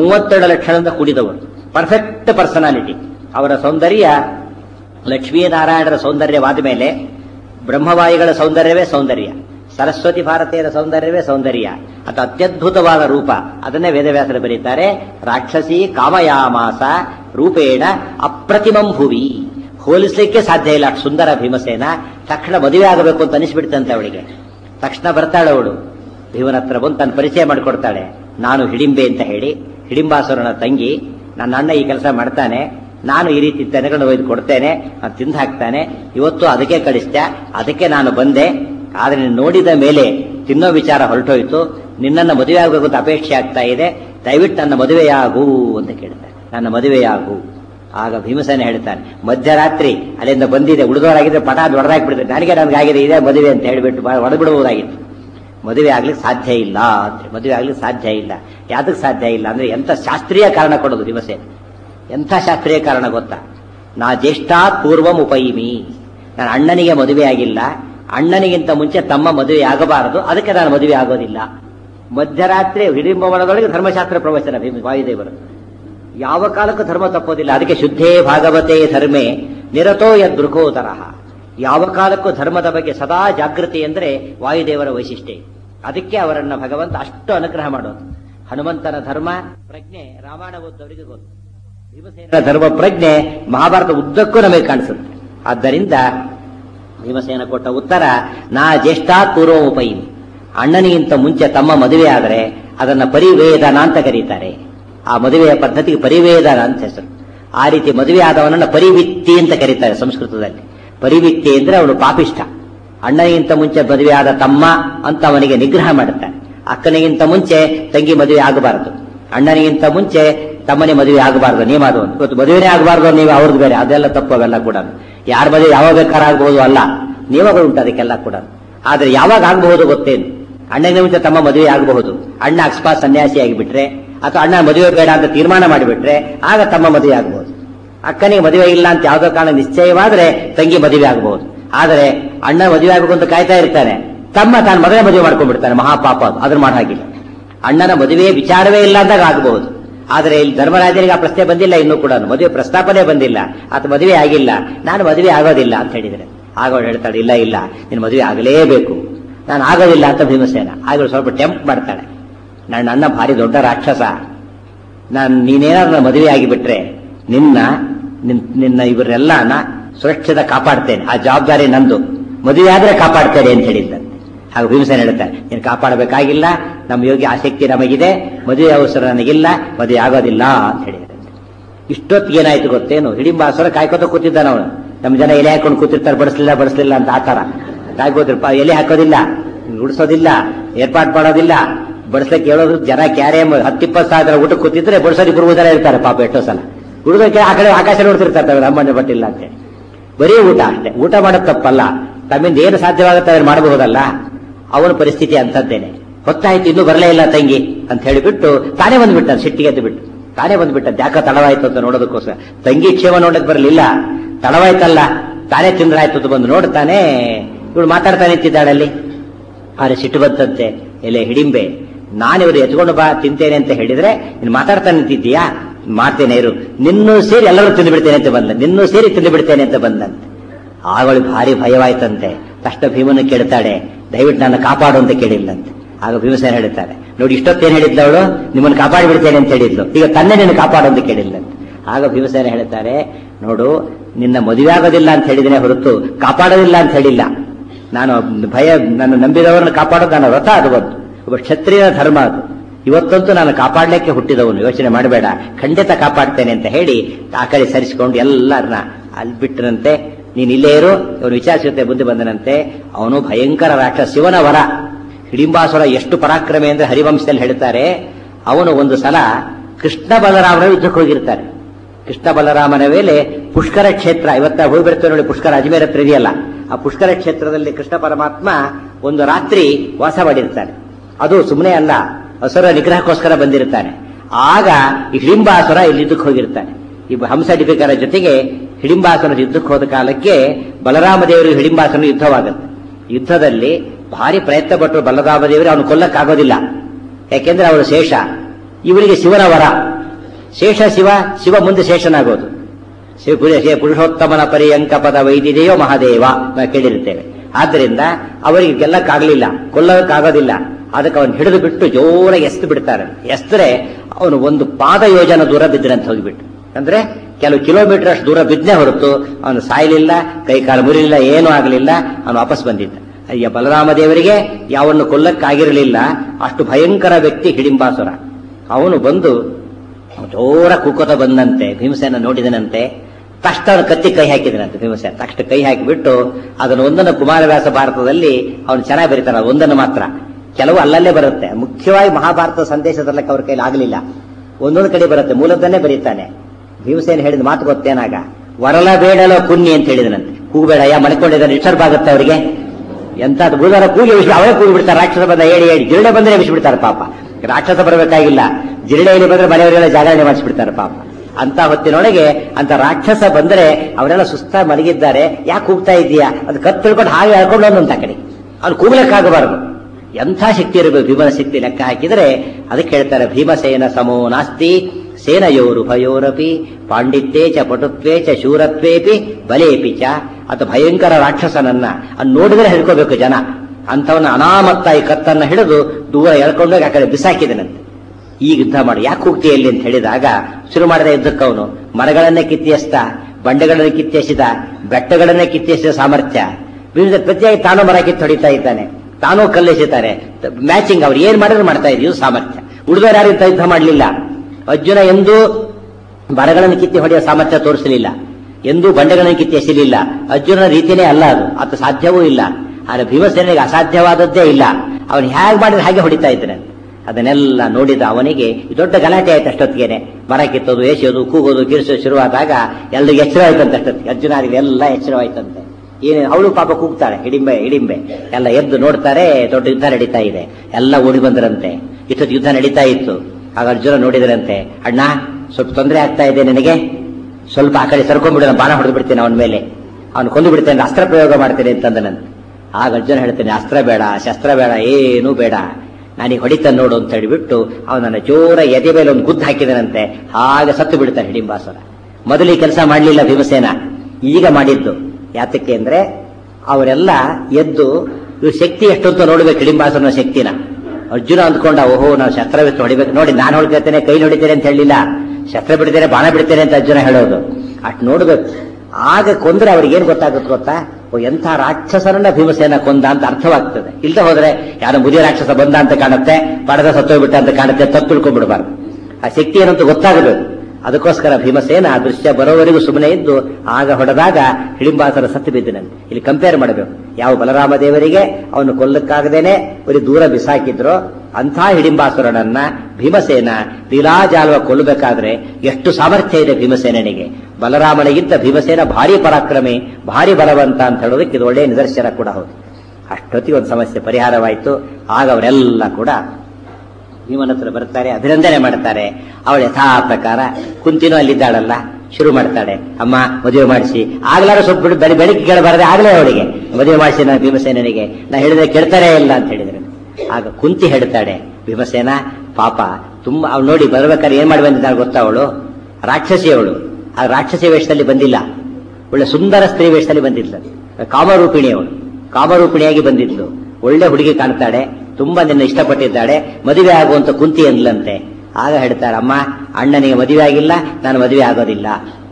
32 ಲಕ್ಷಣದಿಂದ ಕೂಡಿದವರು, ಪರ್ಫೆಕ್ಟ್ ಪರ್ಸನಾಲಿಟಿ. ಅವರ ಸೌಂದರ್ಯ ಲಕ್ಷ್ಮೀನಾರಾಯಣರ ಸೌಂದರ್ಯವಾದ ಮೇಲೆ ಬ್ರಹ್ಮವಾಯುಗಳ ಸೌಂದರ್ಯವೇ ಸೌಂದರ್ಯ, ಸರಸ್ವತಿ ಭಾರತೀಯರ ಸೌಂದರ್ಯವೇ ಸೌಂದರ್ಯ. ಅದು ಅತ್ಯದ್ಭುತವಾದ ರೂಪ. ಅದನ್ನೇ ವೇದವ್ಯಾಸರು ಬರೀತಾರೆ, ರಾಕ್ಷಸಿ ಕಾಮಯಾಮಾಸ ರೂಪೇಣ ಅಪ್ರತಿಮಂ ಭುವಿ. ಹೋಲಿಸಲಿಕ್ಕೆ ಸಾಧ್ಯ ಇಲ್ಲ ಅಷ್ಟು ಸುಂದರ ಭೀಮಸೇನ. ತಕ್ಷಣ ಮದುವೆ ಆಗಬೇಕು ಅಂತ ಅನಿಸ್ಬಿಡ್ತಂತೆ ಅವಳಿಗೆ. ತಕ್ಷಣ ಬರ್ತಾಳೆ ಅವಳು ಭೀಮನ ಹತ್ರ ಬಂದು ತನ್ನ ಪರಿಚಯ ಮಾಡಿಕೊಡ್ತಾಳೆ. ನಾನು ಹಿಡಿಂಬೆ ಅಂತ ಹೇಳಿ, ಹಿಡಿಂಬಾಸುರನ ತಂಗಿ. ನನ್ನ ಅಣ್ಣ ಈ ಕೆಲಸ ಮಾಡ್ತಾನೆ, ನಾನು ಈ ರೀತಿ ತೆನೆಗಳನ್ನು ಒಯ್ದು ಕೊಡ್ತೇನೆ, ನಾನು ತಿಂದು ಹಾಕ್ತಾನೆ. ಇವತ್ತು ಅದಕ್ಕೆ ಕಳಿಸ್ತೆ, ಅದಕ್ಕೆ ನಾನು ಬಂದೆ. ಆದ್ರೆ ನೀನು ನೋಡಿದ ಮೇಲೆ ತಿನ್ನೋ ವಿಚಾರ ಹೊರಟೋಯ್ತು. ನಿನ್ನನ್ನು ಮದುವೆ ಆಗಬೇಕು ಅಂತ ಅಪೇಕ್ಷೆ ಆಗ್ತಾ ಇದೆ, ದಯವಿಟ್ಟು ನನ್ನ ಮದುವೆಯಾಗು ಅಂತ ಕೇಳ್ತಾನೆ. ನನ್ನ ಮದುವೆಯಾಗು. ಆಗ ಭೀಮಸೇನ ಹೇಳ್ತಾನೆ, ಮಧ್ಯರಾತ್ರಿ ಅಲ್ಲಿಂದ ಬಂದಿದೆ, ಉಳಿದವರಾಗಿದ್ರೆ ಪಟ ದೊಡ್ಡದಾಗ್ಬಿಡ್ತಾರೆ, ನನಗಾಗಿದೆ ಇದೇ ಮದುವೆ ಅಂತ ಹೇಳಿಬಿಟ್ಟು ಹೊಡೆದ್ಬಿಡಬಹುದಾಗಿತ್ತು. ಮದುವೆ ಆಗ್ಲಿಕ್ಕೆ ಸಾಧ್ಯ ಇಲ್ಲ ಅಂದ್ರೆ, ಮದುವೆ ಆಗ್ಲಿಕ್ಕೆ ಸಾಧ್ಯ ಇಲ್ಲ. ಯಾವ್ದಕ್ಕೆ ಸಾಧ್ಯ ಇಲ್ಲ ಅಂದ್ರೆ ಎಂಥ ಶಾಸ್ತ್ರೀಯ ಕಾರಣ ಕೊಡೋದು ಭೀಮಸೇನ. ಎಂಥ ಶಾಸ್ತ್ರೀಯ ಕಾರಣ ಗೊತ್ತಾ? ನಾ ಜ್ಯೇಷ್ಠಾತ್ ಪೂರ್ವಂ ಉಪೈಮಿ. ನನ್ನ ಅಣ್ಣನಿಗೆ ಮದುವೆ ಆಗಿಲ್ಲ, ಅಣ್ಣನಿಗಿಂತ ಮುಂಚೆ ತಮ್ಮ ಮದುವೆ ಆಗಬಾರದು, ಅದಕ್ಕೆ ನಾನು ಮದುವೆ ಆಗೋದಿಲ್ಲ. ಮಧ್ಯರಾತ್ರಿ ಹಿಡಿಂಬವನದೊಳಗೆ ಧರ್ಮಶಾಸ್ತ್ರ ಪ್ರವಚನ ವಾಯುದೇವರು. ಯಾವ ಕಾಲಕ್ಕೂ ಧರ್ಮ ತಪ್ಪೋದಿಲ್ಲ. ಅದಕ್ಕೆ ಶುದ್ಧೇ ಭಾಗವತೇ ಧರ್ಮೇ ನಿರತೋ ಯದೃಕೋತರಃ. ಯಾವ ಕಾಲಕ್ಕೂ ಧರ್ಮದ ಬಗ್ಗೆ ಸದಾ ಜಾಗೃತಿ ಎಂದರೆ ವಾಯುದೇವರ ವೈಶಿಷ್ಟ್ಯ. ಅದಕ್ಕೆ ಅವರನ್ನ ಭಗವಂತ ಅಷ್ಟು ಅನುಗ್ರಹ ಮಾಡೋದು. ಹನುಮಂತನ ಧರ್ಮ ಪ್ರಜ್ಞೆ ರಾಮಾಯಣ ಓದ್ದವರಿಗೆ ಗೊತ್ತು. ಭೀಮಸೇನ ಧರ್ಮ ಪ್ರಜ್ಞೆ ಮಹಾಭಾರತ ಉದ್ದಕ್ಕೂ ನಮಗೆ ಕಾಣಿಸುತ್ತೆ. ಆದ್ದರಿಂದ ಭೀಮಸೇನ ಕೊಟ್ಟ ಉತ್ತರ ನಾ ಜ್ಯೇಷ್ಠಾತ್ ಪೂರ್ವೋಪೈನಿ. ಅಣ್ಣನಿಗಿಂತ ಮುಂಚೆ ತಮ್ಮ ಮದುವೆ ಆದರೆ ಅದನ್ನ ಪರಿವೇದನ ಅಂತ ಕರೀತಾರೆ. ಆ ಮದುವೆಯ ಪದ್ಧತಿಗೆ ಪರಿವೇದನ ಅಂತ ಹೆಸರು. ಆ ರೀತಿ ಮದುವೆ ಆದವನನ್ನ ಪರಿವಿತ್ತಿ ಅಂತ ಕರೀತಾರೆ ಸಂಸ್ಕೃತದಲ್ಲಿ. ಪರಿವಿತ್ತಿ ಅಂದ್ರೆ ಅವನು ಪಾಪಿಷ್ಠ. ಅಣ್ಣನಿಗಿಂತ ಮುಂಚೆ ಮದುವೆ ಆದ ತಮ್ಮ ಅಂತ ಅವನಿಗೆ ನಿಗ್ರಹ ಮಾಡುತ್ತಾರೆ. ಅಕ್ಕನಿಗಿಂತ ಮುಂಚೆ ತಂಗಿ ಮದುವೆ ಆಗಬಾರದು, ಅಣ್ಣನಿಗಿಂತ ಮುಂಚೆ ತಮ್ಮನೇ ಮದುವೆ ಆಗಬಾರದು ನಿಯಮ ಅದು. ಇವತ್ತು ಮದುವೆನೇ ಆಗಬಾರದು, ನೀವು ಅವ್ರದ್ದು ಬೇರೆ, ಅದೆಲ್ಲ ತಪ್ಪು. ಅವೆಲ್ಲ ಕೂಡ ಯಾರ ಮದುವೆ ಯಾವಾಗ ಬೇಕಾರಾಗಬಹುದು ಅಲ್ಲ, ನಿಯಮಗಳು ಉಂಟು ಅದಕ್ಕೆಲ್ಲ ಕೂಡ. ಆದ್ರೆ ಯಾವಾಗ ಆಗಬಹುದು ಗೊತ್ತೇನು? ಅಣ್ಣನಿಗೆ ಮುಂಚೆ ತಮ್ಮ ಮದುವೆ ಆಗಬಹುದು. ಅಣ್ಣ ಅಕಸ್ಮಾತ್ ಸನ್ಯಾಸಿ ಆಗಿಬಿಟ್ರೆ ಅಥವಾ ಅಣ್ಣ ಮದುವೆ ಬೇಡ ಅಂತ ತೀರ್ಮಾನ ಮಾಡಿಬಿಟ್ರೆ ಆಗ ತಮ್ಮ ಮದುವೆ ಆಗಬಹುದು. ಅಕ್ಕನಿಗೆ ಮದುವೆ ಇಲ್ಲ ಅಂತ ಯಾವುದೋ ಕಾರಣ ನಿಶ್ಚಯವಾದ್ರೆ ತಂಗಿ ಮದುವೆ ಆಗಬಹುದು. ಆದರೆ ಅಣ್ಣ ಮದುವೆ ಆಗಬೇಕು ಅಂತ ಕಾಯ್ತಾ ಇರ್ತಾನೆ, ತಮ್ಮ ತಾನು ಮದುವೆ ಮಾಡ್ಕೊಂಡ್ಬಿಡ್ತಾನೆ. ಮಹಾಪಾಪ ಅದು. ಅದನ್ನ ಮಾಡೋ ಹಾಗಿಲ್ಲ. ಅಣ್ಣನ ಮದುವೆ ವಿಚಾರವೇ ಇಲ್ಲ ಅಂದಾಗ ಆಗಬಹುದು. ಆದರೆ ಇಲ್ಲಿ ಧರ್ಮರಾಜನಿಗೆ ಆ ಪ್ರಶ್ನೆ ಬಂದಿಲ್ಲ, ಇನ್ನೂ ಕೂಡ ಮದುವೆ ಪ್ರಸ್ತಾಪನೆ ಬಂದಿಲ್ಲ, ಆತ ಮದುವೆ ಆಗಿಲ್ಲ, ನಾನು ಮದುವೆ ಆಗೋದಿಲ್ಲ ಅಂತ ಹೇಳಿದ್ರೆ ಆಗ ಅವಳು ಹೇಳ್ತಾಳೆ, ಇಲ್ಲ ಇಲ್ಲ ನಿನ್ನ ಮದುವೆ ಆಗಲೇಬೇಕು, ನಾನು ಆಗೋದಿಲ್ಲ ಅಂತ ಭೀಮಸೇನ. ಆಗ ಸ್ವಲ್ಪ ಟೆಂಪ್ಟ್ ಮಾಡ್ತಾಳೆ, ನನ್ನ ಅಣ್ಣ ಭಾರಿ ದೊಡ್ಡ ರಾಕ್ಷಸ, ನೀನೇನಾದ್ರೂ ಮದುವೆ ಆಗಿಬಿಟ್ರೆ ನಿನ್ನ ಇವರೆಲ್ಲ ಸುರಕ್ಷಿತ ಕಾಪಾಡ್ತೇನೆ, ಆ ಜವಾಬ್ದಾರಿ ನಂದು, ಮದುವೆ ಆದ್ರೆ ಕಾಪಾಡ್ತೇನೆ ಅಂತ ಹೇಳಿದ್ದಂತೆ. ಹಾಗೆ ಭೀಮಸೇನ ಹೇಳ್ತಾರೆ, ನೀನು ಕಾಪಾಡಬೇಕಾಗಿಲ್ಲ, ನಮ್ಮ ಯೋಗ್ಯ ಆಸಕ್ತಿ ನಮಗಿದೆ, ಮದುವೆ ಅವಸರ ನನಗಿಲ್ಲ, ಮದುವೆ ಆಗೋದಿಲ್ಲ ಅಂತ ಹೇಳಿದಂತೆ. ಇಷ್ಟೊತ್ತಿಗೆ ಏನಾಯ್ತು ಗೊತ್ತೇನು? ಹಿಡಿಂಬಾಸುರ ಕಾಯ್ಕೋತ ಕೂತಿದ್ದಾನ ಅವನು. ನಮ್ಮ ಜನ ಎಲೆ ಹಾಕೊಂಡು ಕೂತಿರ್ತಾರೆ, ಬಡಿಸ್ಲಿಲ್ಲ ಅಂತ ಆತರ ಕಾಯ್ಕೋತಿರ್ಪ. ಎಲೆ ಹಾಕೋದಿಲ್ಲ, ಉಡಿಸೋದಿಲ್ಲ, ಏರ್ಪಾಟ್ ಮಾಡೋದಿಲ್ಲ, ಬಡಿಸ್ಲಿಕ್ಕೆ ಹೇಳೋದು. ಜನ ಕ್ಯಾರೆ 10-20 ಸಾವಿರ ಊಟಕ್ಕೆ ಕೂತಿದ್ರೆ ಬಡಿಸೋದು 2 ಜನ ಇರ್ತಾರೆ ಪಾಪ. ಎಷ್ಟೋ ಸಲ ಹುಡುಗಕ್ಕೆ ಆ ಕಡೆ ಆಕಾಶ ನೋಡ್ತಿರ್ತಾರೆ, ನಮ್ಮಣ್ಣ ಬಟ್ಟಿಲ್ಲ ಅಂತೇಳಿ. ಬರೀ ಊಟ ಅಷ್ಟೇ. ಊಟ ಮಾಡೋದು ತಪ್ಪಲ್ಲ, ತಮ್ಮಿಂದ ಏನು ಸಾಧ್ಯವಾಗುತ್ತೆ ಅದನ್ನು ಮಾಡಬಹುದಲ್ಲ. ಅವನ ಪರಿಸ್ಥಿತಿ ಅಂತದ್ದೇನೆ. ಹೊತ್ತಾಯ್ತು, ಇನ್ನೂ ಬರಲೇ ಇಲ್ಲ ತಂಗಿ ಅಂತ ಹೇಳಿಬಿಟ್ಟು ತಾನೇ ಬಂದ್ಬಿಟ್ಟ, ಸಿಟ್ಟಿಗೆ ಎದ್ದು ಬಿಟ್ಟು ತಾನೇ ಬಂದ್ಬಿಟ್ಟ. ಯಾಕ ತಡವಾಯ್ತು ಅಂತ ನೋಡೋದಕ್ಕೋಸ್ಕರ. ತಂಗಿ ಕ್ಷೇಮ ನೋಡಕ್ ಬರಲಿಲ್ಲ, ತಡವಾಯ್ತಲ್ಲ, ತಾನೇ ತಿಂದ್ರಾಯ್ತು ಅಂತ ಬಂದು ನೋಡ್ತಾನೆ, ಇವಳು ಮಾತಾಡ್ತಾ ನಿಂತಿದ್ದಾಳಲ್ಲಿ. ಆದ್ರೆ ಸಿಟ್ಟು ಬಂತಂತೆ, ಎಲೆ ಹಿಡಿಂಬೆ, ನಾನಿವರು ಎತ್ಕೊಂಡು ಬಾ ತಿಂತೇನೆ ಅಂತ ಹೇಳಿದ್ರೆ ನೀನು ಮಾತಾಡ್ತಾ ನಿಂತಿದ್ದೀಯಾ? ಮಾಡ್ತೇನೆ ಇರು, ನಿನ್ನೂ ಸೇರಿ ಎಲ್ಲರೂ ತಿಂದು ಬಿಡ್ತೇನೆ ಅಂತ ಬಂದ, ನಿನ್ನೂ ಸೇರಿ ತಿಂದು ಬಿಡ್ತೇನೆ ಅಂತ ಬಂದಂತೆ. ಆಗಳು ಭಾರಿ ಭಯವಾಯ್ತಂತೆ. ತಕ್ಷಣ ಭೀಮನ ಕೇಳ್ತಾಳೆ, ದಯವಿಟ್ಟು ನನ್ನ ಕಾಪಾಡು ಅಂತ ಕೇಳಿಲ್ಲಂತೆ. ಆಗ ಭೀಮಸೇನ ಹೇಳ್ತಾರೆ, ನೋಡಿ ಇಷ್ಟೊತ್ತೇನು ಹೇಳಿದ್ಲು ಅವಳು, ನಿಮ್ಮನ್ನು ಕಾಪಾಡಿ ಬಿಡ್ತೇನೆ ಅಂತ ಹೇಳಿದ್ಲು, ಈಗ ತನ್ನೇ ನಿನ್ನ ಕಾಪಾಡು ಅಂತ ಕೇಳಿಲ್ಲಂತೆ. ಆಗ ಭೀಮಸೇನ ಹೇಳ್ತಾರೆ, ನೋಡು ನಿನ್ನ ಮದುವೆ ಆಗೋದಿಲ್ಲ ಅಂತ ಹೇಳಿದ್ರೆ ಹೊರತು ಕಾಪಾಡೋದಿಲ್ಲ ಅಂತ ಹೇಳಿಲ್ಲ. ನಾನು ನನ್ನ ನಂಬಿದವರನ್ನು ಕಾಪಾಡೋದು ನನ್ನ ವ್ರತ, ಅದು ಒಬ್ಬ ಕ್ಷತ್ರಿಯ ಧರ್ಮ ಅದು. ಇವತ್ತಂತೂ ನಾನು ಕಾಪಾಡಲಿಕ್ಕೆ ಹುಟ್ಟಿದವನು, ಯೋಚನೆ ಮಾಡಬೇಡ, ಖಂಡಿತ ಕಾಪಾಡ್ತೇನೆ ಅಂತ ಹೇಳಿ ಆ ಕಡೆ ಸರಿಸಿಕೊಂಡು ಎಲ್ಲರನ್ನ ಅಲ್ಲಿ ಬಿಟ್ಟರಂತೆ. ನೀನ್ ಇಲ್ಲೇ ಇರು, ಇವನು ವಿಚಾರಿಸುತ್ತೆ ಬುದ್ಧಿ ಬಂದನಂತೆ. ಅವನು ಭಯಂಕರ ರಾಕ್ಷಸ, ಶಿವನ ವರ. ಹಿಡಿಂಬಾಸುರ ಎಷ್ಟು ಪರಾಕ್ರಮಿ ಅಂದ್ರೆ ಹರಿವಂಶದಲ್ಲಿ ಹೇಳ್ತಾರೆ, ಅವನು ಒಂದು ಸಲ ಕೃಷ್ಣ ಬಲರಾಮನ ಯುದ್ಧಕ್ಕೆ ಹೋಗಿರ್ತಾರೆ. ಕೃಷ್ಣ ಬಲರಾಮನ ಮೇಲೆ ಪುಷ್ಕರ ಕ್ಷೇತ್ರ, ಇವತ್ತ ಹೋಗಿ ಬರ್ತೇವೆ ನೋಡಿ, ಪುಷ್ಕರ ಅಜ್ಮೇರ್ ಹತ್ರ ಇದೆಯಲ್ಲ, ಆ ಪುಷ್ಕರ ಕ್ಷೇತ್ರದಲ್ಲಿ ಕೃಷ್ಣ ಪರಮಾತ್ಮ ಒಂದು ರಾತ್ರಿ ವಾಸ ಮಾಡಿರ್ತಾನೆ. ಅದು ಸುಮ್ಮನೆ ಅಲ್ಲ, ಅಸುರ ನಿಗ್ರಹಕ್ಕೋಸ್ಕರ ಬಂದಿರ್ತಾನೆ. ಆಗ ಈ ಹಿಡಿಂಬಾಸುರ ಇಲ್ಲಿ ಯುದ್ಧಕ್ಕೆ ಹೋಗಿರ್ತಾನೆ. ಈ ಹಂಸಡಿಪಿಕರ ಜೊತೆಗೆ ಹಿಡಿಂಬಾಸುರ ಯುದ್ಧಕ್ಕೆ ಹೋದ ಕಾಲಕ್ಕೆ ಬಲರಾಮ ದೇವರಿಗೆ ಹಿಡಿಂಬಾಸುರ ಯುದ್ಧವಾಗುತ್ತೆ. ಯುದ್ಧದಲ್ಲಿ ಭಾರಿ ಪ್ರಯತ್ನ ಪಟ್ಟರು ಬಲರಾಮ ದೇವರು, ಅವನು ಕೊಲ್ಲಕ್ಕಾಗೋದಿಲ್ಲ, ಯಾಕೆಂದ್ರೆ ಅವನು ಶೇಷ, ಇವರಿಗೆ ಶಿವನ ವರ. ಶೇಷ ಶಿವ, ಶಿವ ಮುಂದೆ ಶೇಷನಾಗೋದು. ಪುರುಷೋತ್ತಮನ ಪರ್ಯಂಕ ಪದ ವೈದಿದೆಯೋ ಮಹಾದೇವ ನಾವು ಕೇಳಿರ್ತೇವೆ. ಆದ್ದರಿಂದ ಅವರಿಗೆ ಗೆಲ್ಲಕ್ಕಾಗಲಿಲ್ಲ, ಕೊಲ್ಲಕ್ಕಾಗೋದಿಲ್ಲ. ಅದಕ್ಕೆ ಅವನು ಹಿಡಿದು ಬಿಟ್ಟು ಜೋರಾಗಿ ಎಸ್ತು ಬಿಡ್ತಾರೆ. ಎಸ್ತರೆ ಅವನು ಒಂದು ಪಾದ ಯೋಜನ ದೂರ ಬಿದ್ದರಂತ ಹೋಗಿಬಿಟ್ಟು, ಅಂದ್ರೆ ಕೆಲವು ಕಿಲೋಮೀಟರ್ ಅಷ್ಟು ದೂರ ಬಿದ್ದೇ ಹೊರತು ಅವನು ಸಾಯಲಿಲ್ಲ, ಕೈ ಕಾಲು ಮುರಿಲಿಲ್ಲ, ಏನೂ ಆಗಲಿಲ್ಲ, ಅವನು ವಾಪಸ್ ಬಂದಿದ್ದ. ಅಯ್ಯ ಬಲರಾಮ ದೇವರಿಗೆ ಯಾವನ್ನು ಕೊಲ್ಲಕ್ಕಾಗಿರಲಿಲ್ಲ, ಅಷ್ಟು ಭಯಂಕರ ವ್ಯಕ್ತಿ ಹಿಡಿಂಬಾಸುರ. ಅವನು ಬಂದು ಜೋರ ಕುಕ್ಕತ ಬಂದಂತೆ ಭೀಮಸೇನ ನೋಡಿದನಂತೆ. ತಕ್ಷಣ ಕತ್ತಿ ಕೈ ಹಾಕಿದನಂತೆ ಭೀಮಸೇನ. ತಕ್ಷಣ ಕೈ ಹಾಕಿಬಿಟ್ಟು ಅದನ್ನು ಒಂದನ್ನು ಕುಮಾರವ್ಯಾಸ ಭಾರತದಲ್ಲಿ ಅವನು ಚೆನ್ನಾಗಿ ಬರೀತಾನೆ, ಒಂದನ್ನು ಮಾತ್ರ, ಕೆಲವು ಅಲ್ಲಲ್ಲೇ ಬರುತ್ತೆ. ಮುಖ್ಯವಾಗಿ ಮಹಾಭಾರತ ಸಂದೇಶ ತರಲಿಕ್ಕೆ ಅವ್ರ ಕೈಲಿ ಆಗಲಿಲ್ಲ, ಒಂದೊಂದು ಕಡೆ ಬರುತ್ತೆ, ಮೂಲದನ್ನೇ ಬರೀತಾನೆ. ಭೀಮಸೇನ ಹೇಳಿದ ಮಾತು ಗೊತ್ತೇನಾಗ, ವರಲ ಬೇಡಲೋ ಪುಣ್ಯ ಅಂತ ಹೇಳಿದನಂತೆ. ಕೂಗಬೇಡ, ಮಲ್ಕೊಂಡಿದ್ದಾನೆ, ಡಿಸ್ಟರ್ಬ್ ಆಗುತ್ತೆ ಅವರಿಗೆ. ಎಂತ ಬುಧರ ಕೂಗಿ ಅವರೇ ಕೂಗಿ ಬಿಡ್ತಾರೆ. ರಾಕ್ಷಸ ಬಂದ ಹೇಳಿ ಜಿರಳೆ ಬಂದ್ರೆ ಬಿಡ್ತಾರೆ ಪಾಪ. ರಾಕ್ಷಸ ಬರಬೇಕಾಗಿಲ್ಲ, ಜಿರಳೆಯಲ್ಲಿ ಬಂದ್ರೆ ಮನೆಯವರೆಲ್ಲ ಜಾಗರಣೆ ಮಾಡಿಸ್ಬಿಡ್ತಾರೆ ಪಾಪ. ಅಂತ ಹೊತ್ತಿನೊಳಗೆ ಅಂತ ರಾಕ್ಷಸ ಬಂದ್ರೆ ಅವರೆಲ್ಲ ಸುಸ್ತ ಮಲಗಿದ್ದಾರೆ, ಯಾಕೆ ಕೂಗ್ತಾ ಇದೀಯಾ, ಅದು ಕತ್ತು ತಿಳ್ಕೊಂಡು ಹಾಗೆ ಹೇಳ್ಕೊಂಡು ಅಂತ ಕಡೆ ಅವ್ನು ಕೂಗ್ಲಕ್ಕಾಗಬಾರದು. ಎಂಥ ಶಕ್ತಿ ಇರಬೇಕು ಭೀಮನ ಶಕ್ತಿ ಲೆಕ್ಕ ಹಾಕಿದರೆ. ಅದಕ್ಕೆ ಹೇಳ್ತಾರೆ ಭೀಮಸೇನ ಸಮೋ ನಾಸ್ತಿ ಸೇನಯೋರು ಭಯೋರಪಿ ಪಾಂಡಿತ್ಯೇ ಚ ಪಟುತ್ವೇ ಚ ಶೂರತ್ವೇಪಿ ಬಲೇಪಿ ಚ. ಅದು ಭಯಂಕರ ರಾಕ್ಷಸನನ್ನ ಅದ್ ನೋಡಿದ್ರೆ ಹೇಳ್ಕೋಬೇಕು ಜನ. ಅಂಥವನ್ನ ಅನಾಮತ್ತ ಈ ಕತ್ತನ್ನ ಹಿಡಿದು ದೂರ ಎಳ್ಕೊಂಡೋಗಿ ಆ ಕಡೆ ಬಿಸಾಕಿದನಂತೆ. ಈಗ ಯುದ್ಧ ಮಾಡಿ ಯಾಕೆ ಹೋಗ್ತೀಯಲ್ಲಿ ಅಂತ ಹೇಳಿದಾಗ ಶುರು ಮಾಡಿದ ಯುದ್ಧಕ್ಕವನು ಮರಗಳನ್ನೇ ಕಿತ್ತೆಸ್ತ, ಬಂಡೆಗಳನ್ನೇ ಕಿತ್ತೆಸಿದ, ಬೆಟ್ಟಗಳನ್ನೇ ಕಿತ್ತೆಸಿದ ಸಾಮರ್ಥ್ಯ. ಪ್ರತಿಯಾಗಿ ತಾನು ಮರ ಕಿತ್ತು ಹೊಡಿತಾ ಇದ್ದಾನೆ, ತಾನೂ ಕಲ್ಲೆಸಿತಾರೆ. ಮ್ಯಾಚಿಂಗ್ ಅವ್ರು ಏನ್ ಮಾಡಿದ್ರು ಮಾಡ್ತಾ ಇದ್ದೀವಿ ಸಾಮರ್ಥ್ಯ. ಉಳಿದವರು ಯಾರು ಯುದ್ಧ ಮಾಡಲಿಲ್ಲ. ಅರ್ಜುನ ಎಂದೂ ಮರಗಳನ್ನು ಕಿತ್ತಿ ಹೊಡೆಯುವ ಸಾಮರ್ಥ್ಯ ತೋರಿಸಲಿಲ್ಲ, ಎಂದೂ ಬಂಡೆಗಳನ್ನು ಕಿತ್ತಿ ಎಸಲಿಲ್ಲ. ಅರ್ಜುನನ ರೀತಿಯೇ ಅಲ್ಲ ಅದು, ಅದು ಸಾಧ್ಯವೂ ಇಲ್ಲ. ಆದರೆ ಭೀಮಸೇನಿಗೆ ಅಸಾಧ್ಯವಾದದ್ದೇ ಇಲ್ಲ. ಅವನು ಹೇಗೆ ಮಾಡಿದ್ರೆ ಹಾಗೆ ಹೊಡಿತಾ ಇದ್ದಾನೆ. ಅದನ್ನೆಲ್ಲ ನೋಡಿದ ಅವನಿಗೆ ದೊಡ್ಡ ಗಲಾಟೆ ಆಯ್ತು. ಅಷ್ಟೊತ್ತಿಗೆ ಮರ ಕಿತ್ತೋದು, ಎಸೆಯೋದು, ಕೂಗೋದು, ಕಿರಿಸೋದು ಶುರುವಾದಾಗ ಎಲ್ಲರಿಗೂ ಎಚ್ಚರ ಆಯ್ತಂತೆ. ಅಷ್ಟೊತ್ತಿಗೆ ಅರ್ಜುನರಿಗೆ ಎಲ್ಲ ಎಚ್ಚರವಾಯ್ತಂತೆ. ಏನು ಅವಳು ಪಾಪ ಕೂಗ್ತಾಳೆ, ಹಿಡಿಂಬೆ ಹಿಡಿಂಬೆ. ಎಲ್ಲ ಎದ್ದು ನೋಡ್ತಾರೆ, ದೊಡ್ಡ ಯುದ್ಧ ನಡೀತಾ ಇದೆ. ಎಲ್ಲ ಓಡಿ ಬಂದರಂತೆ. ಇಷ್ಟೊತ್ತು ಯುದ್ಧ ನಡೀತಾ ಇತ್ತು. ಆಗ ಅರ್ಜುನ ನೋಡಿದರಂತೆ, ಅಣ್ಣ ಸ್ವಲ್ಪ ತೊಂದರೆ ಆಗ್ತಾ ಇದೆ ನಿನಗೆ, ಸ್ವಲ್ಪ ಆ ಕಡೆ ಸರ್ಕೊಂಡ್ಬಿಡೋಣ, ಬಾಣ ಹೊಡೆದು ಬಿಡ್ತೇನೆ ಅವನ ಮೇಲೆ, ಅವನು ಕೊಂದು ಬಿಡ್ತೇನೆ, ಅಸ್ತ್ರ ಪ್ರಯೋಗ ಮಾಡ್ತೇನೆ ಅಂತಂದನಂತೆ. ಆಗ ಅರ್ಜುನ ಹೇಳ್ತೇನೆ, ಅಸ್ತ್ರ ಬೇಡ, ಶಸ್ತ್ರ ಬೇಡ, ಏನೂ ಬೇಡ, ನಾನೀಗ ಹೊಡಿತಾನೆ ನೋಡು ಅಂತ ಹೇಳಿಬಿಟ್ಟು ಅವನನ್ನ ಜೋರ ಎದೆ ಮೇಲೆ ಒಂದು ಗುದ್ದು ಹಾಕಿದನಂತೆ. ಹಾಗೆ ಸತ್ತು ಬಿಡ್ತಾನೆ ಹಿಡಿಂಬಾಸುರ. ಮೊದಲು ಈ ಕೆಲಸ ಮಾಡಲಿಲ್ಲ ಭೀಮಸೇನ, ಈಗ ಮಾಡಿದ್ದು. ಯಾತಕ್ಕೆ ಅಂದ್ರೆ ಅವರೆಲ್ಲ ಎದ್ದು ಇವ್ರ ಶಕ್ತಿ ಎಷ್ಟು ಅಂತ ನೋಡ್ಬೇಕು, ಹಿಡಿಂಬಾಸುರನ ಶಕ್ತಿನ. ಅರ್ಜುನ ಅಂದ್ಕೊಂಡ, ಓಹೋ ನಾವು ಶಸ್ತ್ರ ಬಿಟ್ಟು ಹೊಡಿಬೇಕು, ನೋಡಿ ನಾನು ಹೊಡಿತೇನೆ, ಕೈ ಹೊಡಿತೇನೆ ಅಂತ ಹೇಳಿಲ್ಲ, ಶಸ್ತ್ರ ಬಿಡ್ತೇನೆ, ಬಾಣ ಬಿಡ್ತೇನೆ ಅಂತ ಅರ್ಜುನ ಹೇಳೋದು. ಅಷ್ಟು ನೋಡ್ಬೇಕು. ಆಗ ಕೊಂದ್ರೆ ಅವ್ರಿಗೇನು ಗೊತ್ತಾಗುತ್ತೆ ಗೊತ್ತಾ, ಎಂಥ ರಾಕ್ಷಸರನ್ನ ಭೀಮಸೇನ ಕೊಂದ ಅಂತ ಅರ್ಥವಾಗ್ತದೆ. ಇಲ್ದ ಹೋದ್ರೆ ಯಾರೋ ಮುದಿಯ ರಾಕ್ಷಸ ಬಂದ ಅಂತ ಕಾಣುತ್ತೆ, ಪಡೆದ ಸತ್ತೋಗ್ಬಿಟ್ಟ ಅಂತ ಕಾಣುತ್ತೆ, ತಪ್ಪು ತಿಳ್ಕೊಂಡ್ಬಿಡ್ಬಾರ್ದು. ಆ ಶಕ್ತಿ ಏನಂತ ಗೊತ್ತಾಗಬೇಕು. ಅದಕ್ಕೋಸ್ಕರ ಭೀಮಸೇನ ಆ ದೃಶ್ಯ ಬರೋವರೆಗೂ ಸುಮ್ಮನೆ ಇದ್ದು ಆಗ ಹೊಡೆದಾಗ ಹಿಡಿಂಬಾಸುರ ಸತ್ತು ಬಿದ್ದನಂತೆ. ಇಲ್ಲಿ ಕಂಪೇರ್ ಮಾಡಬೇಕು. ಯಾವ ಬಲರಾಮ ದೇವರಿಗೆ ಅವನು ಕೊಲ್ಲಕ್ಕಾಗದೇನೆ ಬರೀ ದೂರ ಬಿಸಾಕಿದ್ರು, ಅಂಥ ಹಿಡಿಂಬಾಸುರನನ್ನ ಭೀಮಸೇನ ಲೀಲಾಜಾಲವ ಕೊಲ್ಲಬೇಕಾದ್ರೆ ಎಷ್ಟು ಸಾಮರ್ಥ್ಯ ಇದೆ ಭೀಮಸೇನಿಗೆ. ಬಲರಾಮನಿಗಿಂತ ಭೀಮಸೇನ ಭಾರಿ ಪರಾಕ್ರಮಿ, ಭಾರಿ ಬಲವಂತ ಅಂತ ಹೇಳೋದಕ್ಕೆ ಇದು ಒಳ್ಳೆಯ ನಿದರ್ಶನ ಕೂಡ ಹೌದು. ಅಷ್ಟೊತ್ತಿಗೆ ಒಂದು ಸಮಸ್ಯೆ ಪರಿಹಾರವಾಯಿತು. ಆಗ ಅವರೆಲ್ಲ ಕೂಡ ಭೀಮನ ಹತ್ರ ಬರ್ತಾರೆ, ಅಭಿನಂದನೆ ಮಾಡ್ತಾರೆ. ಅವಳು ಯಥಾ ಪ್ರಕಾರ ಕುಂತಿನೂ ಅಲ್ಲಿದ್ದಾಳಲ್ಲ, ಶುರು ಮಾಡ್ತಾಳೆ, ಅಮ್ಮ ಮದುವೆ ಮಾಡಿಸಿ. ಆಗ್ಲಾರು ಸ್ವಲ್ಪ ಬೆಳಿಗ್ಗೆ ಕೇಳಬಾರದೆ, ಆಗ್ಲೇ ಅವಳಿಗೆ ಮದುವೆ ಮಾಡಿಸಿ ನಾನು ಭೀಮಸೇನಿಗೆ, ನಾ ಹೇಳಿದ್ರೆ ಕೇಳ್ತಾರೇ ಇಲ್ಲ ಅಂತ ಹೇಳಿದ್ರೆ. ಆಗ ಕುಂತಿ ಹೇಳ್ತಾಳೆ, ಭೀಮಸೇನ ಪಾಪ ತುಂಬಾ ಅವ್ಳು ನೋಡಿ ಬರ್ಬೇಕಾದ್ರೆ ಏನ್ ಮಾಡಿ ಬಂದಿದ್ದಾಳೆ ಗೊತ್ತಾ, ಅವಳು ರಾಕ್ಷಸಿ. ಅವಳು ಆ ರಾಕ್ಷಸಿ ವೇಷದಲ್ಲಿ ಬಂದಿಲ್ಲ, ಒಳ್ಳೆ ಸುಂದರ ಸ್ತ್ರೀ ವೇಷದಲ್ಲಿ ಬಂದಿದ್ಲು. ಕಾಮರೂಪಿಣಿ, ಅವಳು ಕಾಮರೂಪಿಣಿಯಾಗಿ ಬಂದಿದ್ಲು. ಒಳ್ಳೆ ಹುಡುಗಿ ಕಾಣ್ತಾಳೆ, ತುಂಬಾ ನಿನ್ನ ಇಷ್ಟಪಟ್ಟಿದ್ದಾಳೆ, ಮದುವೆ ಆಗುವಂತ ಕುಂತಿ ಅಂದ್ಲಂತೆ. ಆಗ ಹೇಳ್ತಾಳೆ, ಅಮ್ಮ ಅಣ್ಣನಿಗೆ ಮದುವೆ ಆಗಿಲ್ಲ, ನಾನು ಮದುವೆ ಆಗೋದಿಲ್ಲ.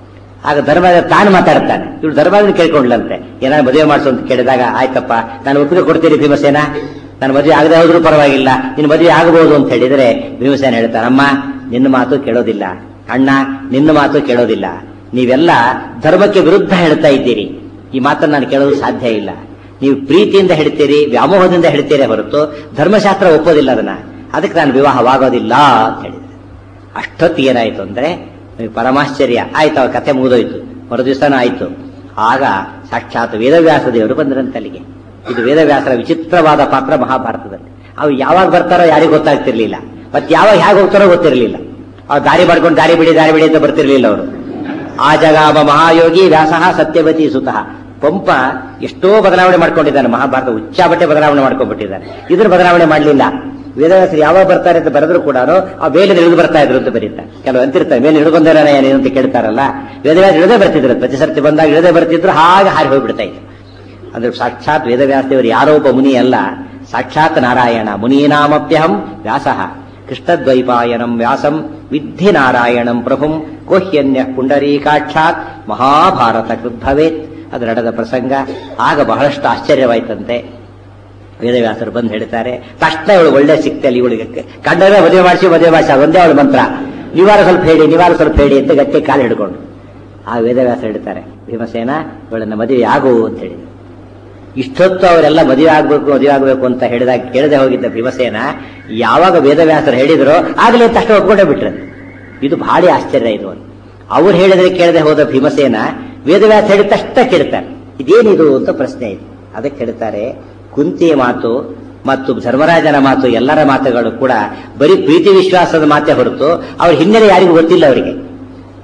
ಆಗ ಧರ್ಮರಾಜ ತಾನು ಮಾತಾಡ್ತಾನೆ, ಇವಳು ಧರ್ಮರಾಜನ ಕೇಳ್ಕೊಂಡ್ಲಂತೆ, ಏನಾದ್ರು ಮದುವೆ ಮಾಡಿಸು ಅಂತ ಕೇಳಿದಾಗ, ಆಯ್ತಪ್ಪ ನಾನು ಒಪ್ಪಿಗೆ ಕೊಡ್ತೀನಿ ಭೀಮಸೇನ, ನಾನು ಮದುವೆ ಆಗದೆ ಹೋದ್ರೂ ಪರವಾಗಿಲ್ಲ, ನಿನ್ನ ಮದುವೆ ಆಗಬಹುದು ಅಂತ ಹೇಳಿದ್ರೆ ಭೀಮಸೇನ ಹೇಳ್ತಾನೆ, ಅಮ್ಮ ನಿನ್ನ ಮಾತು ಕೇಳೋದಿಲ್ಲ, ಅಣ್ಣ ನಿನ್ನ ಮಾತು ಕೇಳೋದಿಲ್ಲ, ನೀವೆಲ್ಲ ಧರ್ಮಕ್ಕೆ ವಿರುದ್ಧ ಹೇಳ್ತಾ ಇದ್ದೀರಿ, ಈ ಮಾತನ್ನು ನಾನು ಕೇಳೋದು ಸಾಧ್ಯ ಇಲ್ಲ. ನೀವು ಪ್ರೀತಿಯಿಂದ ಹೇಳ್ತೀರಿ, ವ್ಯಾಮೋಹದಿಂದ ಹೇಳ್ತೀರಿ ಹೊರತು ಧರ್ಮಶಾಸ್ತ್ರ ಒಪ್ಪೋದಿಲ್ಲ ಅದನ್ನ, ಅದಕ್ಕೆ ನಾನು ವಿವಾಹವಾಗೋದಿಲ್ಲ ಅಂತ ಹೇಳಿದೆ. ಅಷ್ಟೊತ್ತಿಗೆ ಏನಾಯ್ತು ಅಂದ್ರೆ ಪರಮಾಶ್ಚರ್ಯ ಆಯ್ತು, ಅವ್ರ ಕಥೆ ಮುಗಿದೋಯ್ತು. ಮರುದಿವಸನೂ ಆಯ್ತು. ಆಗ ಸಾಕ್ಷಾತ್ ವೇದವ್ಯಾಸ ದೇವರು ಬಂದ್ರಂತೆ ಅಲ್ಲಿಗೆ. ಇದು ವೇದವ್ಯಾಸರ ವಿಚಿತ್ರವಾದ ಪಾತ್ರ ಮಹಾಭಾರತದಲ್ಲಿ. ಅವು ಯಾವಾಗ ಬರ್ತಾರೋ ಯಾರಿಗೂ ಗೊತ್ತಾಗ್ತಿರ್ಲಿಲ್ಲ, ಮತ್ತೆ ಯಾವಾಗ ಹೇಗೆ ಹೋಗ್ತಾರೋ ಗೊತ್ತಿರಲಿಲ್ಲ. ಅವ್ರು ದಾರಿ ಮಾಡ್ಕೊಂಡು ದಾರಿ ಬಿಡಿ ಅಂತ ಬರ್ತಿರ್ಲಿಲ್ಲ ಅವರು. ಆ ಜಗಾಮ ಮಹಾಯೋಗಿ ವ್ಯಾಸಃ ಸತ್ಯವತಿ ಸುತಃ. ಪಂಪ ಎಷ್ಟೋ ಬದಲಾವಣೆ ಮಾಡ್ಕೊಂಡಿದ್ದಾನೆ, ಮಹಾಭಾರತ ಉಚ್ಚಾಬಟ್ಟೆ ಬದಲಾವಣೆ ಮಾಡ್ಕೊಂಡ್ಬಿಟ್ಟಿದ್ದಾನೆ. ಇದ್ರ ಬದಲಾವಣೆ ಮಾಡಲಿಲ್ಲ. ವೇದವ್ಯಾಸರು ಯಾವಾಗ ಬರ್ತಾರೆ ಅಂತ ಬರೆದ್ರು ಕೂಡ ಆ ಮೇಲೆ ಇಳಿದು ಬರ್ತಾ ಇದ್ರು ಅಂತ ಬರೀತಾರೆ. ಕೆಲವು ಅಂತಿರ್ತಾರೆ, ಮೇಲೆ ಇಳಿದುಕೊಂಡೇನ ಏನು ಅಂತ ಕೇಳ್ತಾರಲ್ಲ, ವೇದವ್ಯಾಸ ಇಳದೇ ಬರ್ತಿದ್ರು, ಪ್ರತಿ ಸರ್ತಿ ಬಂದಾಗ ಇಳದೇ ಬರ್ತಿದ್ರು, ಹಾಗೆ ಹಾರಿ ಹೋಗ್ಬಿಡ್ತಾ ಇದ್ರು. ಅಂದ್ರೆ ಸಾಕ್ಷಾತ್ ವೇದವ್ಯಾಸ ದೇವರು ಯಾರೋ ಒಬ್ಬ ಮುನಿ ಅಲ್ಲ, ಸಾಕ್ಷಾತ್ ನಾರಾಯಣ. ಮುನೀನಾಮಪ್ಯಹಂ ವ್ಯಾಸಃ ಕೃಷ್ಣದ್ವೈಪಾಯನಂ ವ್ಯಾಸಂ ವಿದ್ಧಿ ನಾರಾಯಣಂ ಪ್ರಭುಂ ಕೋಹ್ಯನ್ಯ ಪುಂಡರೀಕಾಕ್ಷಾತ್ ಮಹಾಭಾರತ ಕೃದ್ಭವೇತ್. ಅದು ನಡೆದ ಪ್ರಸಂಗ. ಆಗ ಬಹಳಷ್ಟು ಆಶ್ಚರ್ಯವಾಯ್ತಂತೆ. ವೇದವ್ಯಾಸರು ಬಂದು ಹೇಳ್ತಾರೆ, ತಕ್ಷಣ ಇವಳು ಒಳ್ಳೆ ಸಿಕ್ತಲ್ಲಿ, ಇವಳಿಗೆ ಕಂಡರೆ ಮದುವೆ ಮಾಡಿಸಿ ಅದೊಂದೇ ಅವಳ ಮಂತ್ರ, ನಿವಾರ ಸ್ವಲ್ಪ ಹೇಳಿ ಅಂತ ಗಟ್ಟಿ ಕಾಲು ಹಿಡ್ಕೊಂಡು. ಆ ವೇದವ್ಯಾಸ ಹೇಳ್ತಾರೆ, ಭೀಮಸೇನ ಇವಳನ್ನ ಮದುವೆ ಆಗು ಅಂತ ಹೇಳಿ. ಇಷ್ಟೊತ್ತು ಅವರೆಲ್ಲ ಮದುವೆ ಆಗಬೇಕು ಅಂತ ಹೇಳಿದಾಗ ಕೇಳದೆ ಹೋಗಿದ್ದ ಭೀಮಸೇನ ಯಾವಾಗ ವೇದವ್ಯಾಸರು ಹೇಳಿದ್ರು ಆಗಲೇ ತಕ್ಷಣ ಒಪ್ಕೊಂಡೇ ಬಿಟ್ರೆ. ಇದು ಭಾರಿ ಆಶ್ಚರ್ಯ. ಇದು ಅವ್ರು ಹೇಳಿದ್ರೆ ಕೇಳದೆ ಹೋದ ಭೀಮಸೇನ ವೇದವ್ಯಾಸ ಹೇಳಿದ ತಕ್ಷಣ ಕೇಳ್ತಾರೆ, ಇದೇನಿದು ಅಂತ ಪ್ರಶ್ನೆ ಇದೆ. ಅದಕ್ಕೆ ಹೇಳ್ತಾರೆ, ಕುಂತಿಯ ಮಾತು ಮತ್ತು ಧರ್ಮರಾಜನ ಮಾತು ಎಲ್ಲರ ಮಾತುಗಳು ಕೂಡ ಬರೀ ಪ್ರೀತಿ ವಿಶ್ವಾಸದ ಮಾತೇ ಹೊರತು ಅವ್ರ ಹಿನ್ನೆಲೆ ಯಾರಿಗೂ ಗೊತ್ತಿಲ್ಲ. ಅವರಿಗೆ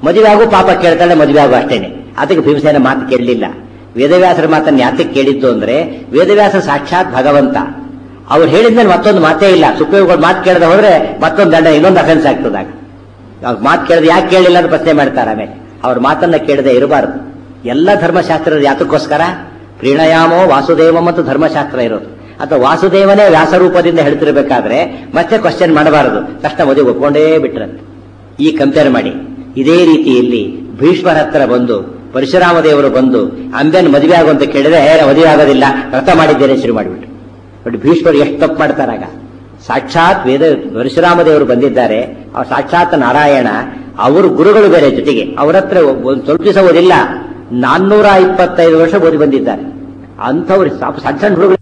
ಮದುವೆ ಆಗು ಪಾಪ ಕೇಳ್ತಾಳೆ, ಮದುವೆ ಆಗು ಅಷ್ಟೇನೆ. ಅದಕ್ಕೆ ಭೀಮಸೇನ ಮಾತು ಕೇಳಲಿಲ್ಲ. ವೇದವ್ಯಾಸರ ಮಾತನ್ನು ಯಾತಕ್ಕೆ ಕೇಳಿದ್ದು ಅಂದ್ರೆ, ವೇದವ್ಯಾಸ ಸಾಕ್ಷಾತ್ ಭಗವಂತ. ಅವ್ರು ಹೇಳಿದ್ಮೇಲೆ ಮತ್ತೊಂದು ಮಾತೇ ಇಲ್ಲ. ಸುಪ್ರೀಂ ಕೋರ್ಟ್ ಮಾತು ಕೇಳದೆ ಹೋದ್ರೆ ಮತ್ತೊಂದು ದಂಡ, ಇನ್ನೊಂದು ಅಫೆನ್ಸ್ ಆಗ್ತದಾಗ. ಅವ್ರ ಮಾತು ಕೇಳದೆ ಯಾಕೆ ಕೇಳಿಲ್ಲ ಅಂತ ಪ್ರಶ್ನೆ ಮಾಡ್ತಾರೆ. ಆಮೇಲೆ ಅವ್ರ ಮಾತನ್ನ ಕೇಳದೆ ಇರಬಾರದು. ಎಲ್ಲ ಧರ್ಮಶಾಸ್ತ್ರದ ಯಾತಕ್ಕೋಸ್ಕರ ಪ್ರೀಣಯಾಮೋ ವಾಸುದೇವಂ ಮತ್ತು ಧರ್ಮಶಾಸ್ತ್ರ ಇರೋದು. ಅಥವಾ ವಾಸುದೇವನೇ ವ್ಯಾಸರೂಪದಿಂದ ಹೇಳ್ತಿರ್ಬೇಕಾದ್ರೆ ಮತ್ತೆ ಕ್ವಶನ್ ಮಾಡಬಾರದು. ತಕ್ಷಣ ಮದುವೆ ಒಪ್ಕೊಂಡೇ ಬಿಟ್ರಂತೆ. ಈ ಕಂಪೇರ್ ಮಾಡಿ. ಇದೇ ರೀತಿಯಲ್ಲಿ ಭೀಷ್ಮರ ಹತ್ರ ಬಂದು ಪರಶುರಾಮ ದೇವರು ಬಂದು ಅಂಬೆನ್ ಮದುವೆ ಆಗು ಅಂತ ಕೇಳಿದ್ರೆ ಮದುವೆ ಆಗೋದಿಲ್ಲ, ವ್ರತ ಮಾಡಿದ್ದೇನೆ ಶುರು ಮಾಡಿಬಿಟ್ರು. ಬಟ್ ಭೀಷ್ಮರು ಎಷ್ಟು ತಪ್ಪು ಮಾಡ್ತಾರಾಗ. ಸಾಕ್ಷಾತ್ ಪರಶುರಾಮ ದೇವರು ಬಂದಿದ್ದಾರೆ, ಅವ್ರು ಸಾಕ್ಷಾತ್ ನಾರಾಯಣ, ಅವರು ಗುರುಗಳು ಬೇರೆ ಜೊತೆಗೆ. ಅವರ ಹತ್ರ ಒಂದು ಸ್ವಲ್ಪ ದಿವಸ ಓದಿಲ್ಲ, 425 ವರ್ಷ ಓದಿ ಬಂದಿದ್ದಾರೆ. ಅಂಥವ್ರು ಸಣ್ಣ ಸಣ್ಣ ಹುಡುಗರು